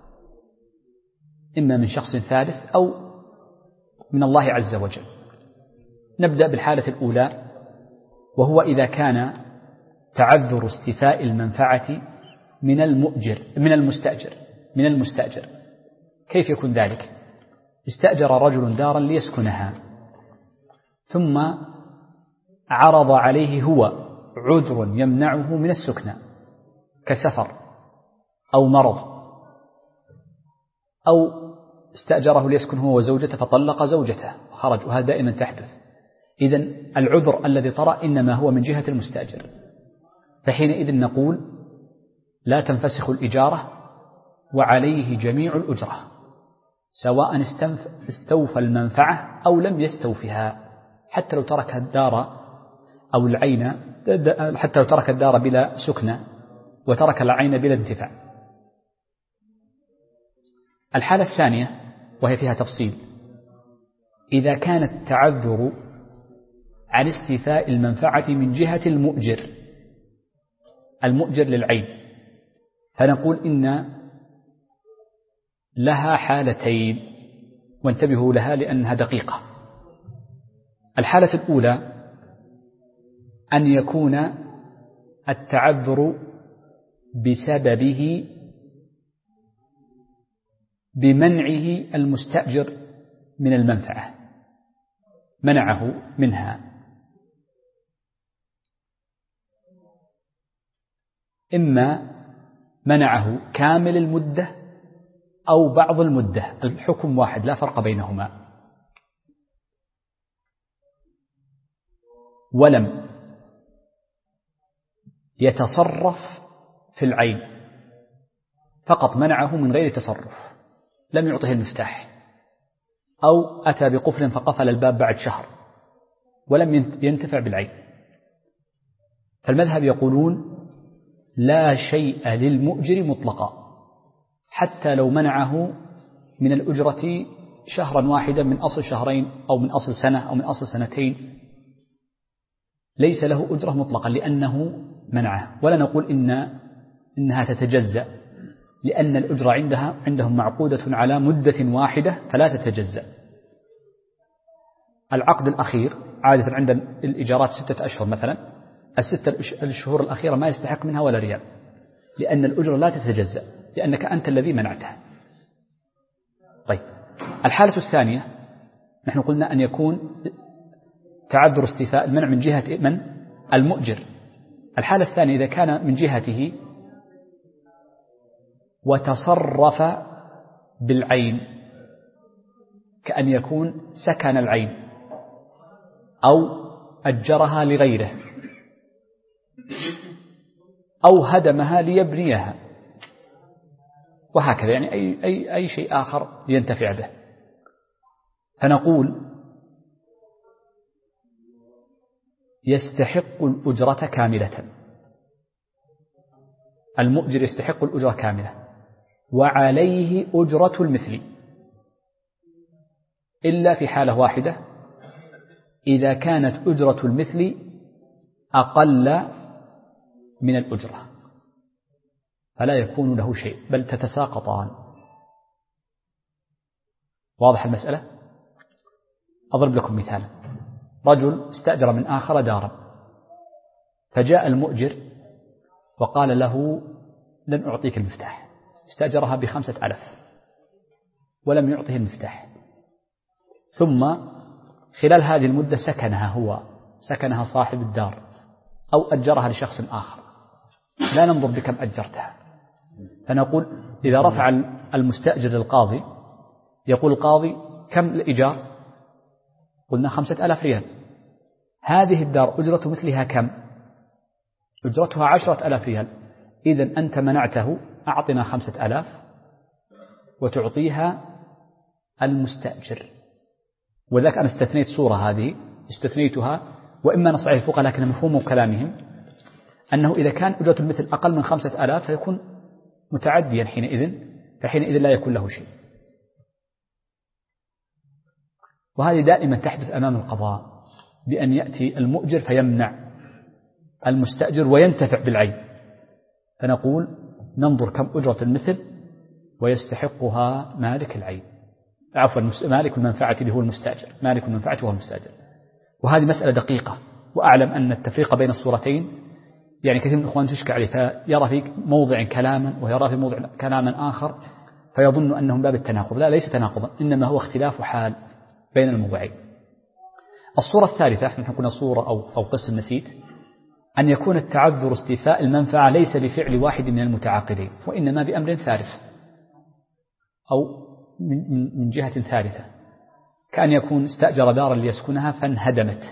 إما من شخص ثالث أو من الله عز وجل. نبدأ بالحالة الأولى، وهو إذا كان تعذر استيفاء المنفعة من المستأجر. كيف يكون ذلك؟ استأجر رجل دارا ليسكنها، ثم عرض عليه هو عذر يمنعه من السكنى كسفر أو مرض، أو استأجره ليسكن هو وزوجته فطلق زوجته وخرج، وهذا دائما تحدث. إذن العذر الذي طرأ إنما هو من جهة المستأجر، فحينئذ نقول لا تنفسخ الإجارة وعليه جميع الأجرة، سواء استوفى المنفعة أو لم يستوفها، حتى لو ترك الدار أو العين، حتى لو ترك الدار بلا سكنة وترك العين بلا انتفاع. الحالة الثانية وهي فيها تفصيل، إذا كان التعذر عن استيفاء المنفعة من جهة المؤجر للعين، فنقول إن لها حالتين، وانتبهوا لها لأنها دقيقة. الحالة الأولى أن يكون التعذر بسببه بمنعه المستأجر من المنفعة، منعه منها، إما منعه كامل المدة أو بعض المدة، الحكم واحد لا فرق بينهما، ولم يتصرف في العين، فقط منعه من غير تصرف، لم يعطه المفتاح، أو أتى بقفل فقفل الباب بعد شهر ولم ينتفع بالعين. فالمذهب يقولون لا شيء للمؤجر مطلقا، حتى لو منعه من الأجرة شهرا واحدا من أصل شهرين أو من أصل سنة أو من أصل سنتين، ليس له أجرة مطلقا لأنه منعه. ولا نقول إنها تتجزأ، لأن الأجرة عندهم معقودة على مدة واحدة فلا تتجزأ. العقد الأخير عادة عند الإيجارات 6 أشهر مثلا، 6 الشهور الأخيرة ما يستحق منها ولا ريال، لأن الأجرة لا تتجزأ، لأنك أنت الذي منعتها. طيب، الحالة الثانية نحن قلنا أن يكون تعذر استيفاء المنع من جهة من؟ المؤجر. الحالة الثانية إذا كان من جهته وتصرف بالعين، كأن يكون سكن العين أو أجرها لغيره أو هدمها ليبنيها، وهكذا، يعني أي شيء آخر ينتفع به. فنقول يستحق الأجرة كاملة، المؤجر يستحق الأجرة كاملة، وعليه أجرة المثل، إلا في حالة واحدة، إذا كانت أجرة المثل أقل من الأجرة فلا يكون له شيء، بل تتساقطان. واضح المسألة؟ أضرب لكم مثال. رجل استأجر من آخر دارا، فجاء المؤجر وقال له لن أعطيك المفتاح، استأجرها ب5,000 ولم يعطه المفتاح، ثم خلال هذه المدة سكنها صاحب الدار أو أجرها لشخص آخر، لا ننظر بكم أجرتها. فنقول إذا رفع المستأجر للقاضي، يقول القاضي كم الإيجار؟ قلنا 5,000 ريال. هذه الدار أجرة مثلها كم؟ أجرتها 10,000 ريال. إذن أنت منعته، أعطنا 5,000 وتعطيها المستأجر. وذلك أنا استثنيت صورة هذه، استثنيتها، وإما نص عليه الفقهاء لكن مفهوم كلامهم أنه إذا كان أجرة المثل أقل من 5,000 فيكون متعديا فحينئذ لا يكون له شيء. وهذه دائما تحدث أمام القضاء، بأن يأتي المؤجر فيمنع المستأجر وينتفع بالعين، فنقول ننظر كم أجرة المثل ويستحقها مالك العين، عفوا مالك المنفعة اللي هو المستأجر، مالك المنفعة هو المستأجر. وهذه مسألة دقيقة، وأعلم أن التفريق بين الصورتين يعني كثير من الإخوان تشكى عليه، فيرى في موضع كلاما ويرى في موضع كلاما آخر فيظن أنه من باب التناقض. لا، ليس تناقضا، إنما هو اختلاف حال بين الموضعين. الصورة الثالثة، نحن قلنا صورة أو قسم نسيت، أن يكون التعذر استيفاء المنفعة ليس بفعل واحد من المتعاقدين، وإنما بأمر ثالث أو من جهة ثالثة، كأن يكون استأجر دارا ليسكنها فانهدمت،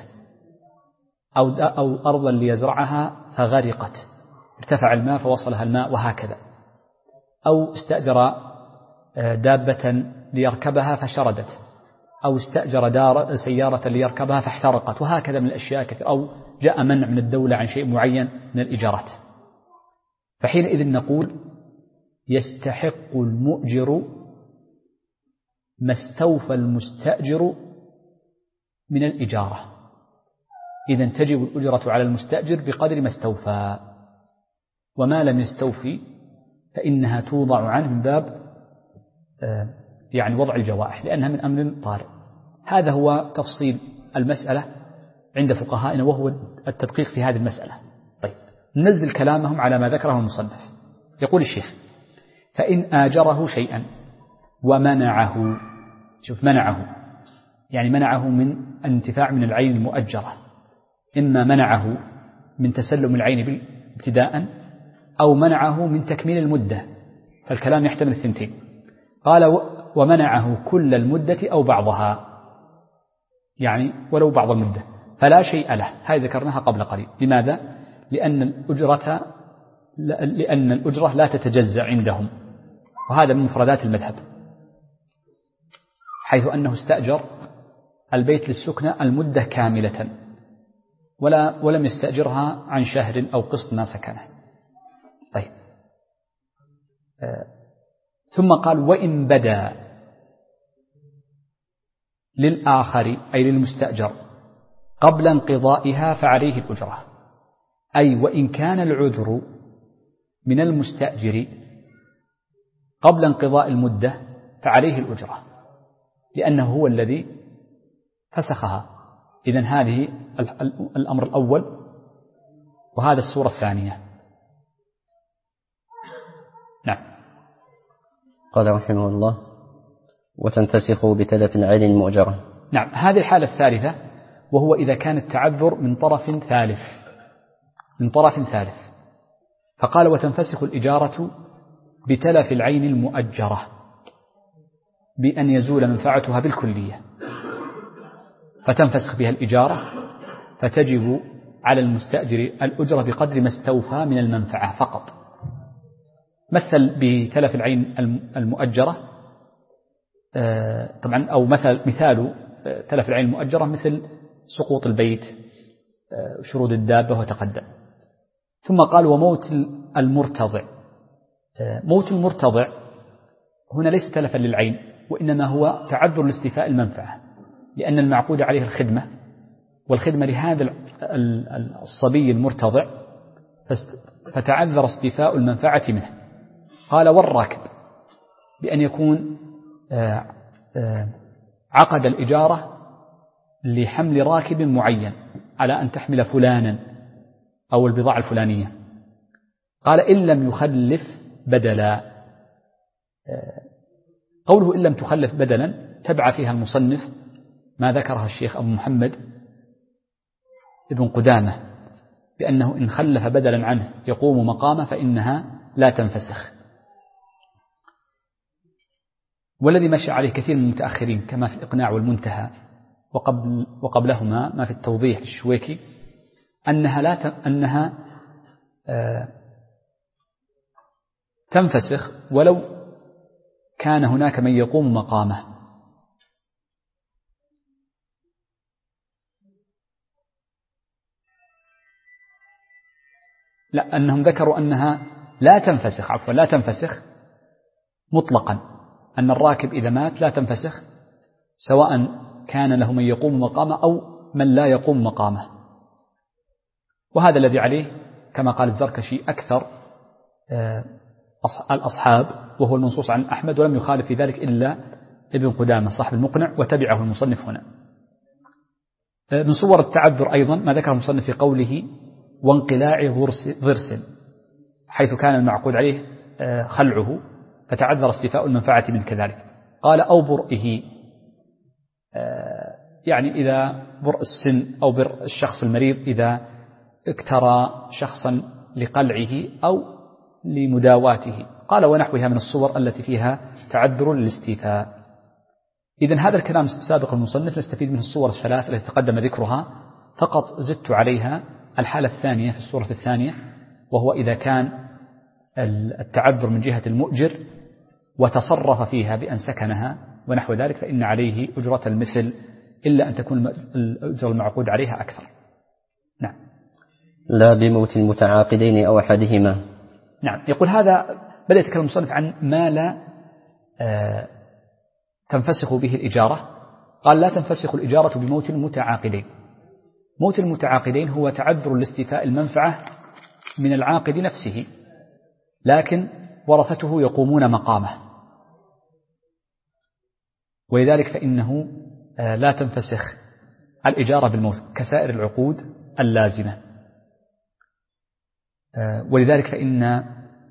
أو أرضا ليزرعها فغرقت، ارتفع الماء فوصلها الماء وهكذا، أو استأجر دابة ليركبها فشردت، أو استأجر سيارة ليركبها فاحترقت، وهكذا من الأشياء كثير، أو جاء منع من الدولة عن شيء معين من الإيجارات. فحينئذ نقول يستحق المؤجر ما استوفى المستأجر من الإجارة، إذن تجب الأجرة على المستأجر بقدر ما استوفى، وما لم يستوفي فإنها توضع عنه من باب يعني وضع الجوائح، لأنها من أمر طارئ. هذا هو تفصيل المسألة عند فقهائنا، وهو التدقيق في هذه المسألة. طيب، ننزل كلامهم على ما ذكره المصنف. يقول الشيخ: فإن آجره شيئا ومنعه، شوف منعه يعني منعه من الانتفاع من العين المؤجرة، إما منعه من تسلم العين ابتداء أو منعه من تكميل المدة، فالكلام يحتمل الثنتين. قال: ومنعه كل المدة أو بعضها، يعني ولو بعض المدة، فلا شيء له. هذه ذكرناها قبل قليل. لماذا؟ لأن الأجرة لا تتجزأ عندهم، وهذا من مفردات المذهب، حيث أنه استأجر البيت للسكنة المدة كاملة ولم يستأجرها عن شهر أو قسط ما سكنه. طيب، ثم قال: وإن بدا للآخر أي للمستأجر قبل انقضائها فعليه الأجرة، أي وإن كان العذر من المستأجر قبل انقضاء المدة فعليه الأجرة، لأنه هو الذي فسخها. إذن هذه الأمر الأول، وهذا الصورة الثانية. نعم. قال رحمه الله: وتنفسخ بتلف العين المؤجرة. نعم، هذه الحالة الثالثة، وهو إذا كان التعذر من طرف ثالث. فقال: وتنفسخ الإجارة بتلف العين المؤجرة بأن يزول منفعتها بالكلية، فتنفسخ بها الإجارة، فتجب على المستأجر الأجرة بقدر ما استوفى من المنفعة فقط. مثل بتلف العين المؤجرة طبعا، أو مثال تلف العين المؤجرة مثل سقوط البيت، شرود الدابة وتقدم. ثم قال: وموت المرتضع. موت المرتضع هنا ليس تلفا للعين، وإنما هو تعذر لاستيفاء المنفعة، لأن المعقود عليه الخدمة، والخدمة لهذا الصبي المرتضع، فتعذر استيفاء المنفعة منه. قال: والراكب، بأن يكون عقد الإجارة لحمل راكب معين على أن تحمل فلانا أو البضاعة الفلانية. قال: إن لم يخلف بدلا. قوله إن لم تخلف بدلا تبع فيها المصنف ما ذكرها الشيخ أبو محمد ابن قدامة، بأنه إن خلف بدلا عنه يقوم مقامه فإنها لا تنفسخ، والذي مشى عليه كثير من المتأخرين كما في الإقناع والمنتهى، وقبلهما ما في التوضيح للشويكي، أنها تنفسخ ولو كان هناك من يقوم مقامه. لا، أنهم ذكروا أنها لا تنفسخ مطلقا، أن الراكب إذا مات لا تنفسخ، سواء كان له من يقوم مقامه أو من لا يقوم مقامه. وهذا الذي عليه كما قال الزركشي أكثر الأصحاب، وهو المنصوص عن أحمد، ولم يخالف في ذلك إلا ابن قدامة صاحب المقنع، وتبعه المصنف هنا. من صور التعذر أيضا ما ذكر المصنف في قوله وانقلاع ضرس، حيث كان المعقود عليه خلعه فتعذر استيفاء المنفعة من كذلك. قال أو برئه، يعني إذا برء السن أو برء الشخص المريض إذا اكترى شخصا لقلعه أو لمداواته. قال ونحوها من الصور التي فيها تعذر للاستيفاء. إذن هذا الكلام سابق المصنف نستفيد من الصور الثلاث التي تقدم ذكرها، فقط زدت عليها الحالة الثانية في الصورة الثانية، وهو إذا كان التعذر من جهة المؤجر وتصرف فيها بأن سكنها ونحو ذلك، فإن عليه أجرة المثل إلا أن تكون الأجرة المعقود عليها أكثر. نعم. لا بموت المتعاقدين أو أحدهما. نعم. يقول هذا بدأ يتكلم المصنف عن ما لا تنفسخ به الإجارة. قال لا تنفسخ الإجارة بموت المتعاقدين. موت المتعاقدين هو تعذر لاستيفاء المنفعة من العاقد نفسه، لكن ورثته يقومون مقامه، ولذلك فإنه لا تنفسخ الإجارة بالموت كسائر العقود اللازمة. ولذلك فإن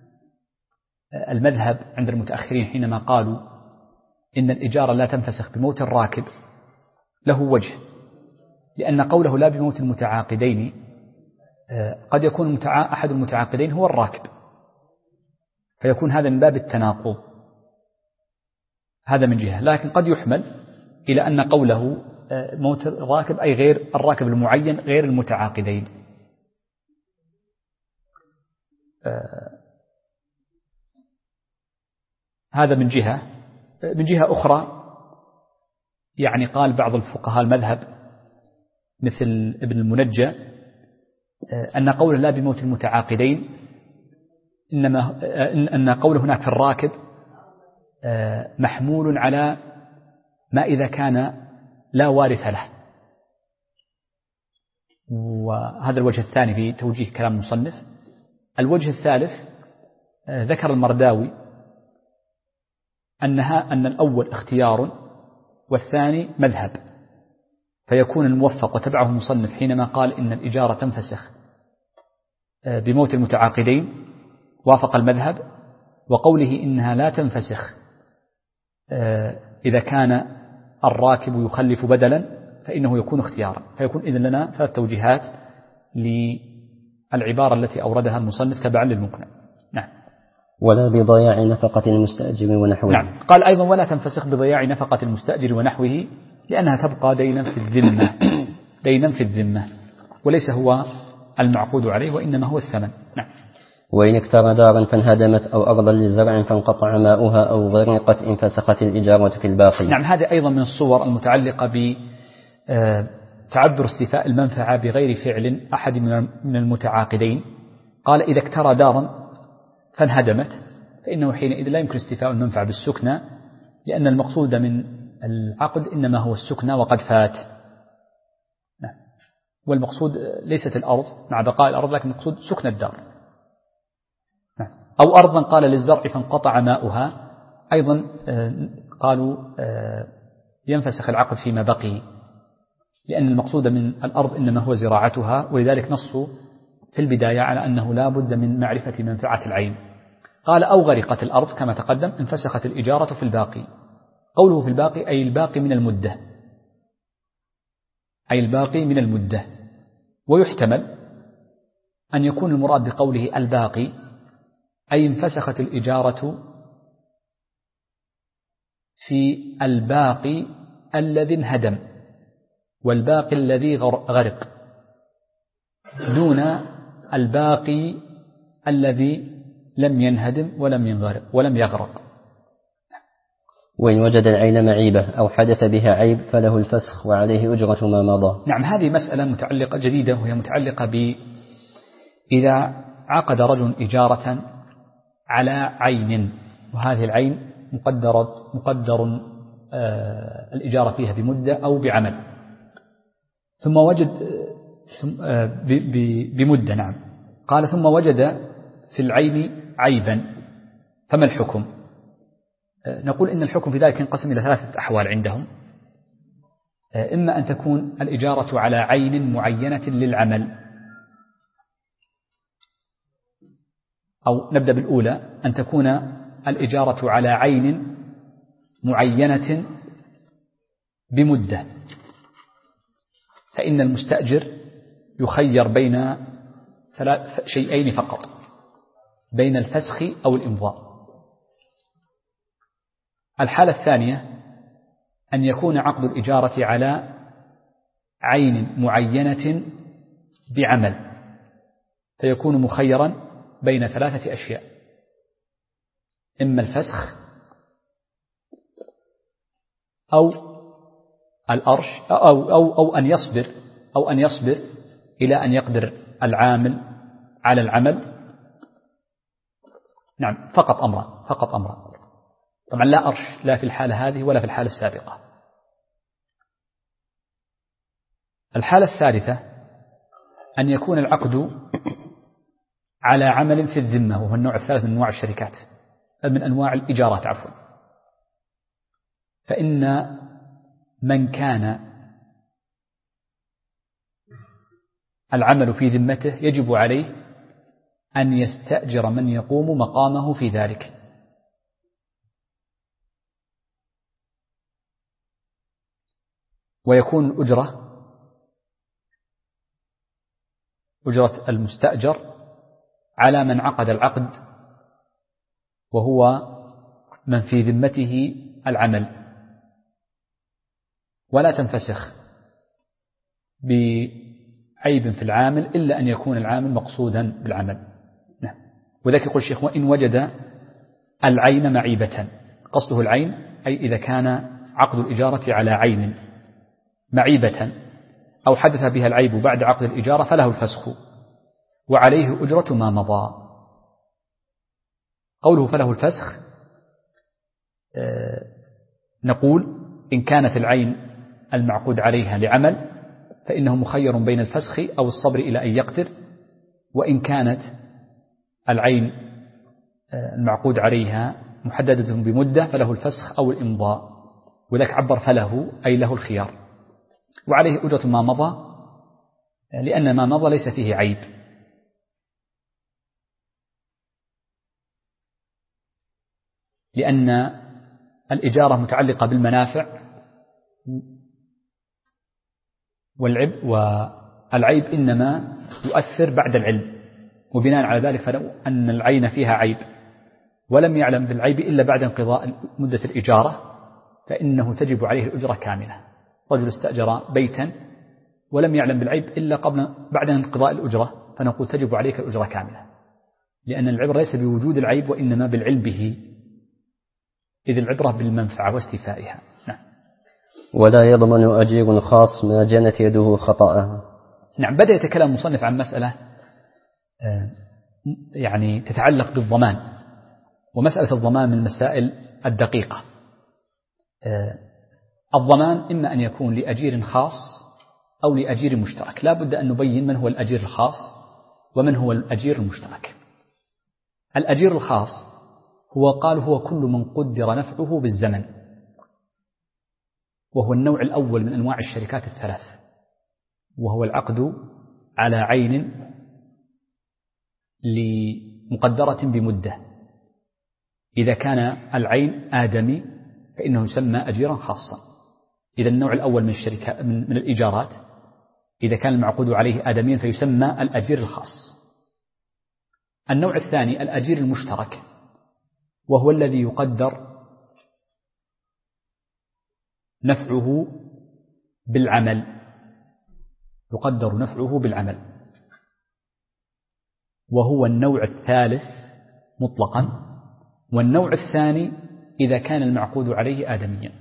المذهب عند المتأخرين حينما قالوا إن الإجارة لا تنفسخ بموت الراكب له وجه، لأن قوله لا بموت المتعاقدين قد يكون أحد المتعاقدين هو الراكب، فيكون هذا من باب التناقض، هذا من جهة. لكن قد يحمل إلى أن قوله موت الراكب أي غير الراكب المعين غير المتعاقدين. هذا من جهة. من جهة أخرى يعني قال بعض الفقهاء المذهب مثل ابن المنجى أن قوله لا بموت المتعاقدين إنما أن قوله هناك في الراكب محمول على ما إذا كان لا وارث له. وهذا الوجه الثاني في توجيه كلام المصنف. الوجه الثالث ذكر المرداوي أن الأول اختيار والثاني مذهب، فيكون الموفق وتبعه المصنف حينما قال إن الإجارة تنفسخ بموت المتعاقدين وافق المذهب، وقوله إنها لا تنفسخ إذا كان الراكب يخلف بدلا فإنه يكون اختيارا. فيكون إذن لنا ثلاث توجيهات للعبارة التي أوردها المصنف تبعا للمقنع. نعم. ولا بضياع نفقة المستأجر ونحوه. نعم. قال أيضا ولا تنفسخ بضياع نفقة المستأجر ونحوه، لأنها تبقى دينا في الذمة، دينا في الذمة، وليس هو المعقود عليه وإنما هو الثمن. نعم. وإن اكترى دارا فانهدمت أو أرضا للزرع فانقطع ماؤها أو غرقت انفسخت الإجارة في الباقي. نعم. هذه أيضا من الصور المتعلقة بتعذر استيفاء المنفعة بغير فعل أحد من المتعاقدين. قال إذا اكترى دارا فانهدمت فإنه حينئذ لا يمكن استيفاء المنفعة بالسكنى، لأن المقصود من العقد إنما هو السكنى وقد فات. نعم. والمقصود ليست الأرض مع بقاء الأرض، لكن المقصود سكن الدار. نعم. أو أرضا قال للزرع فانقطع ماؤها، أيضا قالوا ينفسخ العقد فيما بقي، لأن المقصود من الأرض إنما هو زراعتها، ولذلك نصوا في البداية على أنه لا بد من معرفة منفعة العين. قال أو غرقت الأرض كما تقدم انفسخت الإجارة في الباقي. قوله في الباقي أي الباقي من المدة، أي الباقي من المدة. ويحتمل أن يكون المراد بقوله الباقي أي انفسخت الإجارة في الباقي الذي انهدم والباقي الذي غرق، دون الباقي الذي لم ينهدم ولم يغرق. وإن وجد العين معيبة أو حدث بها عيب فله الفسخ وعليه أجرة ما مضى. نعم. هذه مسألة متعلقة جديدة، وهي متعلقة إذا عقد رجل إجارة على عين، وهذه العين مقدر الإجارة فيها بمدة أو بعمل، ثم وجد بمدة. نعم. قال ثم وجد في العين عيبا فما الحكم؟ نقول إن الحكم في ذلك ينقسم إلى 3 أحوال عندهم. إما أن تكون الإجارة على عين معينة للعمل، أو نبدأ بالأولى، أن تكون الإجارة على عين معينة بمدة، فإن المستأجر يخير بين شيئين فقط، بين الفسخ أو الإمضاء. الحالة الثانية أن يكون عقد الإجارة على عين معينة بعمل، فيكون مخيرا بين 3 أشياء: إما الفسخ أو الأرش أو أن يصبر إلى أن يقدر العامل على العمل. نعم، فقط أمرا. طبعا لا أرش، لا في الحالة هذه ولا في الحالة السابقة. الحالة الثالثة أن يكون العقد على عمل في الذمة، وهو النوع الثالث من أنواع الشركات، من أنواع الإجارات عفوا. فإن من كان العمل في ذمته يجب عليه أن يستأجر من يقوم مقامه في ذلك. ويكون أجرة المستأجر على من عقد العقد وهو من في ذمته العمل، ولا تنفسخ بعيب في العامل إلا أن يكون العامل مقصودا بالعمل. نعم. وذلك يقول الشيخ: وإن وجد العين معيبة. قصده العين أي إذا كان عقد الإجارة على عين معيبة أو حدث بها العيب بعد عقد الإجارة فله الفسخ وعليه أجرة ما مضى. قوله فله الفسخ، نقول إن كانت العين المعقود عليها لعمل فإنه مخير بين الفسخ أو الصبر إلى أن يقدر، وإن كانت العين المعقود عليها محددة بمدة فله الفسخ أو الإمضاء، وذلك عبر فله أي له الخيار، وعليه أجرة ما مضى، لأن ما مضى ليس فيه عيب. لأن الإجارة متعلقة بالمنافع والعيب إنما يؤثر بعد العلم، وبناء على ذلك فلو أن العين فيها عيب ولم يعلم بالعيب إلا بعد انقضاء مدة الإجارة فإنه تجب عليه الأجرة كاملة. رجل استأجر بيتا ولم يعلم بالعيب إلا بعد انقضاء الأجرة، فنقول تجب عليك الأجرة كاملة، لأن العبرة ليس بوجود العيب وإنما بالعلم به، إذ العبرة بالمنفعة واستيفائها. نعم. ولا يضمن أجير خاص ما جنت يده خطأها. نعم. بدأ يتكلم المصنف عن مسألة يعني تتعلق بالضمان، ومسألة الضمان من المسائل الدقيقة. الضمان إما أن يكون لأجير خاص أو لأجير مشترك. لا بد أن نبين من هو الأجير الخاص ومن هو الأجير المشترك. الأجير الخاص هو كل من قدر نفعه بالزمن، وهو النوع الأول من أنواع الشركات الثلاث، وهو العقد على عين لمقدرة بمدة. إذا كان العين آدمي فإنه يسمى أجيرا خاصا. إذا النوع الأول من الشركة من الإيجارات إذا كان المعقود عليه آدميا فيسمى الأجير الخاص. النوع الثاني الأجير المشترك، وهو الذي يقدر نفعه بالعمل، وهو النوع الثالث مطلقا. والنوع الثاني إذا كان المعقود عليه آدميا.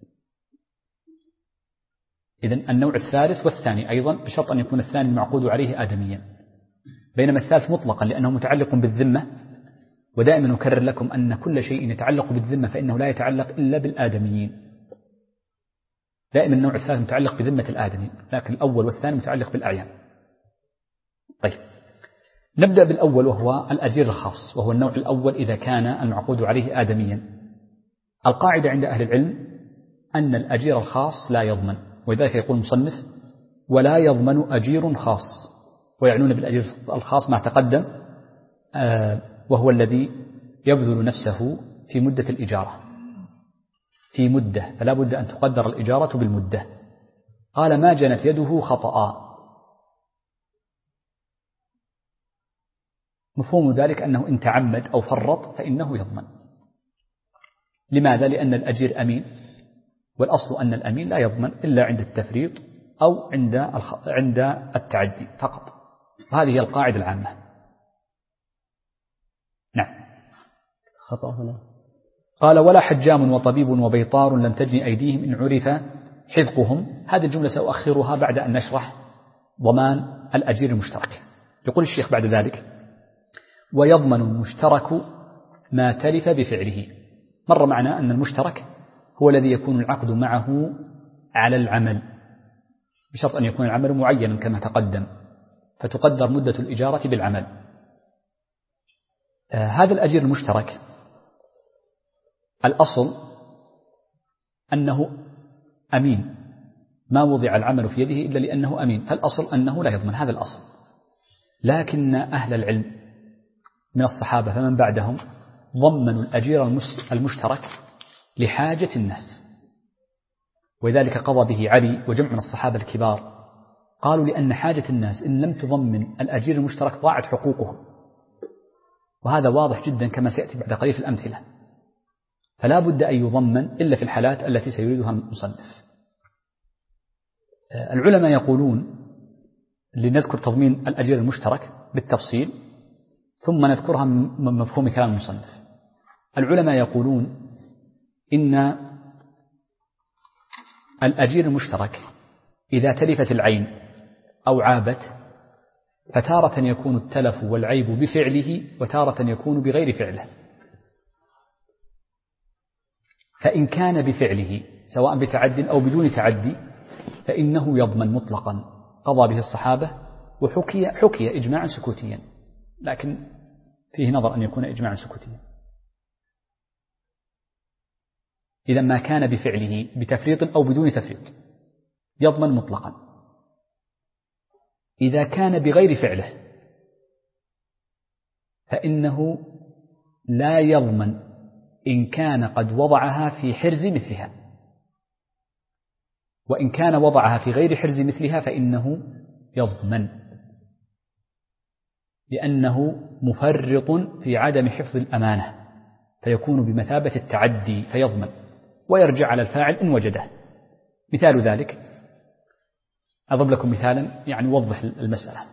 إذن النوع الثالث والثاني أيضا بشرط أن يكون الثاني المعقود عليه آدميا، بينما الثالث مطلقا لأنه متعلق بالذمة. ودائما نكرر لكم أن كل شيء يتعلق بالذمة فإنه لا يتعلق إلا بالآدميين. دائما النوع الثالث متعلق بذمة الآدمي، لكن الأول والثاني متعلق بالأعيان. طيب، نبدأ بالأول وهو الأجير الخاص، وهو النوع الأول إذا كان المعقود عليه آدميا. القاعدة عند أهل العلم أن الأجير الخاص لا يضمن، ولذلك يقول المصنف ولا يضمن أجير خاص، ويعنون بالأجير الخاص ما تقدم، وهو الذي يبذل نفسه في مدة الإجارة، في مدة، فلا بد أن تقدر الإجارة بالمدة. قال ما جنت يده خطأ، مفهوم ذلك أنه إن تعمد أو فرط فإنه يضمن. لماذا؟ لأن الأجير أمين، والأصل أن الأمين لا يضمن إلا عند التفريط أو عند التعدي فقط، وهذه هي القاعدة العامة. نعم. خطأ هنا. قال ولا حجام وطبيب وبيطار لم تجن أيديهم إن عرف حذقهم. هذه الجملة سأؤخرها بعد أن نشرح ضمان الأجير المشترك. يقول الشيخ بعد ذلك ويضمن المشترك ما تلف بفعله. مر معنا أن المشترك هو الذي يكون العقد معه على العمل، بشرط أن يكون العمل معينا كما تقدم، فتقدر مدة الإجارة بالعمل. هذا الأجير المشترك الأصل أنه أمين، ما وضع العمل في يده إلا لأنه أمين، فالأصل أنه لا يضمن، هذا الأصل. لكن أهل العلم من الصحابة فمن بعدهم ضمنوا الأجير المشترك لحاجة الناس، ولذلك قضى به علي وجمع من الصحابة الكبار، قالوا لأن حاجة الناس إن لم تضمن الأجير المشترك ضاعت حقوقهم، وهذا واضح جدا كما سيأتي بعد قليل في الأمثلة، فلا بد أن يضمن إلا في الحالات التي سيريدها المصنف. العلماء يقولون لنذكر تضمين الأجير المشترك بالتفصيل ثم نذكرها من مفهوم كلام المصنف. العلماء يقولون إن الأجير المشترك إذا تلفت العين أو عابت فتارة يكون التلف والعيب بفعله وتارة يكون بغير فعله. فإن كان بفعله سواء بتعد أو بدون تعدي فإنه يضمن مطلقا، قضى به الصحابة وحكي إجماعا سكوتيا، لكن فيه نظر أن يكون إجماعا سكوتيا. إذا ما كان بفعله بتفريط أو بدون تفريط يضمن مطلقا. إذا كان بغير فعله فإنه لا يضمن إن كان قد وضعها في حرز مثلها، وإن كان وضعها في غير حرز مثلها فإنه يضمن، لأنه مفرط في عدم حفظ الأمانة فيكون بمثابة التعدي فيضمن ويرجع على الفاعل إن وجده. مثال ذلك أضرب لكم مثالا يعني يوضح المسألة.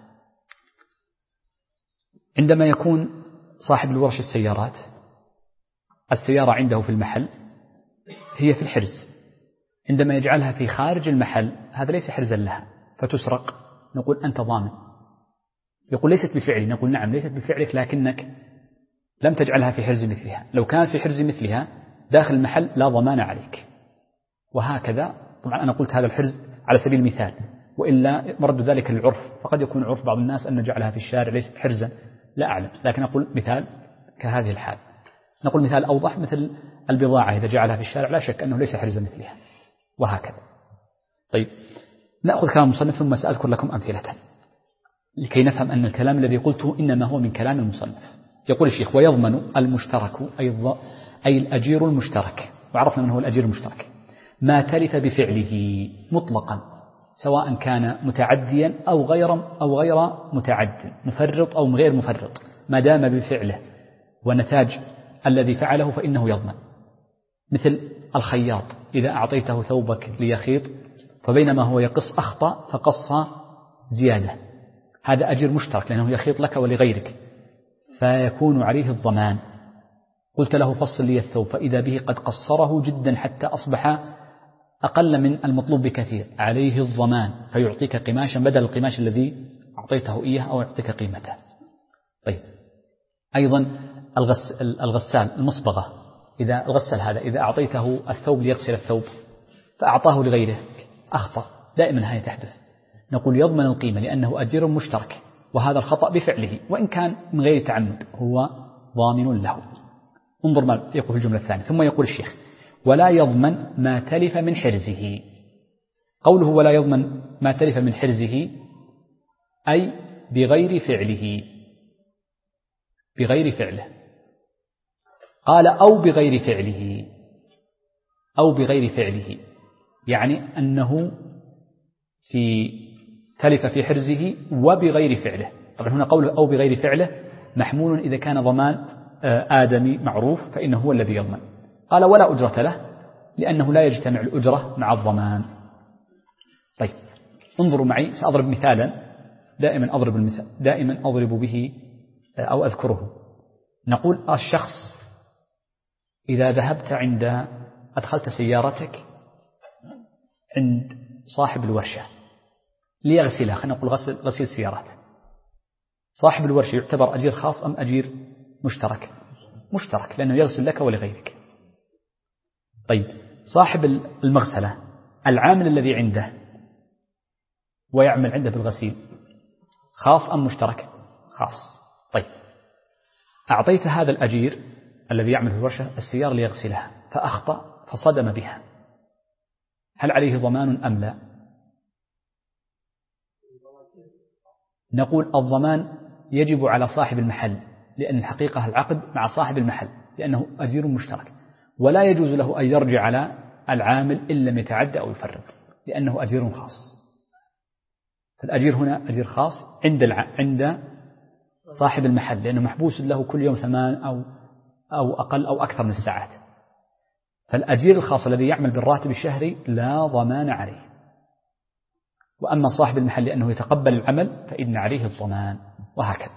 عندما يكون صاحب الورش السيارات السيارة عنده في المحل هي في الحرز، عندما يجعلها في خارج المحل هذا ليس حرزا لها فتسرق، نقول أنت ضامن. يقول ليست بفعلي، نقول نعم ليست بفعلك لكنك لم تجعلها في حرز مثلها، لو كانت في حرز مثلها داخل المحل لا ضمان عليك. وهكذا طبعا أنا قلت هذا الحرز على سبيل المثال، وإلا مرد ذلك للعرف، فقد يكون عرف بعض الناس أن جعلها في الشارع ليس حرزا، لا أعلم، لكن أقول مثال كهذه الحال. نقول مثال أوضح مثل البضاعة إذا جعلها في الشارع لا شك أنه ليس حرزا مثلها، وهكذا. طيب نأخذ كلام المصنف ثم سأذكر لكم أمثلة لكي نفهم أن الكلام الذي قلته إنما هو من كلام المصنف. يقول الشيخ ويضمن المشترك أي الأجير المشترك، وعرفنا من هو الأجير المشترك، ما تلف بفعله مطلقا سواء كان متعديا أو غير متعد، مفرط أو غير مفرط، ما دام بفعله ونتاج الذي فعله فإنه يضمن. مثل الخياط إذا أعطيته ثوبك ليخيط فبينما هو يقص أخطأ فقص زيادة، هذا أجير مشترك لأنه يخيط لك ولغيرك فيكون عليه الضمان. قلت له فصل لي الثوب فإذا به قد قصره جدا حتى أصبح أقل من المطلوب بكثير، عليه الضمان فيعطيك قماشا بدل القماش الذي أعطيته إياه أو يعطيك قيمته. طيب أيضا الغسال المصبغة، إذا الغسال هذا إذا أعطيته الثوب ليغسل الثوب فأعطاه لغيره أخطأ، دائما هذه تحدث، نقول يضمن القيمة لأنه أجير مشترك وهذا الخطأ بفعله وإن كان من غير تعمد هو ضامن له. انظر ما يقول في الجملة الثانية. ثم يقول الشيخ ولا يضمن ما تلف من حرزه. قوله ولا يضمن ما تلف من حرزه أي بغير فعله، بغير فعله. قال أو بغير فعله، أو بغير فعله يعني أنه تلف في حرزه وبغير فعله. طبعا هنا قوله أو بغير فعله محمول إذا كان ضمان آدمي معروف فإنه هو الذي يضمن. قال ولا أجرة له لأنه لا يجتمع الأجرة مع الضمان. طيب انظروا معي، سأضرب مثالا دائما أضرب المثال، دائما أضرب به أو أذكره. نقول الشخص إذا ذهبت أدخلت سيارتك عند صاحب الورشة ليغسلها، خلينا نقول غسيل السيارات، صاحب الورشة يعتبر أجير خاص أم أجير مشترك؟ مشترك لأنه يغسل لك ولغيرك. طيب صاحب المغسلة العامل الذي عنده ويعمل عنده بالغسيل خاص أم مشترك؟ خاص. طيب أعطيت هذا الأجير الذي يعمل في الورشة السيارة ليغسلها فأخطأ فصدم بها، هل عليه ضمان أم لا؟ نقول الضمان يجب على صاحب المحل لأن الحقيقة العقد مع صاحب المحل لأنه أجير مشترك، ولا يجوز له أن يرجع على العامل إن لم يتعدى أو يفرط لأنه أجير خاص. فالأجير هنا أجير خاص عند صاحب المحل لأنه محبوس له كل يوم 8 أو أقل أو أكثر من الساعات. فالأجير الخاص الذي يعمل بالراتب الشهري لا ضمان عليه، وأما صاحب المحل لأنه يتقبل العمل فإن عليه الضمان، وهكذا.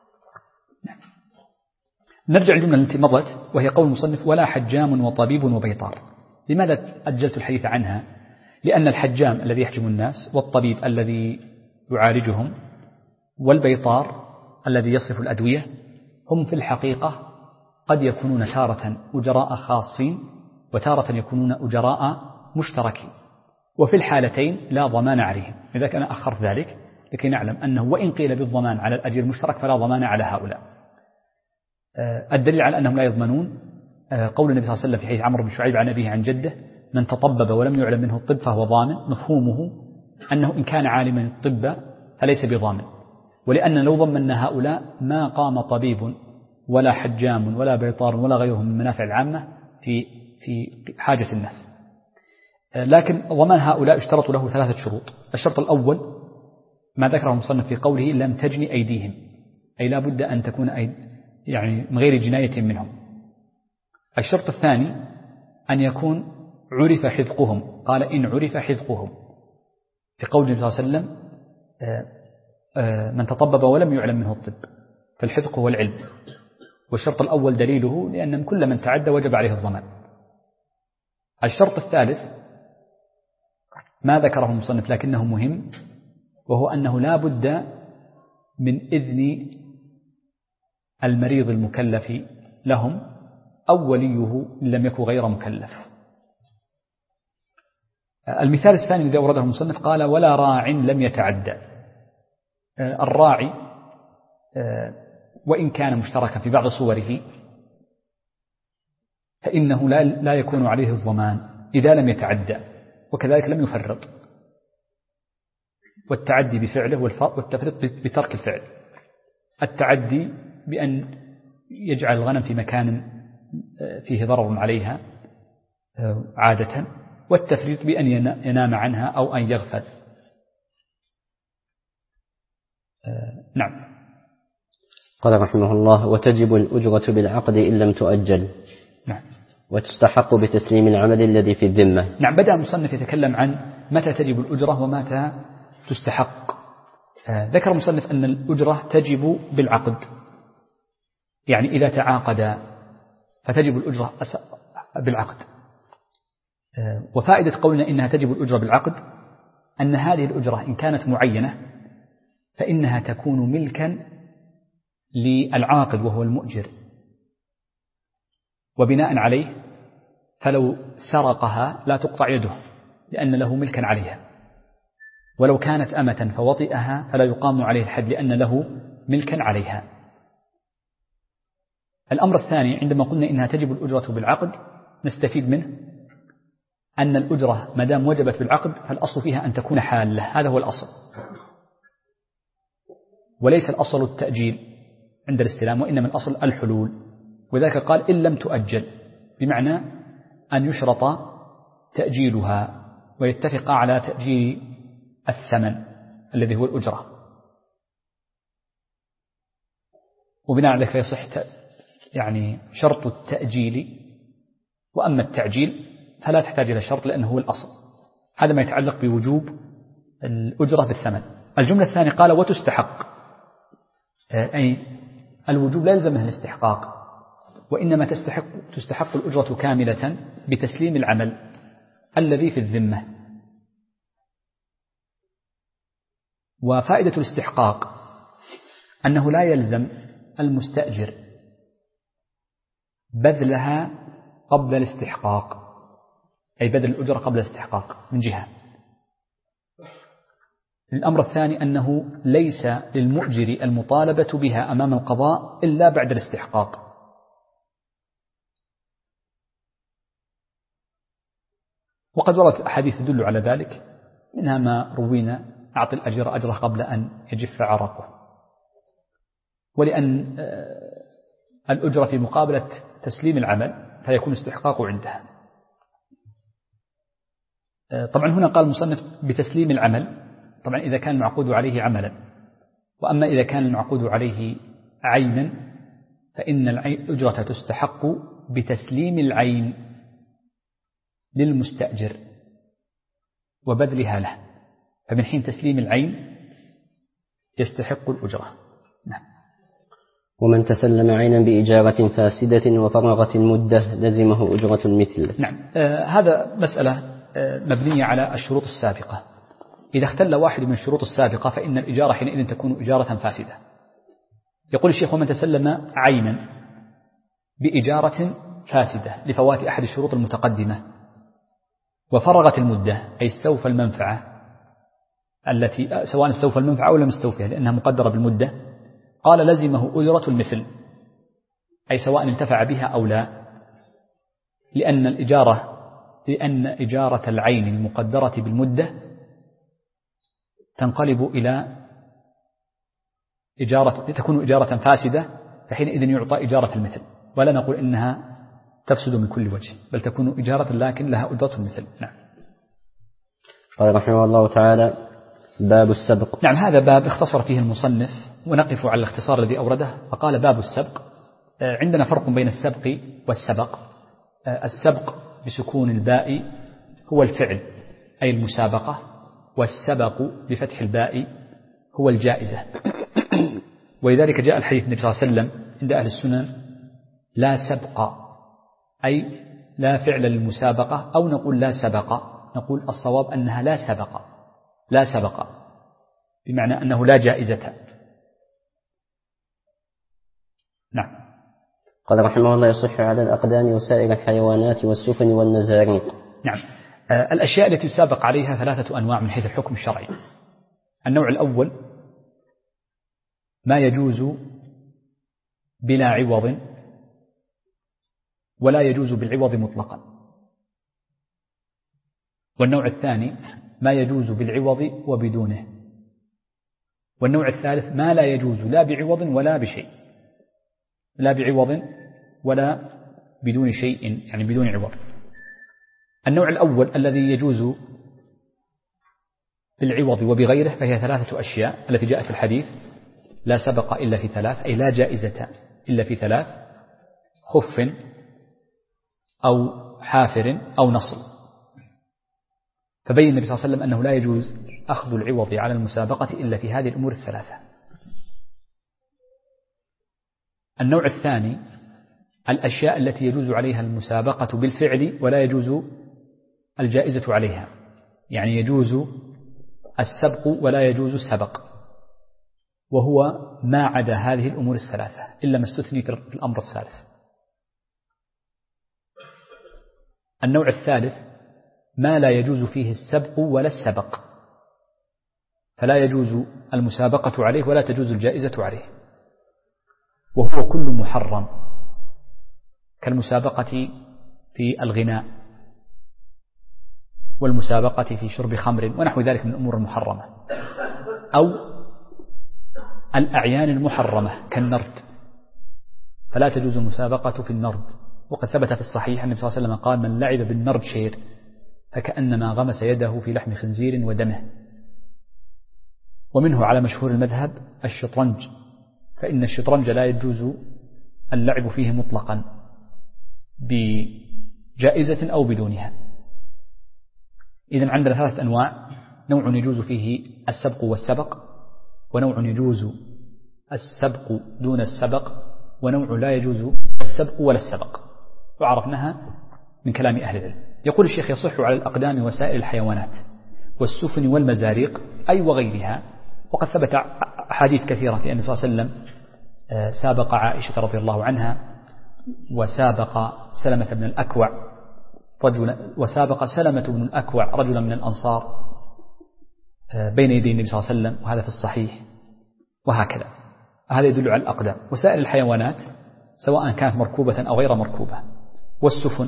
نرجع الجملة التي مضت وهي قول المصنف ولا حجام وطبيب وبيطار. لماذا أجلت الحديث عنها؟ لأن الحجام الذي يحجم الناس والطبيب الذي يعالجهم والبيطار الذي يصرف الأدوية هم في الحقيقة قد يكونون تارة أجراء خاصين وتارة يكونون أجراء مشتركين، وفي الحالتين لا ضمان عليهم. لذلك أنا أخرت ذلك لكي نعلم أنه وإن قيل بالضمان على الأجير المشترك فلا ضمان على هؤلاء. الدليل على أنهم لا يضمنون قول النبي صلى الله عليه وسلم في حديث عمرو بن شعيب عن أبيه عن جده من تطبب ولم يعلم منه الطب فهو ضامن. مفهومه أنه إن كان عالما الطب فليس بضامن، ولأن لو ضمن هؤلاء ما قام طبيب ولا حجام ولا بيطار ولا غيرهم من المنافع العامة في حاجة الناس. لكن ضمان هؤلاء اشترط له 3 شروط. الشرط الأول ما ذكره المصنف في قوله لم تجني أيديهم، أي لا بد أن تكون يعني من غير جناية منهم. الشرط الثاني أن يكون عرف حذقهم، قال إن عرف حذقهم في قول النبي صلى الله عليه وسلم من تطبب ولم يعلم منه الطب، فالحذق هو العلم. والشرط الأول دليله لأن كل من تعدى وجب عليه الضمان. الشرط الثالث ما ذكره المصنف لكنه مهم، وهو أنه لا بد من إذن المريض المكلف لهم أو وليه إن لم يكن غير مكلف. المثال الثاني الذي أورده المصنف قال ولا راع لم يتعدى. الراعي وإن كان مشتركا في بعض صوره فإنه لا يكون عليه الضمان إذا لم يتعدى، وكذلك لم يفرط. والتعدي بفعله والتفريط بترك الفعل. التعدي بأن يجعل الغنم في مكان فيه ضرر عليها عادة، والتفريط بأن ينام عنها أو أن يغفل. نعم. قال رحمه الله وتجب الأجرة بالعقد إن لم تؤجل. نعم. وتستحق بتسليم العمل الذي في الذمة. نعم. بدأ المصنف يتكلم عن متى تجب الأجرة ومتى تستحق. ذكر المصنف أن الأجرة تجب بالعقد، يعني إذا تعاقد فتجب الأجرة بالعقد. وفائدة قولنا إنها تجب الأجرة بالعقد أن هذه الأجرة إن كانت معينة فإنها تكون ملكا للعاقد وهو المؤجر، وبناء عليه فلو سرقها لا تقطع يده لأن له ملكا عليها. ولو كانت أمة فوطئها فلا يقام عليه الحد لأن له ملكا عليها. الأمر الثاني عندما قلنا إنها تجب الأجرة بالعقد نستفيد منه أن الأجرة ما دام وجبت بالعقد فالأصل فيها أن تكون حالة، هذا هو الأصل، وليس الأصل التأجيل عند الاستلام، وإنما الأصل الحلول. وذلك قال إن لم تؤجل، بمعنى أن يشرط تأجيلها ويتفق على تأجيل الثمن الذي هو الأجرة، وبناء على ذلك فيصح يعني شرط التأجيل. وأما التعجيل فلا تحتاج إلى شرط لأنه هو الأصل. هذا ما يتعلق بوجوب الأجرة بالثمن. الجملة الثانية قال وتستحق، أي الوجوب لا يلزمه الاستحقاق، وإنما تستحق الأجرة كاملة بتسليم العمل الذي في الذمة. وفائدة الاستحقاق أنه لا يلزم المستأجر بذلها قبل الاستحقاق، أي بذل الأجرة قبل الاستحقاق من جهة. الأمر الثاني أنه ليس للمؤجر المطالبة بها أمام القضاء إلا بعد الاستحقاق. وقد وردت أحاديث تدل على ذلك، منها ما روينا أعطي الأجر أجره قبل أن يجف عرقه، ولأن الأجرة في مقابلة تسليم العمل فيكون استحقاقه عندها. طبعا هنا قال المصنف بتسليم العمل، طبعا إذا كان المعقود عليه عملا، وأما إذا كان المعقود عليه عينا فإن الأجرة تستحق بتسليم العين للمستأجر وبذلها له، فمن حين تسليم العين يستحق الأجرة. نعم. ومن تسلم عينا بإجارة فاسدة وفرغت المدة لزمه أجرة المثل. نعم. هذا مسألة مبنية على الشروط السابقة. إذا اختل واحد من الشروط السابقة فإن الإجارة حينئذ تكون إجارة فاسدة. يقول الشيخ ومن تسلم عينا بإجارة فاسدة لفوات أحد الشروط المتقدمة وفرغت المدة، أي استوفى المنفعة التي سواء استوفى المنفعة أو لم استوفيها لأنها مقدرة بالمدة، قال لزمه أجرة المثل، أي سواء انتفع بها أو لا، لأن إجارة العين المقدرة بالمدة تنقلب إلى تكون إجارة فاسدة، فحينئذ يعطى إجارة المثل، ولا نقول إنها تفسد من كل وجه، بل تكون إجارة لكن لها أجرة المثل. نعم. قال رحمه الله تعالى باب السبق. نعم، هذا باب اختصر فيه المصنف، ونقف على الاختصار الذي أورده، فقال باب السبق. عندنا فرق بين السبق والسبق. السبق بسكون الباء هو الفعل أي المسابقة، والسبق بفتح الباء هو الجائزة. ولذلك جاء الحديث النبي صلى الله عليه وسلم عند أهل السنن لا سبق، أي لا فعل للمسابقة، أو نقول لا سبق، نقول الصواب أنها لا سبق بمعنى أنه لا جائزة. نعم. قال رحمه الله يصح على الأقدام وسائر الحيوانات والسفن والنزاريق. نعم. الأشياء التي تسابق عليها ثلاثة أنواع من حيث الحكم الشرعي. النوع الأول ما يجوز بلا عوض ولا يجوز بالعوض مطلقا. والنوع الثاني ما يجوز بالعوض وبدونه. والنوع الثالث ما لا يجوز لا بعوض ولا بشيء، لا بعوض ولا بدون شيء، يعني بدون عوض. النوع الأول الذي يجوز بالعوض وبغيره فهي ثلاثة أشياء التي جاءت في الحديث: لا سبق إلا في ثلاث، أي لا جائزة إلا في ثلاث: خف أو حافر أو نصل. فبين النبي صلى الله عليه وسلم أنه لا يجوز أخذ العوض على المسابقة إلا في هذه الأمور الثلاثة. النوع الثاني الأشياء التي يجوز عليها المسابقة بالفعل ولا يجوز الجائزة عليها، يعني يجوز السبق ولا يجوز السبق، وهو ما عدا هذه الأمور الثلاثة إلا ما استثني في الأمر الثالث. النوع الثالث ما لا يجوز فيه السبق ولا السبق، فلا يجوز المسابقة عليه ولا تجوز الجائزة عليه، وهو كل محرم كالمسابقة في الغناء والمسابقة في شرب خمر ونحو ذلك من الأمور المحرمة، أو الأعيان المحرمة كالنرد، فلا تجوز المسابقة في النرد. وقد ثبت في الصحيح أن النبي صلى الله عليه وسلم قال: من لعب بالنرد شير فكأنما غمس يده في لحم خنزير ودمه. ومنه على مشهور المذهب الشطرنج، فإن الشطرنج لا يجوز اللعب فيه مطلقا بجائزة أو بدونها. إذن عندنا 3 أنواع: نوع يجوز فيه السبق والسبق، ونوع يجوز السبق دون السبق، ونوع لا يجوز السبق ولا السبق، وعرفناها من كلام أهل العلم. يقول الشيخ: يصح على الأقدام وسائر الحيوانات والسفن والمزاريق أي وغيرها. وقد ثبت أحاديث كثيرة في أن صلى الله عليه وسلم سابق عائشة رضي الله عنها، وسابق سلمة بن الأكوع رجلا من الأنصار بين يدي النبي صلى الله عليه وسلم، وهذا في الصحيح. وهكذا هذا يدل على الأقدام. وسائر الحيوانات سواء كانت مركوبة أو غير مركوبة، والسفن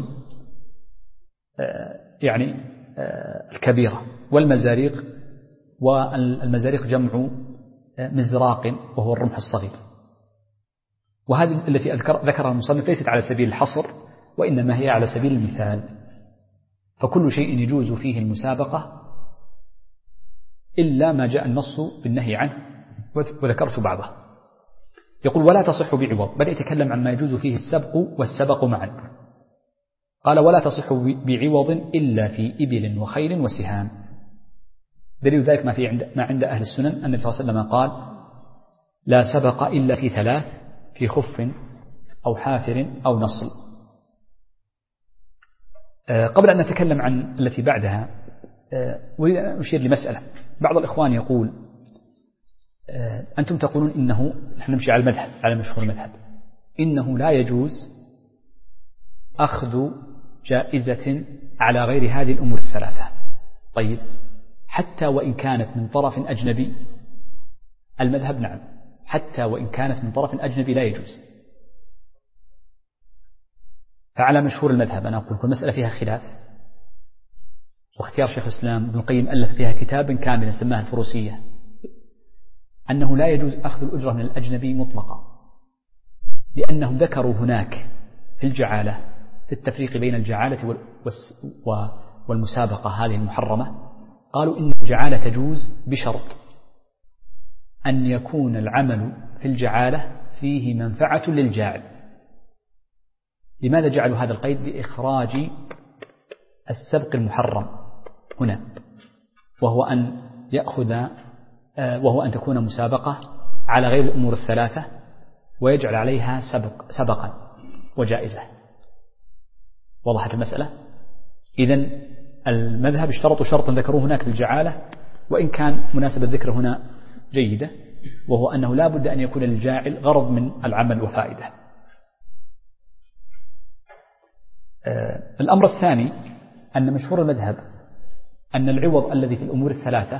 يعني الكبيرة، والمزاريق، والمزاريق جمع مزراق وهو الرمح الصغير. وهذه التي ذكرها المصنف ليست على سبيل الحصر، وإنما هي على سبيل المثال. فكل شيء يجوز فيه المسابقة إلا ما جاء النص بالنهي عنه، وذكرت بعضه. يقول: ولا تصح بعوض. بدأ يتكلم عن ما يجوز فيه السبق والسبق معا. قال: ولا تصح بعوض إلا في إبل وخيل وسهام. دليل ذلك ما عند أهل السنن أن النبي صلى الله عليه وسلم قال: لا سبق إلا في 3: في خف أو حافر أو نصل. قبل أن نتكلم عن التي بعدها أريد أن أشير لمسألة. بعض الإخوان يقول: أنتم تقولون إنه، نحن نمشي على المذهب، على مشهور المذهب، إنه لا يجوز أخذ جائزة على غير هذه الأمور 3. طيب، حتى وإن كانت من طرف أجنبي؟ المذهب نعم، حتى وإن كانت من طرف أجنبي لا يجوز. فعلى مشهور المذهب أنا أقول كل مسألة فيها خلاف، واختيار شيخ الإسلام ابن القيم ألف فيها كتابا كاملا سماه الفروسية، أنه لا يجوز أخذ الأجرة من الأجنبي مطلقا، لأنهم ذكروا هناك في الجعالة، في التفريق بين الجعالة والمسابقة هذه المحرمة، قالوا إن الجعالة تجوز بشرط أن يكون العمل في الجعالة فيه منفعة للجاعل. لماذا جعلوا هذا القيد؟ لإخراج السبق المحرم هنا، وهو أن تكون مسابقة على غير الأمور 3 ويجعل عليها سبقا وجائزة. وضحت المسألة؟ إذن المذهب اشترطوا شرطا ذكروه هناك بالجعالة، وإن كان مناسبة ذكر هنا جيدة، وهو أنه لا بد أن يكون للجاعل غرض من العمل وفائدة. الأمر الثاني أن مشهور المذهب أن العوض الذي في الأمور 3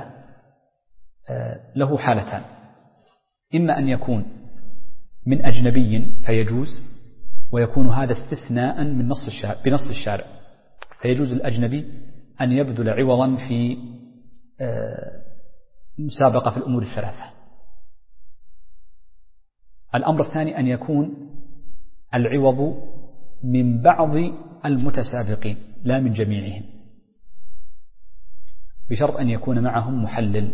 له حالتان: إما أن يكون من أجنبي فيجوز، ويكون هذا استثناء من بنص الشارع، فيجوز الأجنبي أن يبذل عوضا في مسابقة في الأمور 3. الأمر الثاني أن يكون العوض من بعض المتسابقين لا من جميعهم، بشرط أن يكون معهم محلل،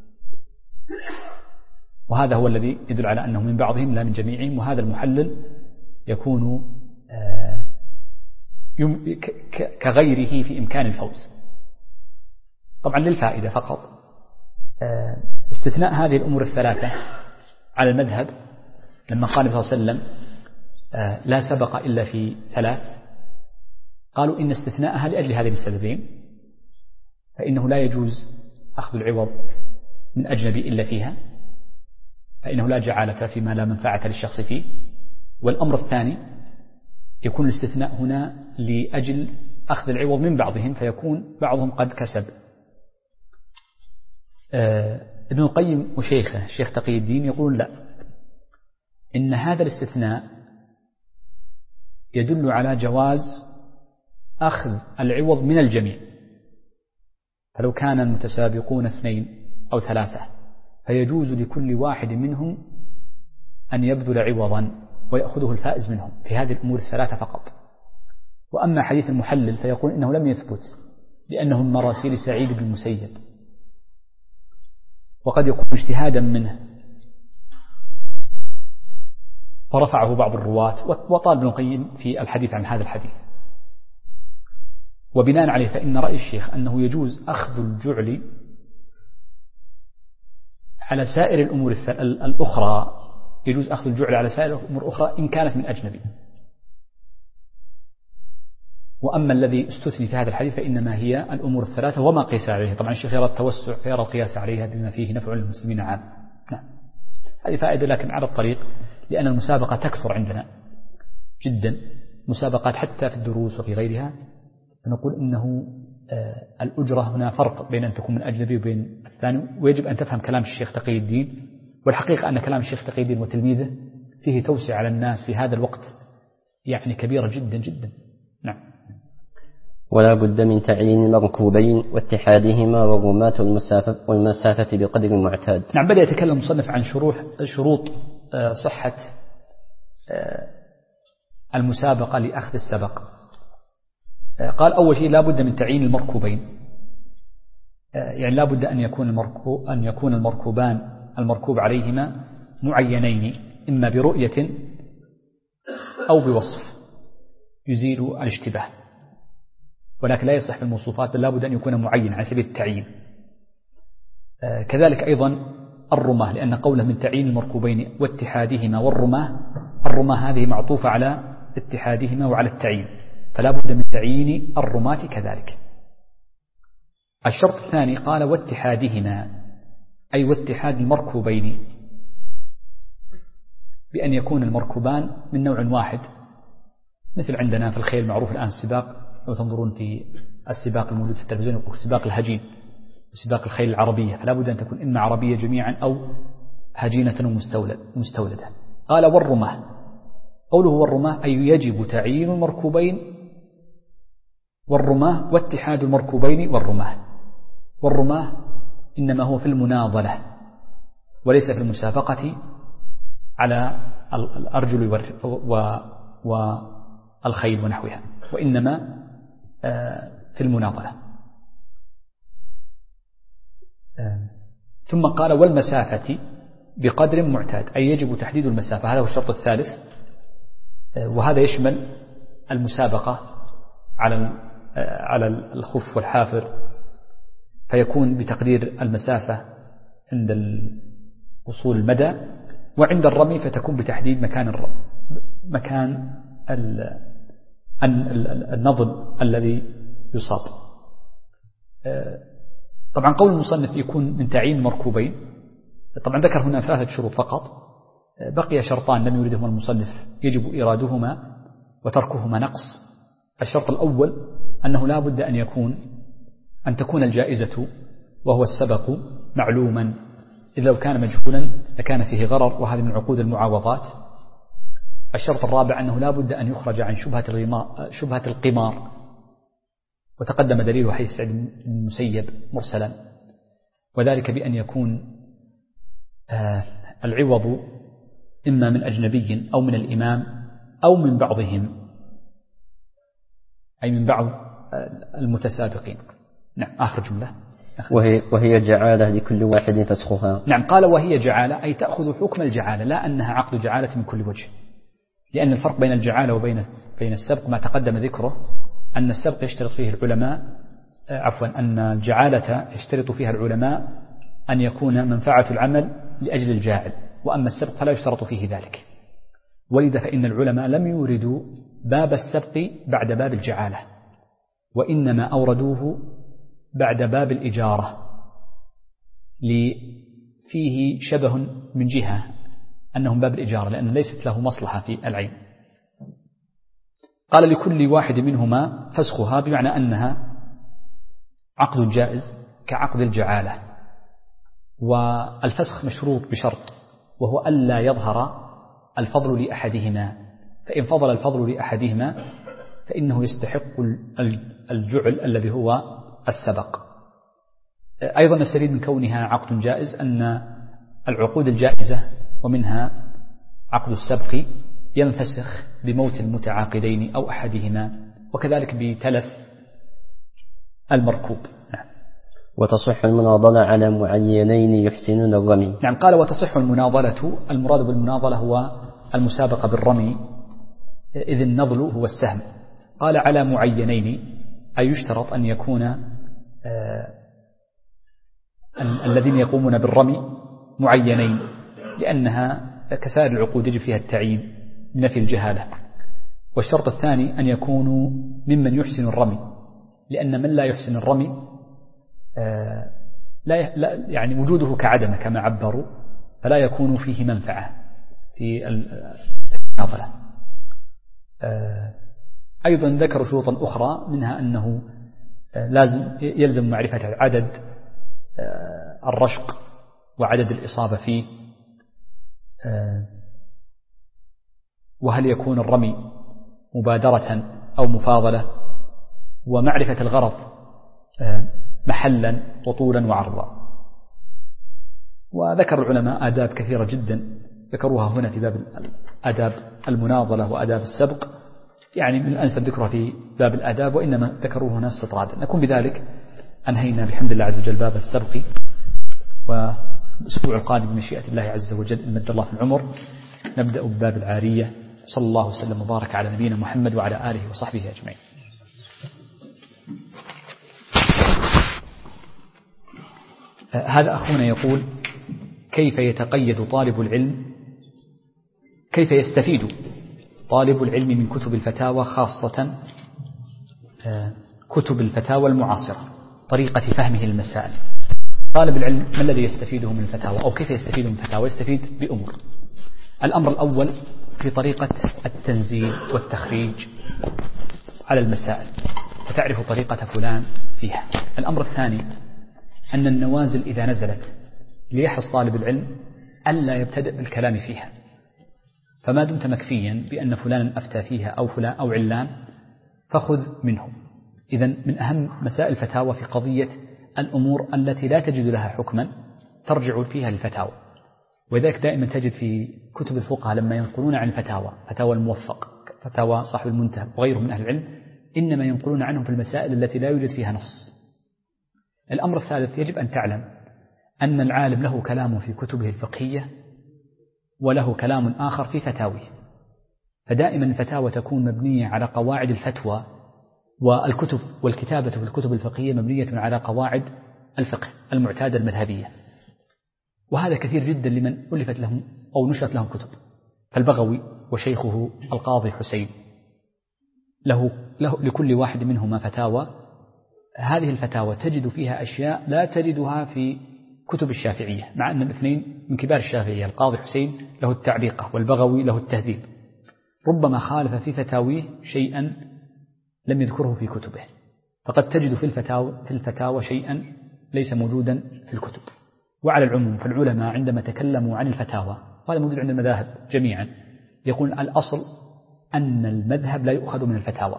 وهذا هو الذي يدل على أنه من بعضهم لا من جميعهم. وهذا المحلل يكون كغيره في إمكان الفوز. طبعا للفائدة فقط، استثناء هذه الأمور 3 على المذهب لما قال النبي صلى الله عليه وسلم لا سبق إلا في 3، قالوا إن استثناءها لأجل هذين السببين: فإنه لا يجوز أخذ العوض من أجنبي إلا فيها، فإنه لا جعالة فيما لا منفعة للشخص فيه. والأمر الثاني يكون الاستثناء هنا لأجل أخذ العوض من بعضهم، فيكون بعضهم قد كسب. ابن القيم وشيخه الشيخ تقي الدين يقول لا، إن هذا الاستثناء يدل على جواز أخذ العوض من الجميع، فلو كان المتسابقون 2 أو 3 فيجوز لكل واحد منهم أن يبذل عوضا ويأخذه الفائز منهم في هذه الأمور 3 فقط. وأما حديث المحلل فيقول إنه لم يثبت لأنه من مراسيل سعيد بن المسيب، وقد يكون اجتهادا منه ورفعه بعض الرواة، وطال ابن القيم في الحديث عن هذا الحديث. وبناء عليه فإن رأي الشيخ أنه يجوز أخذ الجعل على سائر الأمور الأخرى، يجوز أخذ الجعل على سائر الأمور الأخرى إن كانت من أجنبي. وأما الذي استثني في هذا الحديث فإنما هي الأمور 3 وما قيس عليه. طبعا الشيخ يرى التوسع فيرى القياس عليها بما فيه نفع للمسلمين عام. نعم، هذه فائدة لكن على الطريق، لأن المسابقة تكثر عندنا جدا، مسابقات حتى في الدروس وفي غيرها، فنقول إنه الأجرة هنا فرق بين أن تكون من أجنبي وبين الثاني، ويجب أن تفهم كلام الشيخ تقي الدين. والحقيقة أن كلام الشيخ تقي الدين وتلميذه فيه توسع على الناس في هذا الوقت يعني كبيرة جدا جدا. نعم. ولا بد من تعيين المركوبين واتحادهما والرماة والمسافة بقدر معتاد. نعم، بدأ يتكلم المصنف عن شروط صحة المسابقة لأخذ السبق. قال أول شيء لا بد من تعيين المركوبين، يعني لا بد أن يكون المركوبان المركوب عليهما معينين، إما برؤية أو بوصف يزيل الاشتباه، ولكن لا يصح في الموصوفات، بل لا بد أن يكون معين على سبيل التعيين. كذلك أيضا الرماة، لأن قوله من تعيين المركوبين واتحادهما والرماة، الرماة هذه معطوفة على اتحادهما وعلى التعيين، فلا بد من تعيين الرماة كذلك. الشرط الثاني قال واتحادهما، أي واتحاد المركوبين، بأن يكون المركوبان من نوع واحد، مثل عندنا في الخيل معروف الآن السباق، لو تنظرون في السباق الموجود في التلفزيون يقول سباق الهجين وسباق الخيل العربية، فلا بد أن تكون إما عربية جميعا أو هجينة ومستولدة. قال والرماة، قوله والرماة أي يجب تعيين المركوبين والرماة واتحاد المركوبين والرماة إنما هو في المناضلة وليس في المسابقة على الأرجل والخيل ونحوها، وإنما في المناضلة. ثم قال والمسافة بقدر معتاد، أي يجب تحديد المسافة، هذا هو الشرط الثالث، وهذا يشمل المسابقة على الخف والحافر، فيكون بتقدير المسافة عند وصول المدى، وعند الرمي فتكون بتحديد مكان النظم الذي يصاب. طبعا قول المصنف يكون من تعيين مركوبين، طبعا ذكر هنا 3 شروط فقط، بقي شرطان لم يردهما المصنف يجب إيرادهما وتركهما نقص. الشرط الأول أنه لا بد أن تكون الجائزة وهو السبق معلوما، إذا لو كان مجهولا لكان فيه غرر، وهذا من عقود المعاوضات. الشرط الرابع أنه لا بد أن يخرج عن شبهة القمار، وتقدم دليل حديث سعيد بن المسيب مرسلا، وذلك بأن يكون العوض إما من أجنبي أو من الإمام أو من بعضهم، أي من بعض المتسابقين. نعم، آخر جملة. وهي جعالة لكل واحد فسخها. نعم، قال وهي جعالة، أي تأخذ حكم الجعالة، لا أنها عقد جعالة من كل وجه، لأن الفرق بين الجعالة وبين السبق ما تقدم ذكره، أن السبق يشترط فيه العلماء أن الجعالة يشترط فيها العلماء أن يكون منفعة العمل لأجل الجاعل، وأما السبق فلا يشترط فيه ذلك. ولذا فإن العلماء لم يوردوا باب السبق بعد باب الجعالة، وإنما أوردوه بعد باب الإجارة، فيه شبه من جهة أنهم باب الإجارة، لأن ليست له مصلحة في العين. قال لكل واحد منهما فسخها، بمعنى أنها عقد جائز كعقد الجعالة، والفسخ مشروط بشرط، وهو ألا يظهر الفضل لأحدهما، فإن فضل الفضل لأحدهما فإنه يستحق الجعل الذي هو السبق. أيضا نستفيد من كونها عقد جائز أن العقود الجائزة ومنها عقد السبق ينفسخ بموت المتعاقدين أو أحدهما، وكذلك بتلف المركوب. نعم. وتصح المناضلة على معينين يحسنون الرمي. نعم، قال وتصح المناضلة. المراد بالمناضلة هو المسابقة بالرمي، إذ النضل هو السهم. قال على معينين، أي يشترط أن يكون الذين يقومون بالرمي معينين، لأنها كسائر العقود يجب فيها التعيين بنفي الجهالة. والشرط الثاني أن يكونوا ممن يحسن الرمي، لأن من لا يحسن الرمي لا يعني وجوده كعدمه كما عبروا، فلا يكون فيه منفعة في المناضلة. أيضا ذكروا شروطا أخرى، منها أنه يلزم معرفة عدد الرشق وعدد الإصابة فيه، وهل يكون الرمي مبادرة أو مفاضلة، ومعرفة الغرض محلا وطولا وعرضا. وذكر العلماء آداب كثيرة جدا ذكروها هنا في باب آداب المناضلة وآداب السبق، يعني من الأنسب ذكرها في باب الآداب، وإنما ذكروه هنا استطرادا. نكون بذلك أنهينا بحمد الله عز وجل باب السبق، والأسبوع القادم بمشيئة الله عز وجل إن مد الله في العمر نبدأ بباب العارية. صلى الله وسلم وبارك على نبينا محمد وعلى آله وصحبه أجمعين. هذا أخونا يقول: كيف يتقيد طالب العلم، كيف يستفيد طالب العلم من كتب الفتاوى، خاصة كتب الفتاوى المعاصرة، طريقة فهمه المسائل؟ طالب العلم ما الذي يستفيده من الفتاوى، أو كيف يستفيد من الفتاوى؟ يستفيد بأمور. الأمر الأول في طريقة التنزيل والتخريج على المسائل، فتعرف طريقة فلان فيها. الأمر الثاني أن النوازل إذا نزلت ليحرص طالب العلم ألا يبتدئ بالكلام فيها، فما دمت مكفيا بأن فلانا أفتى فيها أو فلان أو علان فخذ منه. إذن من أهم مسائل الفتاوى في قضية الأمور التي لا تجد لها حكما ترجع فيها للفتاوى، وذلك دائما تجد في كتب الفقهاء لما ينقلون عن الفتاوى، فتاوى الموفق، فتاوى صاحب المنتهى وغيره من أهل العلم، إنما ينقلون عنهم في المسائل التي لا يوجد فيها نص. الأمر الثالث، يجب أن تعلم أن العالم له كلام في كتبه الفقهية وله كلام آخر في فتاويه، فدائما الفتاوى تكون مبنية على قواعد الفتوى، والكتب والكتابة في الكتب الفقهية مبنية على قواعد الفقه المعتادة المذهبية، وهذا كثير جدا لمن ألفت لهم أو نشرت لهم كتب. فالبغوي وشيخه القاضي حسين لكل واحد منهما فتاوى، هذه الفتاوى تجد فيها أشياء لا تجدها في كتب الشافعية، مع أن الاثنين من كبار الشافعية. القاضي حسين له التعريقة والبغوي له التهذيب، ربما خالف في فتاويه شيئا لم يذكره في كتبه، فقد تجد في الفتاوى شيئا ليس موجودا في الكتب. وعلى العموم فالعلماء عندما تكلموا عن الفتاوى، وهذا موجود عند المذاهب جميعا، يقول الأصل أن المذهب لا يؤخذ من الفتاوى،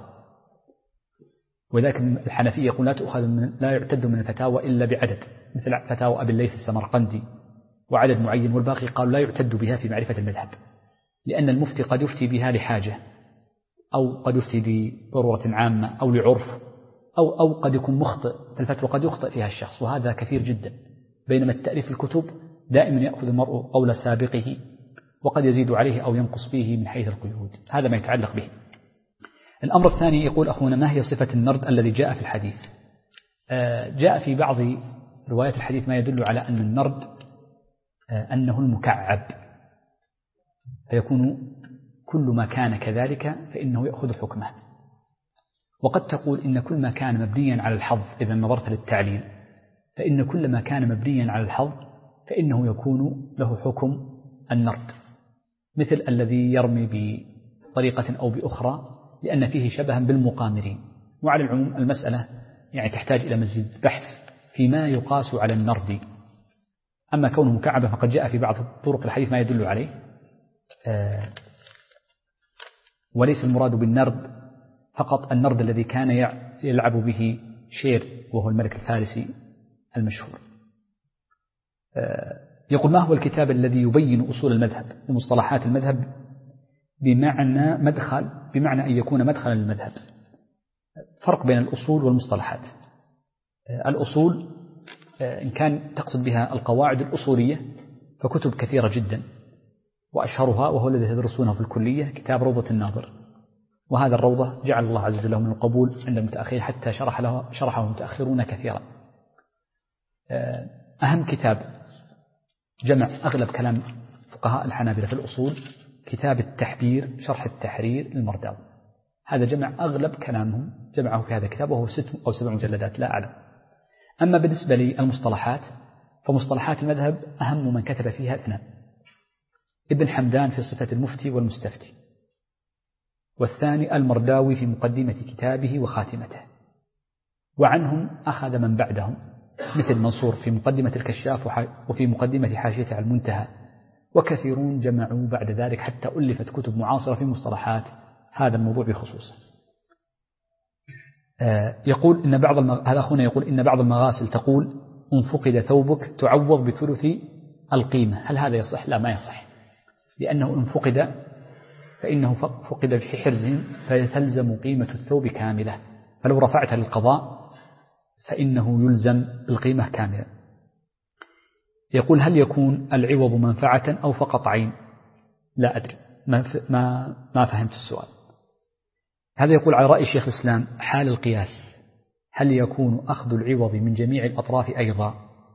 ولكن الحنفية يقول لا يعتد من الفتاوى إلا بعدد، مثل فتاوى أبي الليث السمرقندي وعدد معين، والباقي قالوا لا يعتد بها في معرفة المذهب، لأن المفتي قد يفتي بها لحاجة، أو قد يفتي بضرورة عامة أو لعرف، أو قد يكون مخطئ في الفتوى، قد يخطئ فيها الشخص، وهذا كثير جدا. بينما التأليف الكتب دائما يأخذ المرء قول سابقه، وقد يزيد عليه أو ينقص فيه من حيث القيود. هذا ما يتعلق به. الأمر الثاني، يقول أخونا: ما هي صفة النرد الذي جاء في الحديث؟ جاء في بعض روايات الحديث ما يدل على أن النرد أنه المكعب، فيكون كل ما كان كذلك فإنه يأخذ حكمه. وقد تقول إن كل ما كان مبنيا على الحظ، إذا نظرت للتعليل، فإن كل ما كان مبنيا على الحظ فإنه يكون له حكم النرد، مثل الذي يرمي بطريقة أو بأخرى، لأن فيه شبها بالمقامرين. وعلى العموم المسألة يعني تحتاج إلى مزيد بحث فيما يقاس على النرد، أما كونه مكعبا فقد جاء في بعض طرق الحديث ما يدل عليه. وليس المراد بالنرد فقط النرد الذي كان يلعب به شير وهو الملك الفارسي المشهور. يقول: ما هو الكتاب الذي يبين أصول المذهب ومصطلحات المذهب بمعنى مدخل، بمعنى أن يكون مدخلا للمذهب؟ فرق بين الأصول والمصطلحات. الأصول إن كان تقصد بها القواعد الأصولية فكتب كثيرة جدا، وأشهرها وهو الذي تدرسونه في الكلية كتاب روضة الناظر، وهذا الروضة جعل الله عز وجل من القبول عند المتأخرين حتى شرحه المتأخرون كثيرا. أهم كتاب جمع أغلب كلام فقهاء الحنابلة في الأصول كتاب التحبير شرح التحرير المرداوي، هذا جمع أغلب كلامهم جمعه في هذا الكتاب وهو 6 أو 7 مجلدات لا أعلم. أما بالنسبة للمصطلحات فمصطلحات المذهب أهم من كتب فيها 2: ابن حمدان في صفة المفتي والمستفتي، والثاني المرداوي في مقدمة كتابه وخاتمته، وعنهم أخذ من بعدهم مثل منصور في مقدمة الكشاف وفي مقدمة حاشيته على المنتهى، وكثيرون جمعوا بعد ذلك حتى ألفت كتب معاصرة في مصطلحات هذا الموضوع بخصوصه. يقول إن هذا أخونا يقول إن بعض المغاسل تقول إن فقد ثوبك تعوض بثلث القيمة، هل هذا يصح؟ لا، ما يصح، لأنه إن فقد فإنه فقد في حرز فتلزم قيمة الثوب كاملة، فلو رفعت للقضاء فإنه يلزم بالقيمة كاملة. يقول: هل يكون العوض منفعة أو فقط عين؟ لا أدري، ما فهمت السؤال. هذا يقول: على رأي شيخ الإسلام حال القياس هل يكون أخذ العوض من جميع الأطراف أيضا؟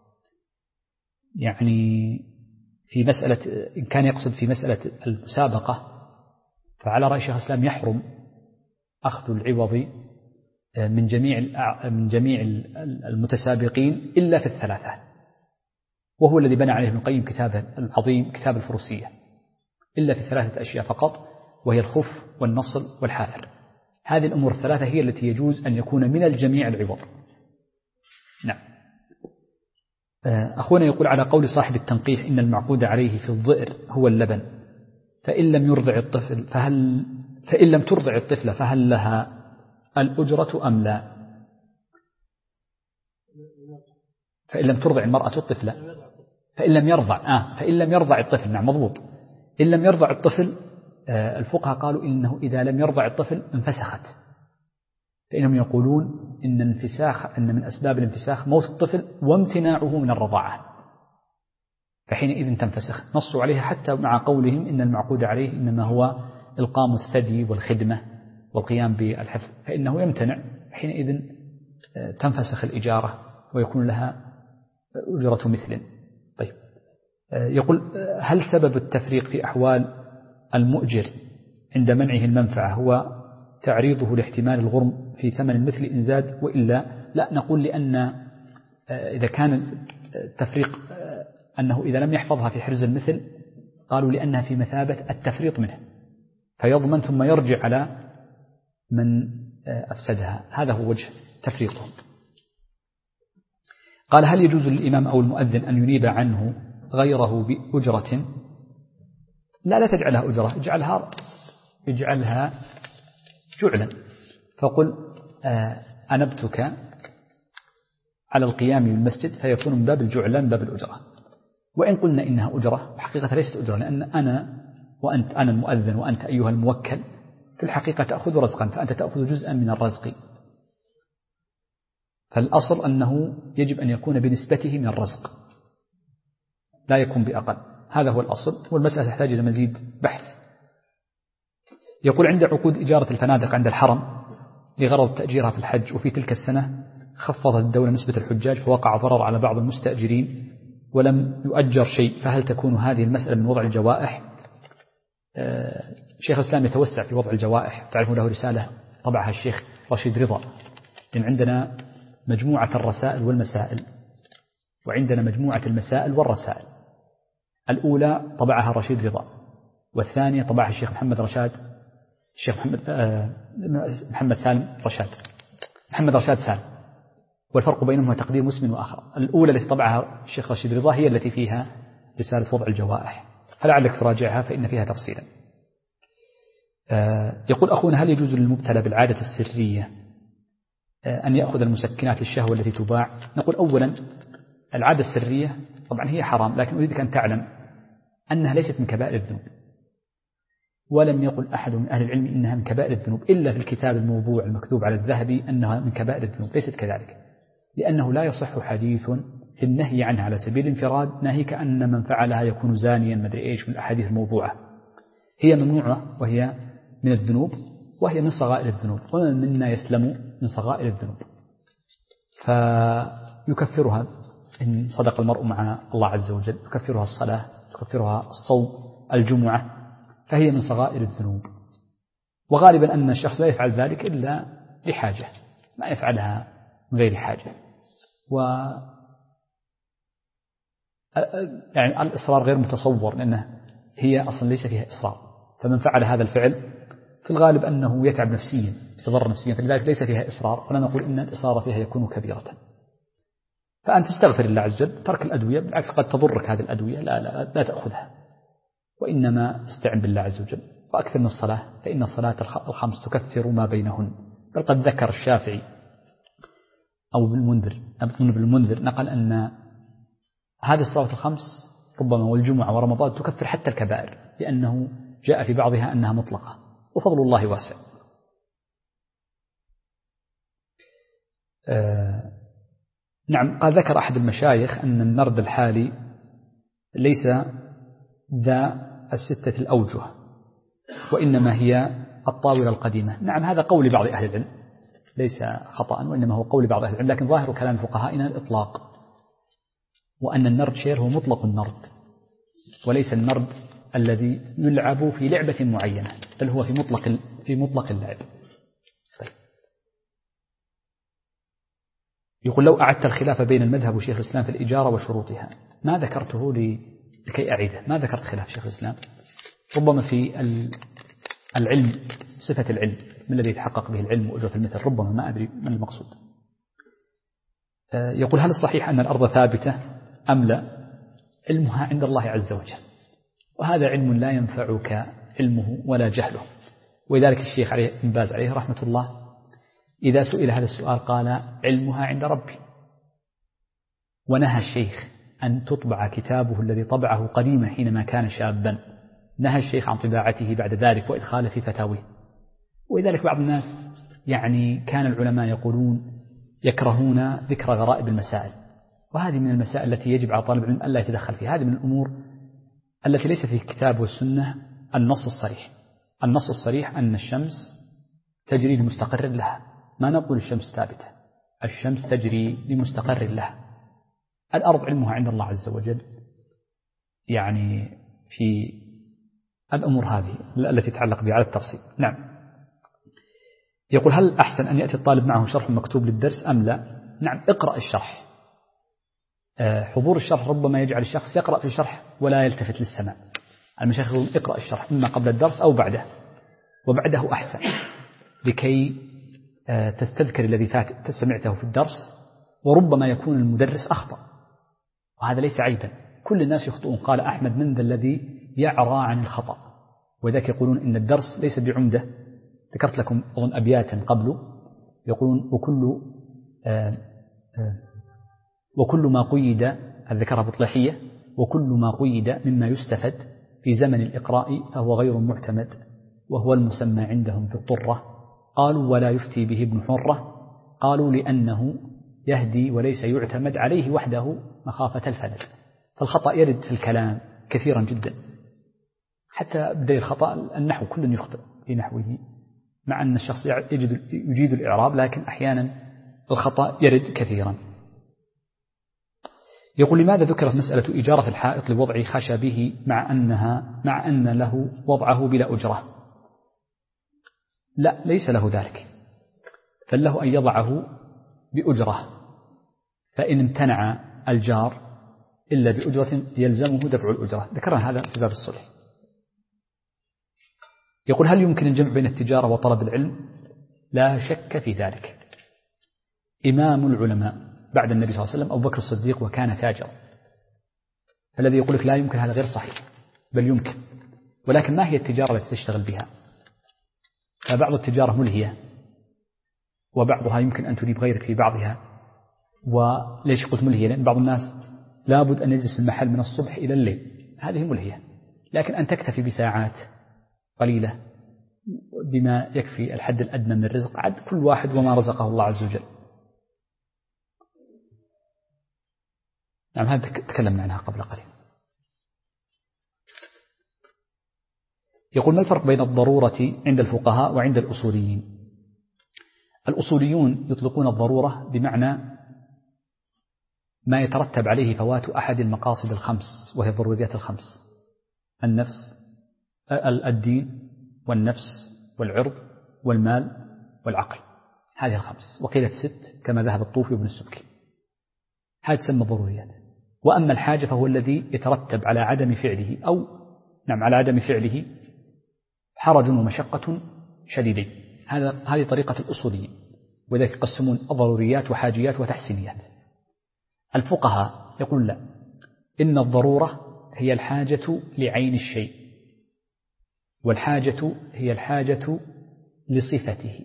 يعني في مسألة إن كان يقصد في مسألة المسابقة فعلى رأي شيخ الإسلام يحرم أخذ العوض من جميع المتسابقين إلا في 3، وهو الذي بنى عليه ابن القيم كتابه العظيم كتاب الفروسية، إلا في 3 أشياء فقط، وهي الخف والنصل والحافر. هذه الأمور 3 هي التي يجوز أن يكون من الجميع العوض. نعم. أخونا يقول: على قول صاحب التنقيح إن المعقود عليه في الظئر هو اللبن، فإن لم ترضع الطفل فهل لها الأجرة أم لا؟ فإن لم ترضع المرأة الطفل، فإن لم يرضع الطفل. نعم مضبوط. إن لم يرضع الطفل الفقهاء قالوا إنه إذا لم يرضع الطفل انفسخت، فإنهم يقولون إن من أسباب الانفساخ موت الطفل وامتناعه من الرضاعة، فحينئذ تنفسخ. نصوا عليها حتى مع قولهم إن المعقود عليه إنما هو إلقام الثدي والخدمة والقيام بالحفظ، فإنه يمتنع، حينئذ تنفسخ الإجارة ويكون لها أجرة مثل. طيب، يقول: هل سبب التفريق في أحوال المؤجر عند منعه المنفعة هو تعريضه لاحتمال الغرم في ثمن المثل إن زاد وإلا لا؟ نقول لأن إذا كان التفريق أنه إذا لم يحفظها في حرز المثل قالوا لأنها في مثابة التفريط منه فيضمن ثم يرجع على من أفسدها، هذا هو وجه تفريطهم. قال: هل يجوز للإمام أو المؤذن أن ينيب عنه غيره بأجرة؟ لا تجعلها أجرة، اجعلها جعلا، فقل أنبتك على القيام بالمسجد فيكون من باب الجعلان باب الأجرة. وإن قلنا إنها أجرة حقيقة ليست أجرة، لأن أنا المؤذن وأنت أيها الموكل في الحقيقة تأخذ رزقا، فأنت تأخذ جزءا من الرزق، فالأصل أنه يجب أن يكون بنسبته من الرزق لا يكون بأقل، هذا هو الأصل، والمسألة تحتاج إلى مزيد بحث. يقول: عند عقود إجارة الفنادق عند الحرم لغرض تأجيرها في الحج، وفي تلك السنة خفضت الدولة نسبة الحجاج فوقع ضرر على بعض المستأجرين ولم يؤجر شيء، فهل تكون هذه المسألة من وضع الجوائح؟ شيخ الإسلام يتوسع في وضع الجوائح، تعرفون له رسالة طبعها الشيخ رشيد رضا، لأن عندنا مجموعة الرسائل والمسائل، وعندنا مجموعة المسائل والرسائل. الأولى طبعها رشيد رضا، والثانية طبعها الشيخ محمد رشاد سالم. والفرق بينهم هو تقدير مسلم وآخر. الأولى التي طبعها الشيخ رشيد رضا هي التي فيها رسالة وضع الجوائح، فلعلك تراجعها فإن فيها تفصيلا. يقول أخونا: هل يجوز للمبتلى بالعادة السرية أن يأخذ المسكنات للشهوة التي تباع؟ نقول أولا العادة السرية طبعا هي حرام، لكن أريدك أن تعلم أنها ليست من كبائر الذنوب، ولم يقل أحد من أهل العلم إنها من كبائر الذنوب إلا في الكتاب الموضوع المكتوب على الذهبي أنها من كبائر الذنوب. ليست كذلك، لأنه لا يصح حديث في النهي عنها على سبيل الانفراد ناهيك أن من فعلها يكون زانيا مدري إيش من الأحاديث الموضوعة. هي ممنوعة وهي من الذنوب وهي من صغائر الذنوب، ومن منا يسلم من صغائر الذنوب، فيكفرها إن صدق المرء مع الله عز وجل، يكفرها الصلاة، يكفرها الصوم، الجمعة، فهي من صغائر الذنوب. وغالبا أن الشخص لا يفعل ذلك إلا لحاجة، ما يفعلها من غير حاجة. يعني الإصرار غير متصور، لأنه هي أصلا ليس فيها إصرار، فمن فعل هذا الفعل في الغالب أنه يتعب نفسيا، يتضرر نفسيا، فلذلك ليس فيها إصرار، ولا نقول إن الإصرار فيها يكون كبيرة. فأنت تستغفر الله عز وجل، ترك الأدوية بالعكس قد تضرك هذه الأدوية، لا تأخذها، وإنما استعن بالله عز وجل، وأكثر من الصلاة، فإن الصلاة الخمس تكفر ما بينهن. بل قد ذكر الشافعي أو ابن المنذر نقل أن هذه الصلوات الخمس ربما والجمعة ورمضان تكفر حتى الكبائر، لأنه جاء في بعضها أنها مطلقة، وفضل الله واسع. نعم، قد ذكر أحد المشايخ أن النرد الحالي ليس ذا الستة الأوجه، وإنما هي الطاولة القديمة. نعم، هذا قول بعض أهل العلم، ليس خطأ، وإنما هو قول بعض أهل العلم، لكن ظاهر كلام فقهائنا الإطلاق، وأن النرد شير هو مطلق النرد، وليس النرد الذي يلعب في لعبة معينة، بل هو في مطلق اللعب. يقول: لو أعدت الخلاف بين المذهب وشيخ الإسلام في الإجارة وشروطها. ما ذكرته لكي أعيده، ما ذكرت خلاف شيخ الإسلام، ربما في العلم، صفة العلم من الذي يتحقق به العلم وأجرة المثل، ربما ما أدري من المقصود. يقول: هل الصحيح أن الأرض ثابتة أم لا؟ علمها عند الله عز وجل، وهذا علم لا ينفعك علمه ولا جهله. ولذلك الشيخ ابن باز عليه رحمة الله إذا سئل هذا السؤال قال: علمها عند ربي. ونهى الشيخ أن تطبع كتابه الذي طبعه قديما حينما كان شابا، نهى الشيخ عن طباعته بعد ذلك وإدخاله في فتاويه. ولذلك بعض الناس يعني كان العلماء يقولون يكرهون ذكر غرائب المسائل، وهذه من المسائل التي يجب على طالب العلم ألا يتدخل فيها. هذه من الأمور التي ليس في الكتاب والسنة النص الصريح. النص الصريح أن الشمس تجري لمستقر لها، ما نقول الشمس ثابتة، الشمس تجري لمستقر لها. الأرض علمها عند الله عز وجل، يعني في الأمور هذه التي تتعلق بها على التفصيل. نعم. يقول: هل أحسن أن يأتي الطالب معه شرح مكتوب للدرس أم لا؟ نعم، اقرأ الشرح. حضور الشرح ربما يجعل الشخص يقرأ في الشرح ولا يلتفت للسماع. المشايخ يقولون اقرأ الشرح إما قبل الدرس أو بعده، وبعده أحسن، لكي تستذكر الذي سمعته في الدرس، وربما يكون المدرس أخطأ، وهذا ليس عيبا، كل الناس يخطئون. قال أحمد: من ذا الذي يعرى عن الخطأ؟ وذاك يقولون إن الدرس ليس بعمدة. ذكرت لكم أظن أبياتا قبل، يقولون: وكل ما قيد، الذكرها بطلحية، وكل ما قيد مما يستفد في زمن الإقراء فهو غير معتمد، وهو المسمى عندهم بالطرة. قالوا: ولا يفتي به ابن حرة؟ قالوا: لأنه يهدي وليس يعتمد عليه وحده مخافة الفلت. فالخطأ يرد في الكلام كثيرا جدا، حتى بداية الخطأ النحو، كل يخطئ في نحوه، مع أن الشخص يجيد الإعراب، لكن أحيانا الخطأ يرد كثيرا. يقول: لماذا ذكرت مسألة إجارة الحائط لوضع خشبه مع أن له وضعه بلا أجرة؟ لا، ليس له ذلك، فله أن يضعه بأجرة، فإن امتنع الجار إلا بأجرة يلزمه دفع الأجرة. ذكرنا هذا في باب الصلح. يقول: هل يمكن الجمع بين التجارة وطلب العلم؟ لا شك في ذلك، إمام العلماء بعد النبي صلى الله عليه وسلم أبو بكر الصديق وكان تاجرا. فالذي يقول لك لا يمكن هذا غير صحيح، بل يمكن، ولكن ما هي التجارة التي تشتغل بها؟ فبعض التجارة ملهية وبعضها يمكن أن تجيب غيرك في بعضها. وليش قلت ملهية؟ لأن بعض الناس لابد أن يجلس في المحل من الصبح إلى الليل، هذه ملهية. لكن أن تكتفي بساعات قليلة بما يكفي الحد الأدنى من الرزق، عد كل واحد وما رزقه الله عز وجل. نعم، هذا تكلمنا عنها قبل قليل. يقول: ما الفرق بين الضرورة عند الفقهاء وعند الأصوليين؟ الأصوليون يطلقون الضرورة بمعنى ما يترتب عليه فوات أحد المقاصد الخمس، وهي الضروريات الخمس: النفس، الدين، والنفس، والعرض، والمال، والعقل. هذه الخمس، وقيل الست كما ذهب الطوفي وابن السبكي. هذه تسمى ضروريات. وأما الحاجة فهو الذي يترتب على عدم فعله، أو نعم على عدم فعله حرج ومشقة شديدين. هذه طريقة الأصوليين، وذلك يقسمون الضروريات وحاجيات وتحسينيات. الفقهاء يقول لا، إن الضرورة هي الحاجة لعين الشيء، والحاجة هي الحاجة لصفته.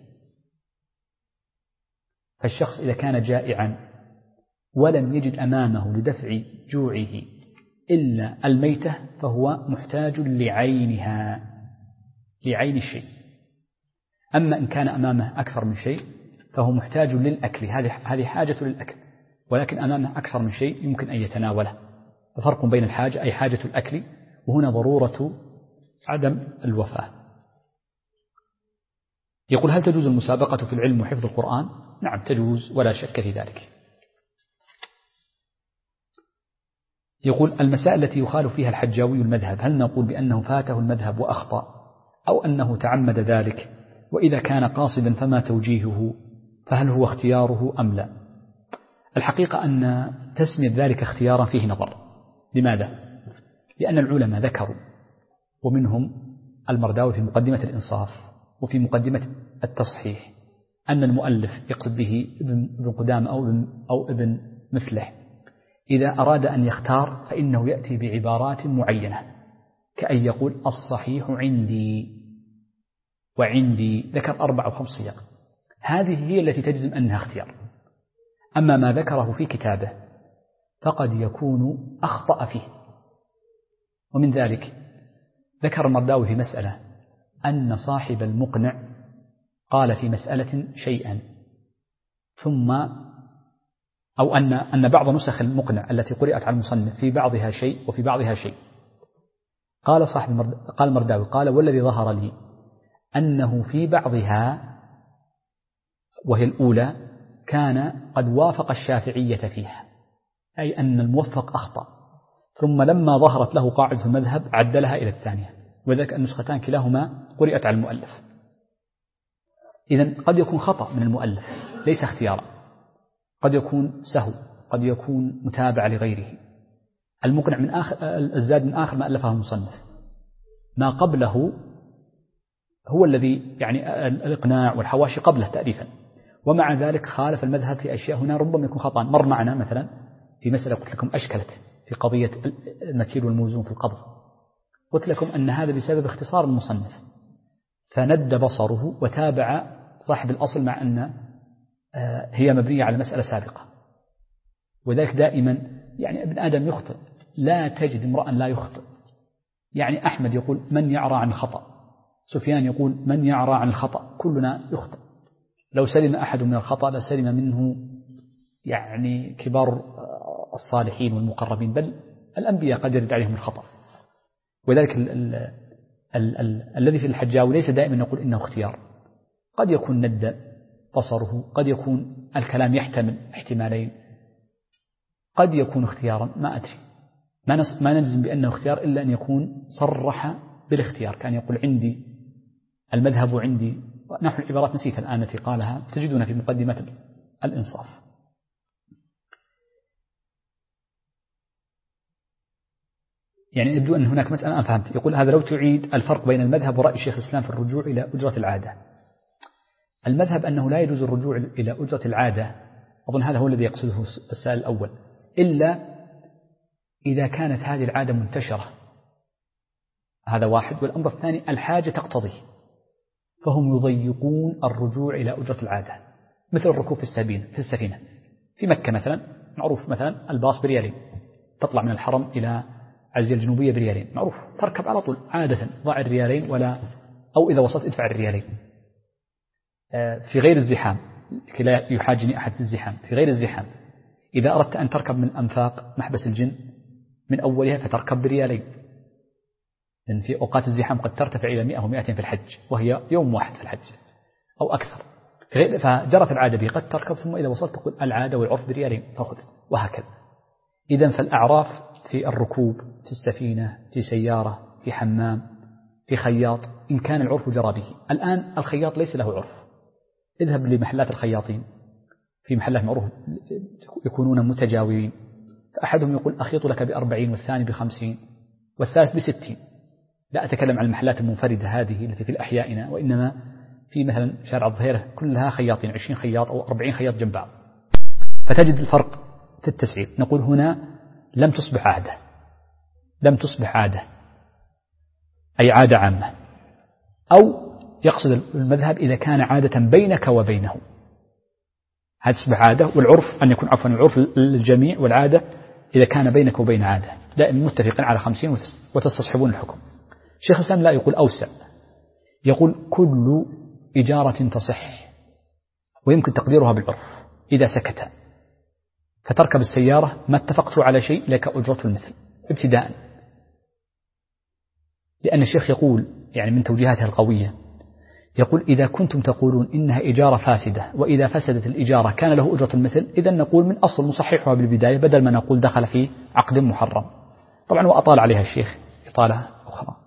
فالشخص إذا كان جائعا ولم يجد أمامه لدفع جوعه إلا الميتة فهو محتاج لعينها، لعين الشيء. أما إن كان أمامه أكثر من شيء فهو محتاج للأكل، هذه حاجة للأكل، ولكن أمامه أكثر من شيء يمكن أن يتناوله. ففرق بين الحاجة أي حاجة الأكل، وهنا ضرورة عدم الوفاة. يقول: هل تجوز المسابقة في العلم وحفظ القرآن؟ نعم تجوز ولا شك في ذلك. يقول: المسائل التي يخالف فيها الحجاوي المذهب، هل نقول بأنه فاته المذهب وأخطأ، أو أنه تعمد ذلك؟ وإذا كان قاصدا فما توجيهه؟ فهل هو اختياره أم لا؟ الحقيقة أن تسمية ذلك اختيارا فيه نظر. لماذا؟ لأن العلماء ذكروا، ومنهم المرداوي في مقدمة الإنصاف وفي مقدمة التصحيح، أن المؤلف يقصد به ابن قدامة أو ابن مفلح إذا أراد أن يختار فإنه يأتي بعبارات معينة، كأن يقول: الصحيح عندي، وعندي، ذكر 4 أو 5 صيغ، هذه هي التي تجزم أنها اختيار. أما ما ذكره في كتابه فقد يكون أخطأ فيه. ومن ذلك ذكر المرداوي في مسألة أن صاحب المقنع قال في مسألة شيئا، ثم أو أن بعض نسخ المقنع التي قرأت على المصنف في بعضها شيء وفي بعضها شيء. قال المرداوي: قال والذي ظهر لي أنه في بعضها وهي الأولى كان قد وافق الشافعية فيها، أي أن الموفق أخطأ، ثم لما ظهرت له قاعدة المذهب عدلها إلى الثانية، وذلك النسختان كلاهما قرأت على المؤلف. إذن قد يكون خطأ من المؤلف ليس اختيارا، قد يكون سهو، قد يكون متابعة لغيره. المقنع من الزاد من آخر ما ألفه المصنف، ما قبله هو الذي يعني الإقناع والحواشي قبله تأليفا، ومع ذلك خالف المذهب في أشياء هنا ربما يكون خطأ. مر معنا مثلا في مسألة قلت لكم أشكلت في قضية المكيل والموزون في القبض، قلت لكم أن هذا بسبب اختصار المصنف، فند بصره وتابع صاحب الأصل مع أن هي مبنية على مسألة سابقة. وذلك دائما يعني ابن آدم يخطئ، لا تجد امرأ لا يخطئ. يعني أحمد يقول: من يعرى عن الخطأ؟ سفيان يقول: من يعرى عن الخطأ؟ كلنا يخطئ. لو سلم أحد من الخطأ لسلم منه يعني كبار الصالحين والمقربين، بل الأنبياء قد يرد عليهم الخطأ. وذلك الذي في الحجاوي ليس دائما نقول إنه اختيار، قد يكون ند بصره، قد يكون الكلام يحتمل احتمالين، قد يكون اختيارا، ما أدري، ما نجزم بأنه اختيار إلا أن يكون صرح بالاختيار، كان يقول: عندي المذهب عندي، نحن العبارات نسيت الآن التي قالها، تجدون في مقدمة الإنصاف. يعني يبدو أن هناك مسألة أنا فهمت. يقول: هذا لو تعيد الفرق بين المذهب ورأي شيخ الإسلام في الرجوع إلى أجرة العادة. المذهب أنه لا يجوز الرجوع إلى أجرة العادة أظن هذا هو الذي يقصده السائل الأول، إلا إذا كانت هذه العادة منتشرة، هذا واحد. والأمر الثاني الحاجة تقتضيه، فهم يضيقون الرجوع إلى أجرة العادة، مثل الركوب في السفينة في مكة مثلا، معروف مثلا الباص بريالين، تطلع من الحرم إلى عزية الجنوبية بريالين، معروف، تركب على طول عادة، ضع الريالين أو إذا وصلت ادفع الريالين في غير الزحام، لكي لا يحاجني أحد في الزحام. في غير الزحام إذا أردت أن تركب من أنفاق محبس الجن من أولها فتركب بريالين، لأن في أوقات الزحام قد ترتفع إلى 100 و200 في الحج، وهي يوم واحد في الحج أو أكثر، فجرت العادة به، قد تركب ثم إذا وصلت تقول العادة والعرف بريالين فأخذ، وهكذا. إذن فالأعراف في الركوب، في السفينة، في سيارة، في حمام، في خياط، إن كان العرف جرى به. الآن الخياط ليس له عرف، اذهب لمحلات الخياطين، في محلات معروف يكونون متجاورين، فأحدهم يقول أخيط لك ب40 والثاني ب50 والثالث ب60. لا أتكلم عن المحلات المنفردة هذه التي في أحيائنا، وإنما في مثلا شارع الظهيرة كلها خياطين، 20 خياط أو 40 خياط جنب بعض، فتجد الفرق في التسعير. نقول هنا لم تصبح عادة أي عادة عامة، أو يقصد المذهب إذا كان عادة بينك وبينه، هذا تصبح عادة، والعرف أن يكون عفوا العرف للجميع، والعادة إذا كان بينك وبين عادة دائما متفقين على 50 وتستصحبون الحكم. شيخ الإسلام لا يقول أوسع، يقول كل إجارة تصح ويمكن تقديرها بالعرف إذا سكت، فتركب السيارة ما اتفقت على شيء لك أجرة المثل ابتداء، لأن الشيخ يقول يعني من توجيهاته القوية، يقول إذا كنتم تقولون إنها إجارة فاسدة، وإذا فسدت الإجارة كان له أجرة المثل، إذا نقول من أصل نصححها بالبداية بدل ما نقول دخل في عقد محرم. طبعا وأطال عليها الشيخ إطالة أخرى.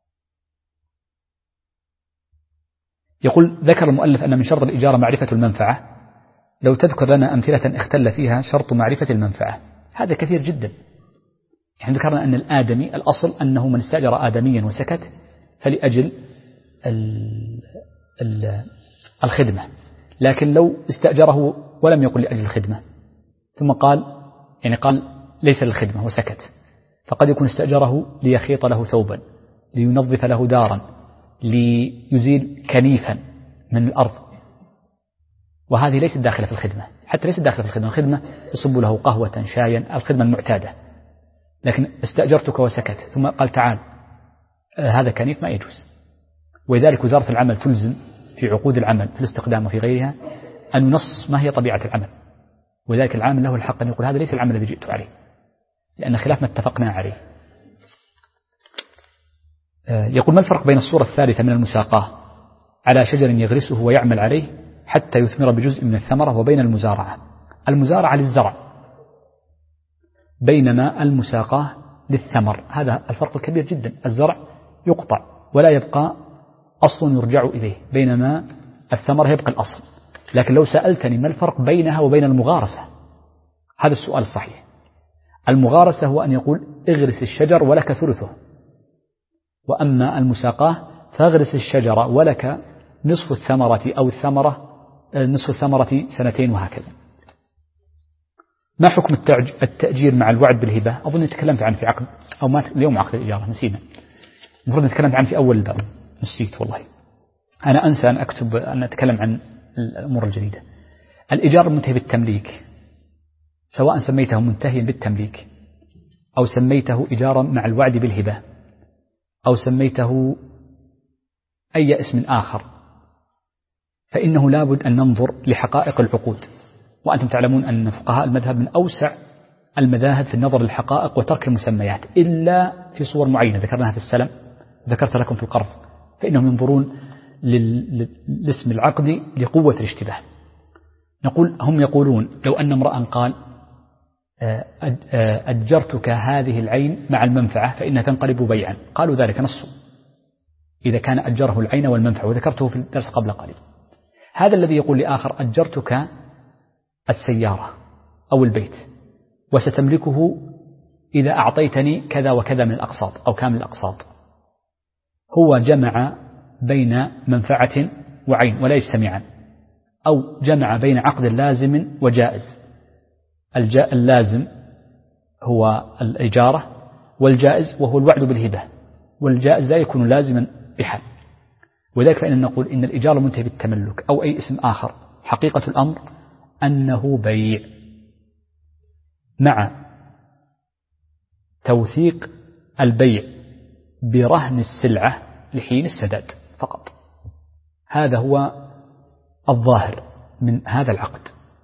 يقول ذكر المؤلف أن من شرط الإجارة معرفة المنفعة، لو تذكر لنا أمثلة اختل فيها شرط معرفة المنفعة. هذا كثير جدا، يعني ذكرنا أن الآدمي الأصل أنه من استأجر آدميا وسكت فلأجل الخدمة، لكن لو استأجره ولم يقل لأجل الخدمة ثم قال ليس للخدمة وسكت، فقد يكون استأجره ليخيط له ثوبا، لينظف له دارا، ليزيل كنيفا من الأرض، وهذه ليست داخلة في الخدمة، حتى ليست داخلة في الخدمة يصب له قهوة شايا الخدمة المعتادة، لكن استأجرتك وسكت ثم قال تعال هذا كنيف، ما يجوز. ولذلك وزارة العمل تلزم في عقود العمل في الاستخدام وفي غيرها أن ينص ما هي طبيعة العمل، ولذلك العامل له الحق أن يقول هذا ليس العمل الذي جئت عليه، لأن خلاف ما اتفقنا عليه. يقول ما الفرق بين الصورة الثالثة من المساقاة على شجر يغرسه ويعمل عليه حتى يثمر بجزء من الثمرة، وبين المزارعة للزرع، بينما المساقاة للثمر؟ هذا الفرق الكبير جدا. الزرع يقطع ولا يبقى أصل يرجع إليه، بينما الثمر يبقى الأصل. لكن لو سألتني ما الفرق بينها وبين المغارسة، هذا السؤال الصحيح. المغارسة هو أن يقول اغرس الشجر ولك ثلثه، وأما المساقاة فاغرس الشجر ولك نصف الثمرة أو نصف الثمرة 2 وهكذا. ما حكم التأجير مع الوعد بالهبة؟ أظن تكلمت عنه في عقد أو ما اليوم عقد الإجارة نسينا، المفروض نتكلم عنه في أول الباب، نسيت والله، أنا أنسى أن أكتب أن أتكلم عن الأمور الجديدة. الإيجار المنتهي بالتمليك، سواء سميته منتهيا بالتمليك أو سميته إيجارا مع الوعد بالهبة أو سميته أي اسم آخر، فإنه لابد أن ننظر لحقائق العقود. وأنتم تعلمون أن فقهاء المذهب من أوسع المذاهب في النظر للحقائق وترك المسميات، إلا في صور معينة ذكرناها في السلم، ذكرت لكم في القرض، فإنهم ينظرون للاسم العقدي لقوة الاشتباه. نقول هم يقولون لو أن امرأ قال أجرتك هذه العين مع المنفعة فإنها تنقلب بيعا، قالوا ذلك نص إذا كان أجره العين والمنفعة، وذكرته في الدرس قبل قليل. هذا الذي يقول لآخر أجرتك السيارة أو البيت وستملكه إذا أعطيتني كذا وكذا من الأقساط أو كامل الأقساط، هو جمع بين منفعة وعين ولا يجتمعان، أو جمع بين عقد لازم وجائز. اللازم هو الإجارة، والجائز وهو الوعد بالهبة، والجائز لا يكون لازما بحال. وذلك فإننا نقول إن الإجارة منتهي بالتملك أو أي اسم آخر حقيقة الأمر أنه بيع مع توثيق البيع برهن السلعة لحين السداد فقط. هذا هو الظاهر من هذا العقد.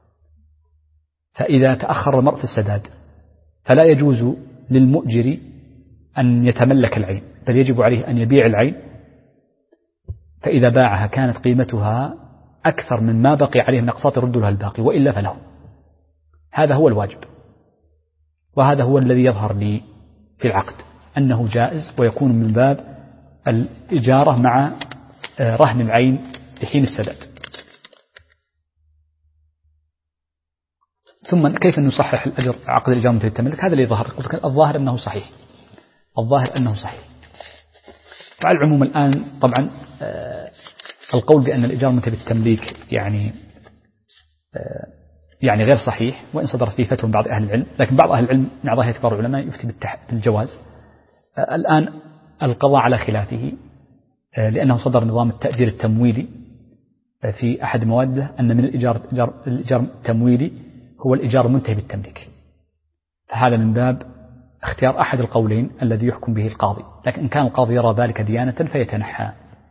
فإذا تأخر المرء في السداد فلا يجوز للمؤجر أن يتملك العين، بل يجب عليه أن يبيع العين، فإذا باعها كانت قيمتها أكثر مما بقي عليه من أقساط يرد لها الباقي، وإلا فله. هذا هو الواجب، وهذا هو الذي يظهر لي في العقد أنه جائز ويكون من باب الإجارة مع رهن العين لحين السداد. ثم كيف نصحح الأجر عقد الإجارة منتهي بالتملك؟ هذا اللي ظهر. الظاهر أنه صحيح، الظاهر أنه صحيح. فعلى العموم الآن طبعا القول بأن الإجارة منتهي بالتمليك يعني غير صحيح، وإن صدرت فيه فتوى من بعض أهل العلم، لكن بعض أهل العلم من أعضاء كبار العلماء يفتي بالجواز. الآن القضاء على خلافه، لأنه صدر نظام التأجير التمويلي في أحد مواده أن من الإيجار التمويلي هو الإيجار المنتهي بالتمليك، فهذا من باب اختيار أحد القولين الذي يحكم به القاضي. لكن إن كان القاضي يرى ذلك ديانة فيتنحى.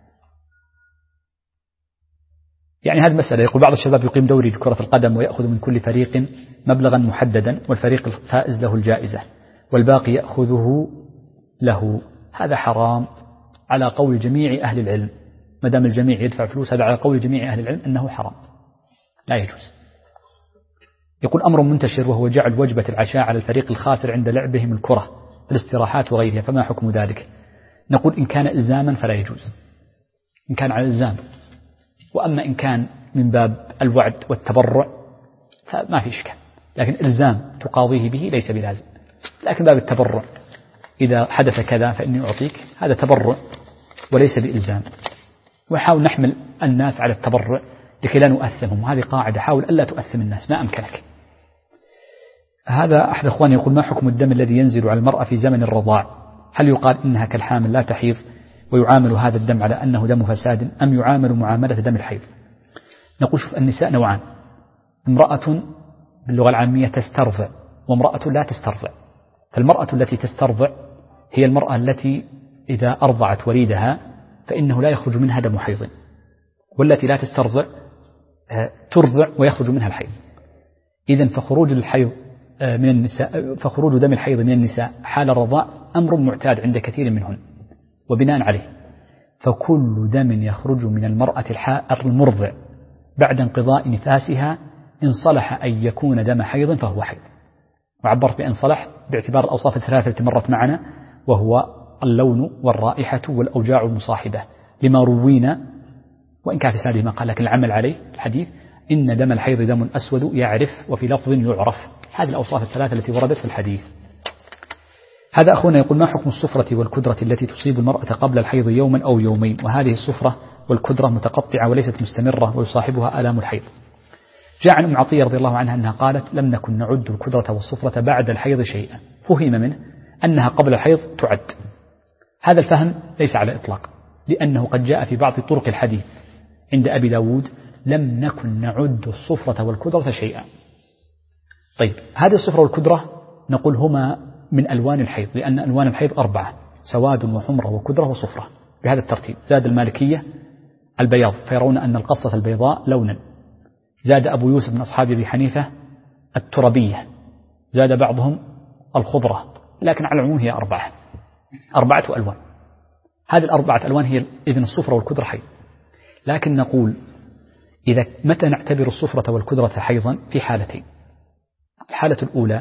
يعني هذه المسألة، يقول بعض الشباب يقيم دوري لكرة القدم ويأخذ من كل فريق مبلغا محددا، والفريق الفائز له الجائزة والباقي يأخذه له. هذا حرام على قول جميع أهل العلم، ما دام الجميع يدفع فلوس، هذا على قول جميع أهل العلم أنه حرام، لا يجوز. يقول أمر منتشر وهو جعل وجبة العشاء على الفريق الخاسر عند لعبهم الكرة في الاستراحات وغيرها، فما حكم ذلك؟ نقول إن كان إلزاما فلا يجوز، إن كان على إلزام. وأما إن كان من باب الوعد والتبرع فما في إشكال، لكن إلزام تقاضيه به ليس بلازم. لكن باب التبرع إذا حدث كذا فإني أعطيك، هذا تبرع وليس بإلزام. وحاول نحمل الناس على التبرع لكي لا نؤثمهم، وهذه قاعدة، حاول ألا تؤثم الناس ما أمكنك. هذا أحد أخواني يقول: ما حكم الدم الذي ينزل على المرأة في زمن الرضاع؟ هل يقال إنها كالحامل لا تحيض ويعامل هذا الدم على أنه دم فساد، أم يعامل معاملة دم الحيض؟ نقول شوف، النساء نوعان: امرأة باللغة العامية تسترضع، وامرأة لا تسترضع. فالمرأة التي تسترضع هي المرأة التي إذا أرضعت وليدها فإنه لا يخرج منها دم حيض، والتي لا تسترضع ترضع ويخرج منها الحيض. إذن فخروج الحيض من النساء، فخروج دم الحيض من النساء حال الرضاع أمر معتاد عند كثير منهن، وبناء عليه فكل دم يخرج من المرأة المرضع بعد انقضاء نفاسها إن صلح أن يكون دم حيض فهو حيض. وعبرت بأن صلح باعتبار الأوصاف الثلاثة التي مرت معنا، وهو اللون والرائحة والأوجاع المصاحبة، لما روينا وإن كان في سنده ما قال، لكن العمل عليه الحديث: إن دم الحيض دم أسود يعرف، وفي لفظ يعرف. هذه الأوصاف الثلاثة التي وردت في الحديث. هذا أخونا يقول: ما حكم الصفرة والكدرة التي تصيب المرأة قبل الحيض يوما أو يومين، وهذه الصفرة والكدرة متقطعة وليست مستمرة ويصاحبها آلام الحيض؟ جاء عن أم عطية رضي الله عنها أنها قالت: لم نكن نعد الكدرة والصفرة بعد الحيض شيئا، فهم منه أنها قبل الحيض تعد. هذا الفهم ليس على إطلاق، لأنه قد جاء في بعض طرق الحديث عند أبي داود: لم نكن نعد الصفرة والكدرة شيئا. طيب، هذه الصفرة والكدرة نقول هما من ألوان الحيض، لأن ألوان الحيض 4: سواد وحمرة وكدرة وصفرة، بهذا الترتيب. زاد المالكية البياض، فيرون أن القصة البيضاء لونا. زاد أبو يوسف من أصحاب أبي حنيفة الترابية. زاد بعضهم الخضرة، لكن على العموم هي 4 ألوان. هذه 4 ألوان هي إذن الصفرة والكدرة حيض. لكن نقول متى نعتبر الصفرة والكدرة حيضا؟ في حالتين. الحالة الأولى: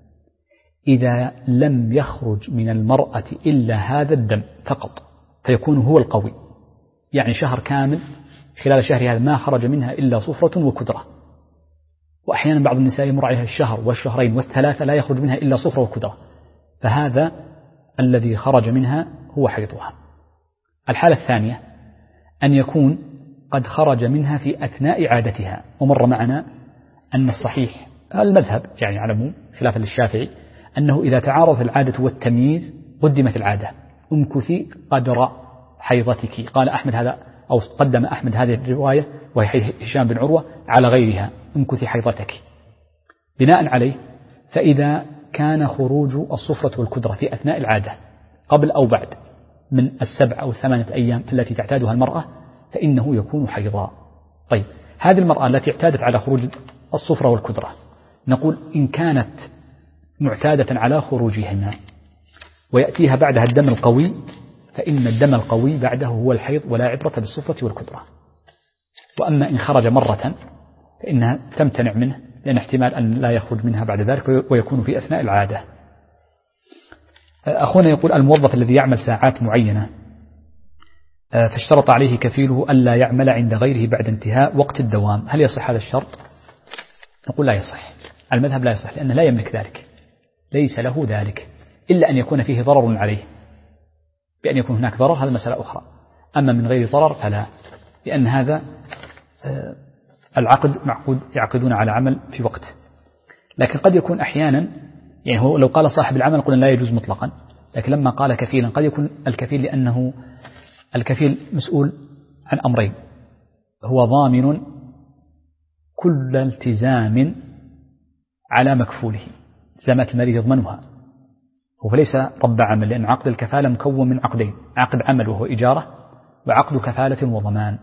إذا لم يخرج من المرأة إلا هذا الدم فقط، فيكون هو القوي، يعني شهر كامل خلال شهر هذا ما خرج منها إلا صفرة وكدرة. وأحيانا بعض النساء يمر عليها الشهر والشهرين والثلاثة لا يخرج منها إلا صفرة وكدرة، فهذا الذي خرج منها هو حيضها. الحالة الثانية: أن يكون قد خرج منها في أثناء عادتها. ومر معنا أن الصحيح المذهب يعني على العموم خلافا للشافعي أنه إذا تعارض العادة والتمييز قدمت العادة. امكثي قدر حيضتك. قال أحمد هذا أو قدم أحمد هذه الرواية وهي هشام بن عروة على غيرها امكثي حيضتك. بناء عليه فإذا كان خروج الصفرة والكدرة في أثناء العادة قبل أو بعد من 7 أو 8 أيام التي تعتادها المرأة فإنه يكون حيضا. طيب هذه المرأة التي اعتادت على خروج الصفرة والكدرة نقول إن كانت معتادة على خروجهما ويأتيها بعدها الدم القوي فإن الدم القوي بعده هو الحيض ولا عبرة بالصفرة والكدرة. وأما إن خرج مرة فإنها تمتنع منه لأن احتمال أن لا يخرج منها بعد ذلك ويكون في أثناء العادة. أخونا يقول الموظف الذي يعمل ساعات معينة فاشترط عليه كفيله ألا يعمل عند غيره بعد انتهاء وقت الدوام، هل يصح هذا الشرط؟ نقول لا يصح. المذهب لا يصح لأنه لا يملك ذلك، ليس له ذلك إلا أن يكون فيه ضرر عليه، بأن يكون هناك ضرر هذا مسألة أخرى. أما من غير ضرر فلا، لأن هذا العقد معقود يعقدون على عمل في وقت. لكن قد يكون أحيانا يعني هو لو قال صاحب العمل قلنا لا يجوز مطلقا، لكن لما قال كفيلا قد يكون الكفيل لأنه الكفيل مسؤول عن أمرين، هو ضامن كل التزام على مكفوله، التزامات المالية يضمنها، هو ليس رب عمل، لأن عقد الكفالة مكون من عقدين، عقد عمل وهو إجارة وعقد كفالة وضمان.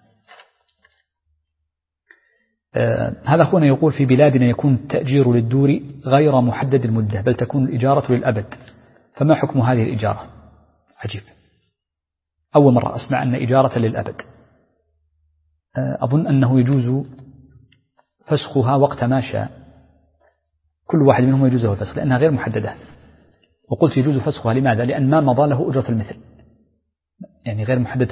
هذا أخونا يقول في بلادنا يكون التأجير للدور غير محدد المدة بل تكون الإجارة للأبد، فما حكم هذه الإجارة؟ عجيب، أول مرة أسمع أن إجارة للأبد. أظن أنه يجوز فسخها وقت ما شاء، كل واحد منهم يجوز له الفسخ لأنها غير محددة. وقلت يجوز فسخها لماذا؟ لأن ما مضى له أجرة المثل، يعني غير محدد.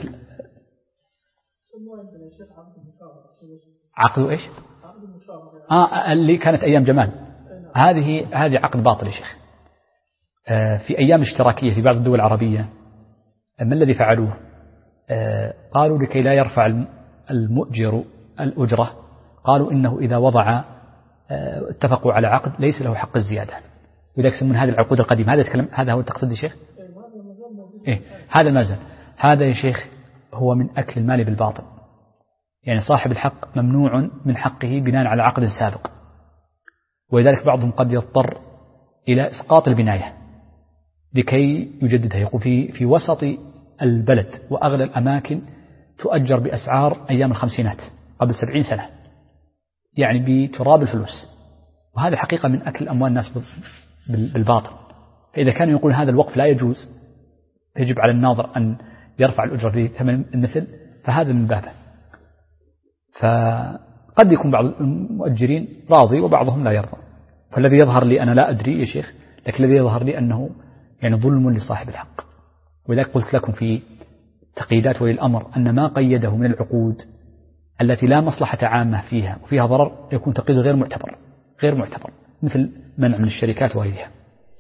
عقد إيش؟ اللي كانت أيام جمال، هذه عقد باطل يا شيخ. في أيام اشتراكية في بعض الدول العربية ما الذي فعلوه؟ قالوا لكي لا يرفع المؤجر الأجرة، قالوا إنه إذا وضع اتفقوا على عقد ليس له حق الزيادة، ولذلك يسمون هذه العقود القديمة. هذا هو التقصد يا شيخ؟ إيه هذا المازال، هذا يا شيخ هو من أكل المال بالباطل، يعني صاحب الحق ممنوع من حقه بناء على عقد سابق، ولذلك بعضهم قد يضطر إلى إسقاط البناية لكي يجددها. يقول في وسط البلد وأغلى الأماكن تؤجر بأسعار أيام الخمسينات قبل 70 سنة، يعني بتراب الفلوس، وهذا حقيقة من أكل أموال الناس بالباطل. فإذا كانوا يقول هذا الوقف لا يجوز، يجب على الناظر أن يرفع الأجرة بثمن المثل، فهذا من بابه. فقد يكون بعض المؤجرين راضي وبعضهم لا يرضى، فالذي يظهر لي أنا لا أدري يا شيخ، لكن الذي يظهر لي أنه يعني ظلم لصاحب الحق. ولذلك قلت لكم في تقييدات ولي الأمر أن ما قيده من العقود التي لا مصلحة عامة فيها وفيها ضرر يكون تقييد غير معتبر، مثل منع من الشركات وغيرها.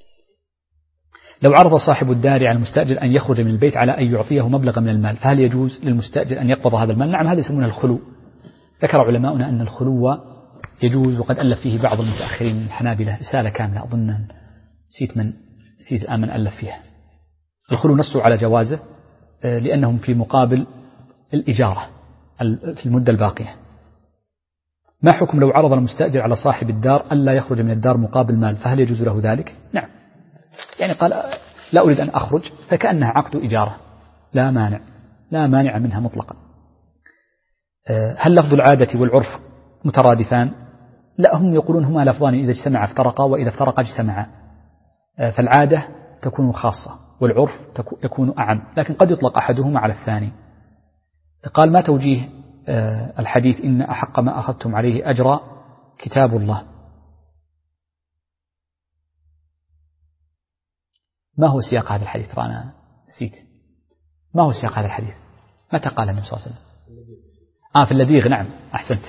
لو عرض صاحب الدار على المستأجر أن يخرج من البيت على أن يعطيه مبلغا من المال، فهل يجوز للمستأجر أن يقبض هذا المال؟ نعم، هذا يسمونه الخلو. ذكر علماؤنا أن الخلو يجوز، وقد ألف فيه بعض المتأخرين من الحنابلة رسالة كاملة، أظن نسيت الآن من ألف فيها. الخلو نصوا على جوازه لأنهم في مقابل الإجارة في المدة الباقية. ما حكم لو عرض المستأجر على صاحب الدار ألا يخرج من الدار مقابل مال، فهل يجوز له ذلك؟ نعم، يعني قال لا أريد أن أخرج، فكأنها عقد إجارة لا مانع منها مطلقا. هل لفظ العادة والعرف مترادفان؟ لا، هم يقولون هما لفظان إذا اجتمعا افترقا وإذا افترقا اجتمعا، فالعادة تكون خاصة والعرف يكون أعم، لكن قد يطلق أحدهما على الثاني. قال ما توجيه الحديث إن أحق ما أخذتم عليه أجرا كتاب الله؟ ما هو سياق هذا الحديث؟ أنا نسيت ما هو سياق هذا الحديث، متى قال النبي صلى الله عليه وسلم؟ في اللذيغ، نعم أحسنت.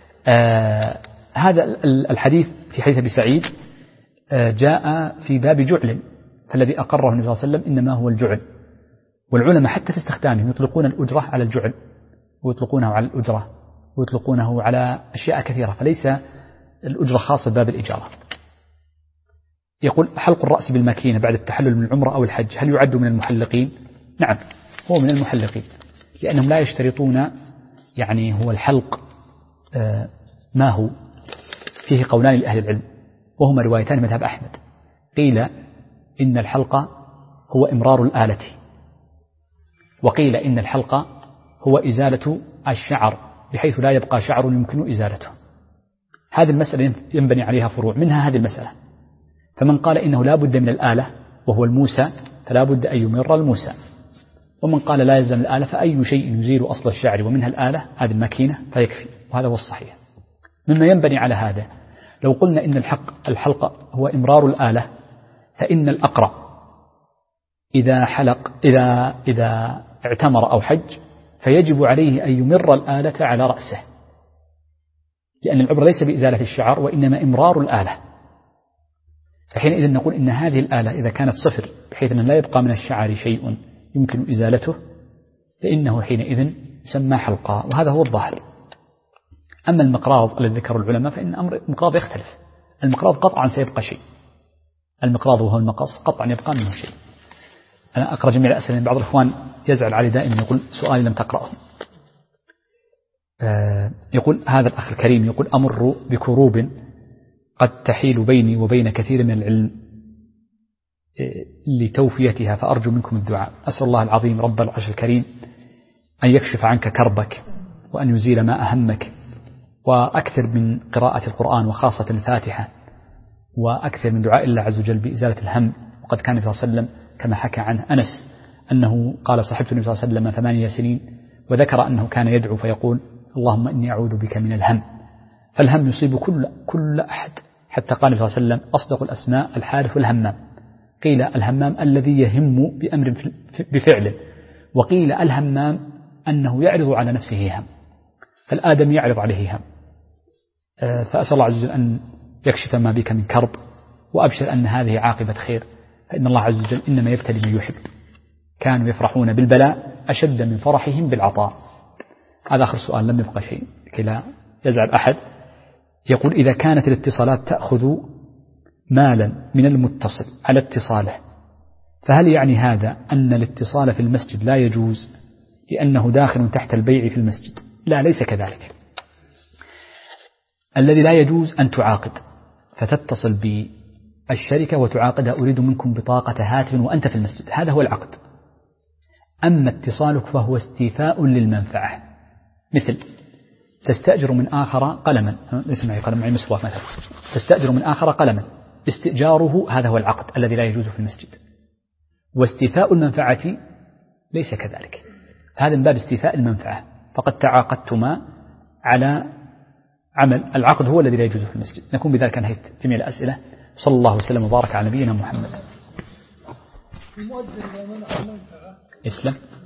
هذا الحديث في حديث أبي سعيد جاء في باب جعل، فالذي أقره النبي صلى الله عليه وسلم إنما هو الجعل، والعلماء حتى في استخدامهم يطلقون الأجرة على الجعل، ويطلقونه على الأجرة ويطلقونه على أشياء كثيرة، فليس الأجرة خاصة بباب الإجارة. يقول حلق الرأس بالماكينة بعد التحلل من العمرة أو الحج هل يعد من المحلقين؟ نعم، هو من المحلقين، لأنهم لا يشترطون يعني هو الحلق ما هو فيه قولان لأهل العلم وهما روايتان مذهب أحمد. قيل إن الحلق هو إمرار الآلة، وقيل إن الحلق هو إزالة الشعر بحيث لا يبقى شعر يمكن إزالته. هذه المسألة ينبني عليها فروع، منها هذه المسألة. فمن قال إنه لا بد من الآلة وهو الموسى فلا بد أن يمر الموسى، ومن قال لا يلزم الآلة فأي شيء يزيل أصل الشعر ومنها الآلة هذه الماكينة فيكفي، وهذا هو الصحيح. مما ينبني على هذا لو قلنا إن الحلق هو إمرار الآلة، فإن الأقرع إذا اعتمر أو حج فيجب عليه أن يمر الآلة على رأسه، لأن العبرة ليس بإزالة الشعر وإنما إمرار الآلة. فحينئذ نقول إن هذه الآلة إذا كانت صفر بحيث أن لا يبقى من الشعر شيء يمكن إزالته فإنه حينئذ يسمى حلقا، وهذا هو الظاهر. أما المقراض الذي ذكر العلماء فإن أمر المقراض يختلف. المقراض قطعا سيبقى شيء، المقراض وهو المقص قطعا يبقى منه شيء. أنا أقرأ جميع الأسئلة، بعض الإخوان يزعل علي دائما يقول سؤالي لم تقرأه. يقول هذا الأخ الكريم يقول أمر بكروب قد تحيل بيني وبين كثير من العلم لتوفيتها، فأرجو منكم الدعاء. أسأل الله العظيم رب العرش الكريم أن يكشف عنك كربك وأن يزيل ما أهمك، وأكثر من قراءة القرآن وخاصة الفاتحة، وأكثر من دعاء الله عز وجل بإزالة الهم. وقد كان النبي صلى الله عليه وسلم كما حكى عنه أنس أنه قال صحبت النبي صلى الله عليه وسلم 8 سنين، وذكر أنه كان يدعو فيقول اللهم إني أعوذ بك من الهم. فالهم يصيب كل أحد، حتى قال النبي صلى الله عليه وسلم أصدق الأسماء الحارث والهمام. قيل الهمام الذي يهم بأمر بفعله، وقيل الهمام أنه يعرض على نفسه هم، فالآدم يعرض عليه هم. فأسأل الله عز وجل أن يكشف ما بك من كرب، وأبشر أن هذه عاقبة خير، فإن الله عز وجل إنما يبتلي من يحب. كانوا يفرحون بالبلاء أشد من فرحهم بالعطاء. هذا آخر سؤال، لم يبقى شيء كي لا يزعل أحد. يقول إذا كانت الاتصالات تأخذ مالا من المتصل على اتصاله، فهل يعني هذا أن الاتصال في المسجد لا يجوز لأنه داخل تحت البيع في المسجد؟ لا، ليس كذلك. الذي لا يجوز أن تعاقد فتتصل بالشركة وتعاقدها أريد منكم بطاقة هاتف وأنت في المسجد، هذا هو العقد. أما اتصالك فهو استيفاء للمنفعة، مثل تستأجر من آخر قلما، ليس معي قلم، معي مسواك مثلا، تستأجر من آخر قلما، استئجاره هذا هو العقد الذي لا يجوز في المسجد. واستيفاء المنفعة ليس كذلك، هذا من باب استيفاء المنفعة، فقد تعاقدتما على عمل، العقد هو الذي لا يجوز في المسجد. نكون بذلك انهيت جميع الأسئلة. صلى الله وسلم وبارك على نبينا محمد. اسلم.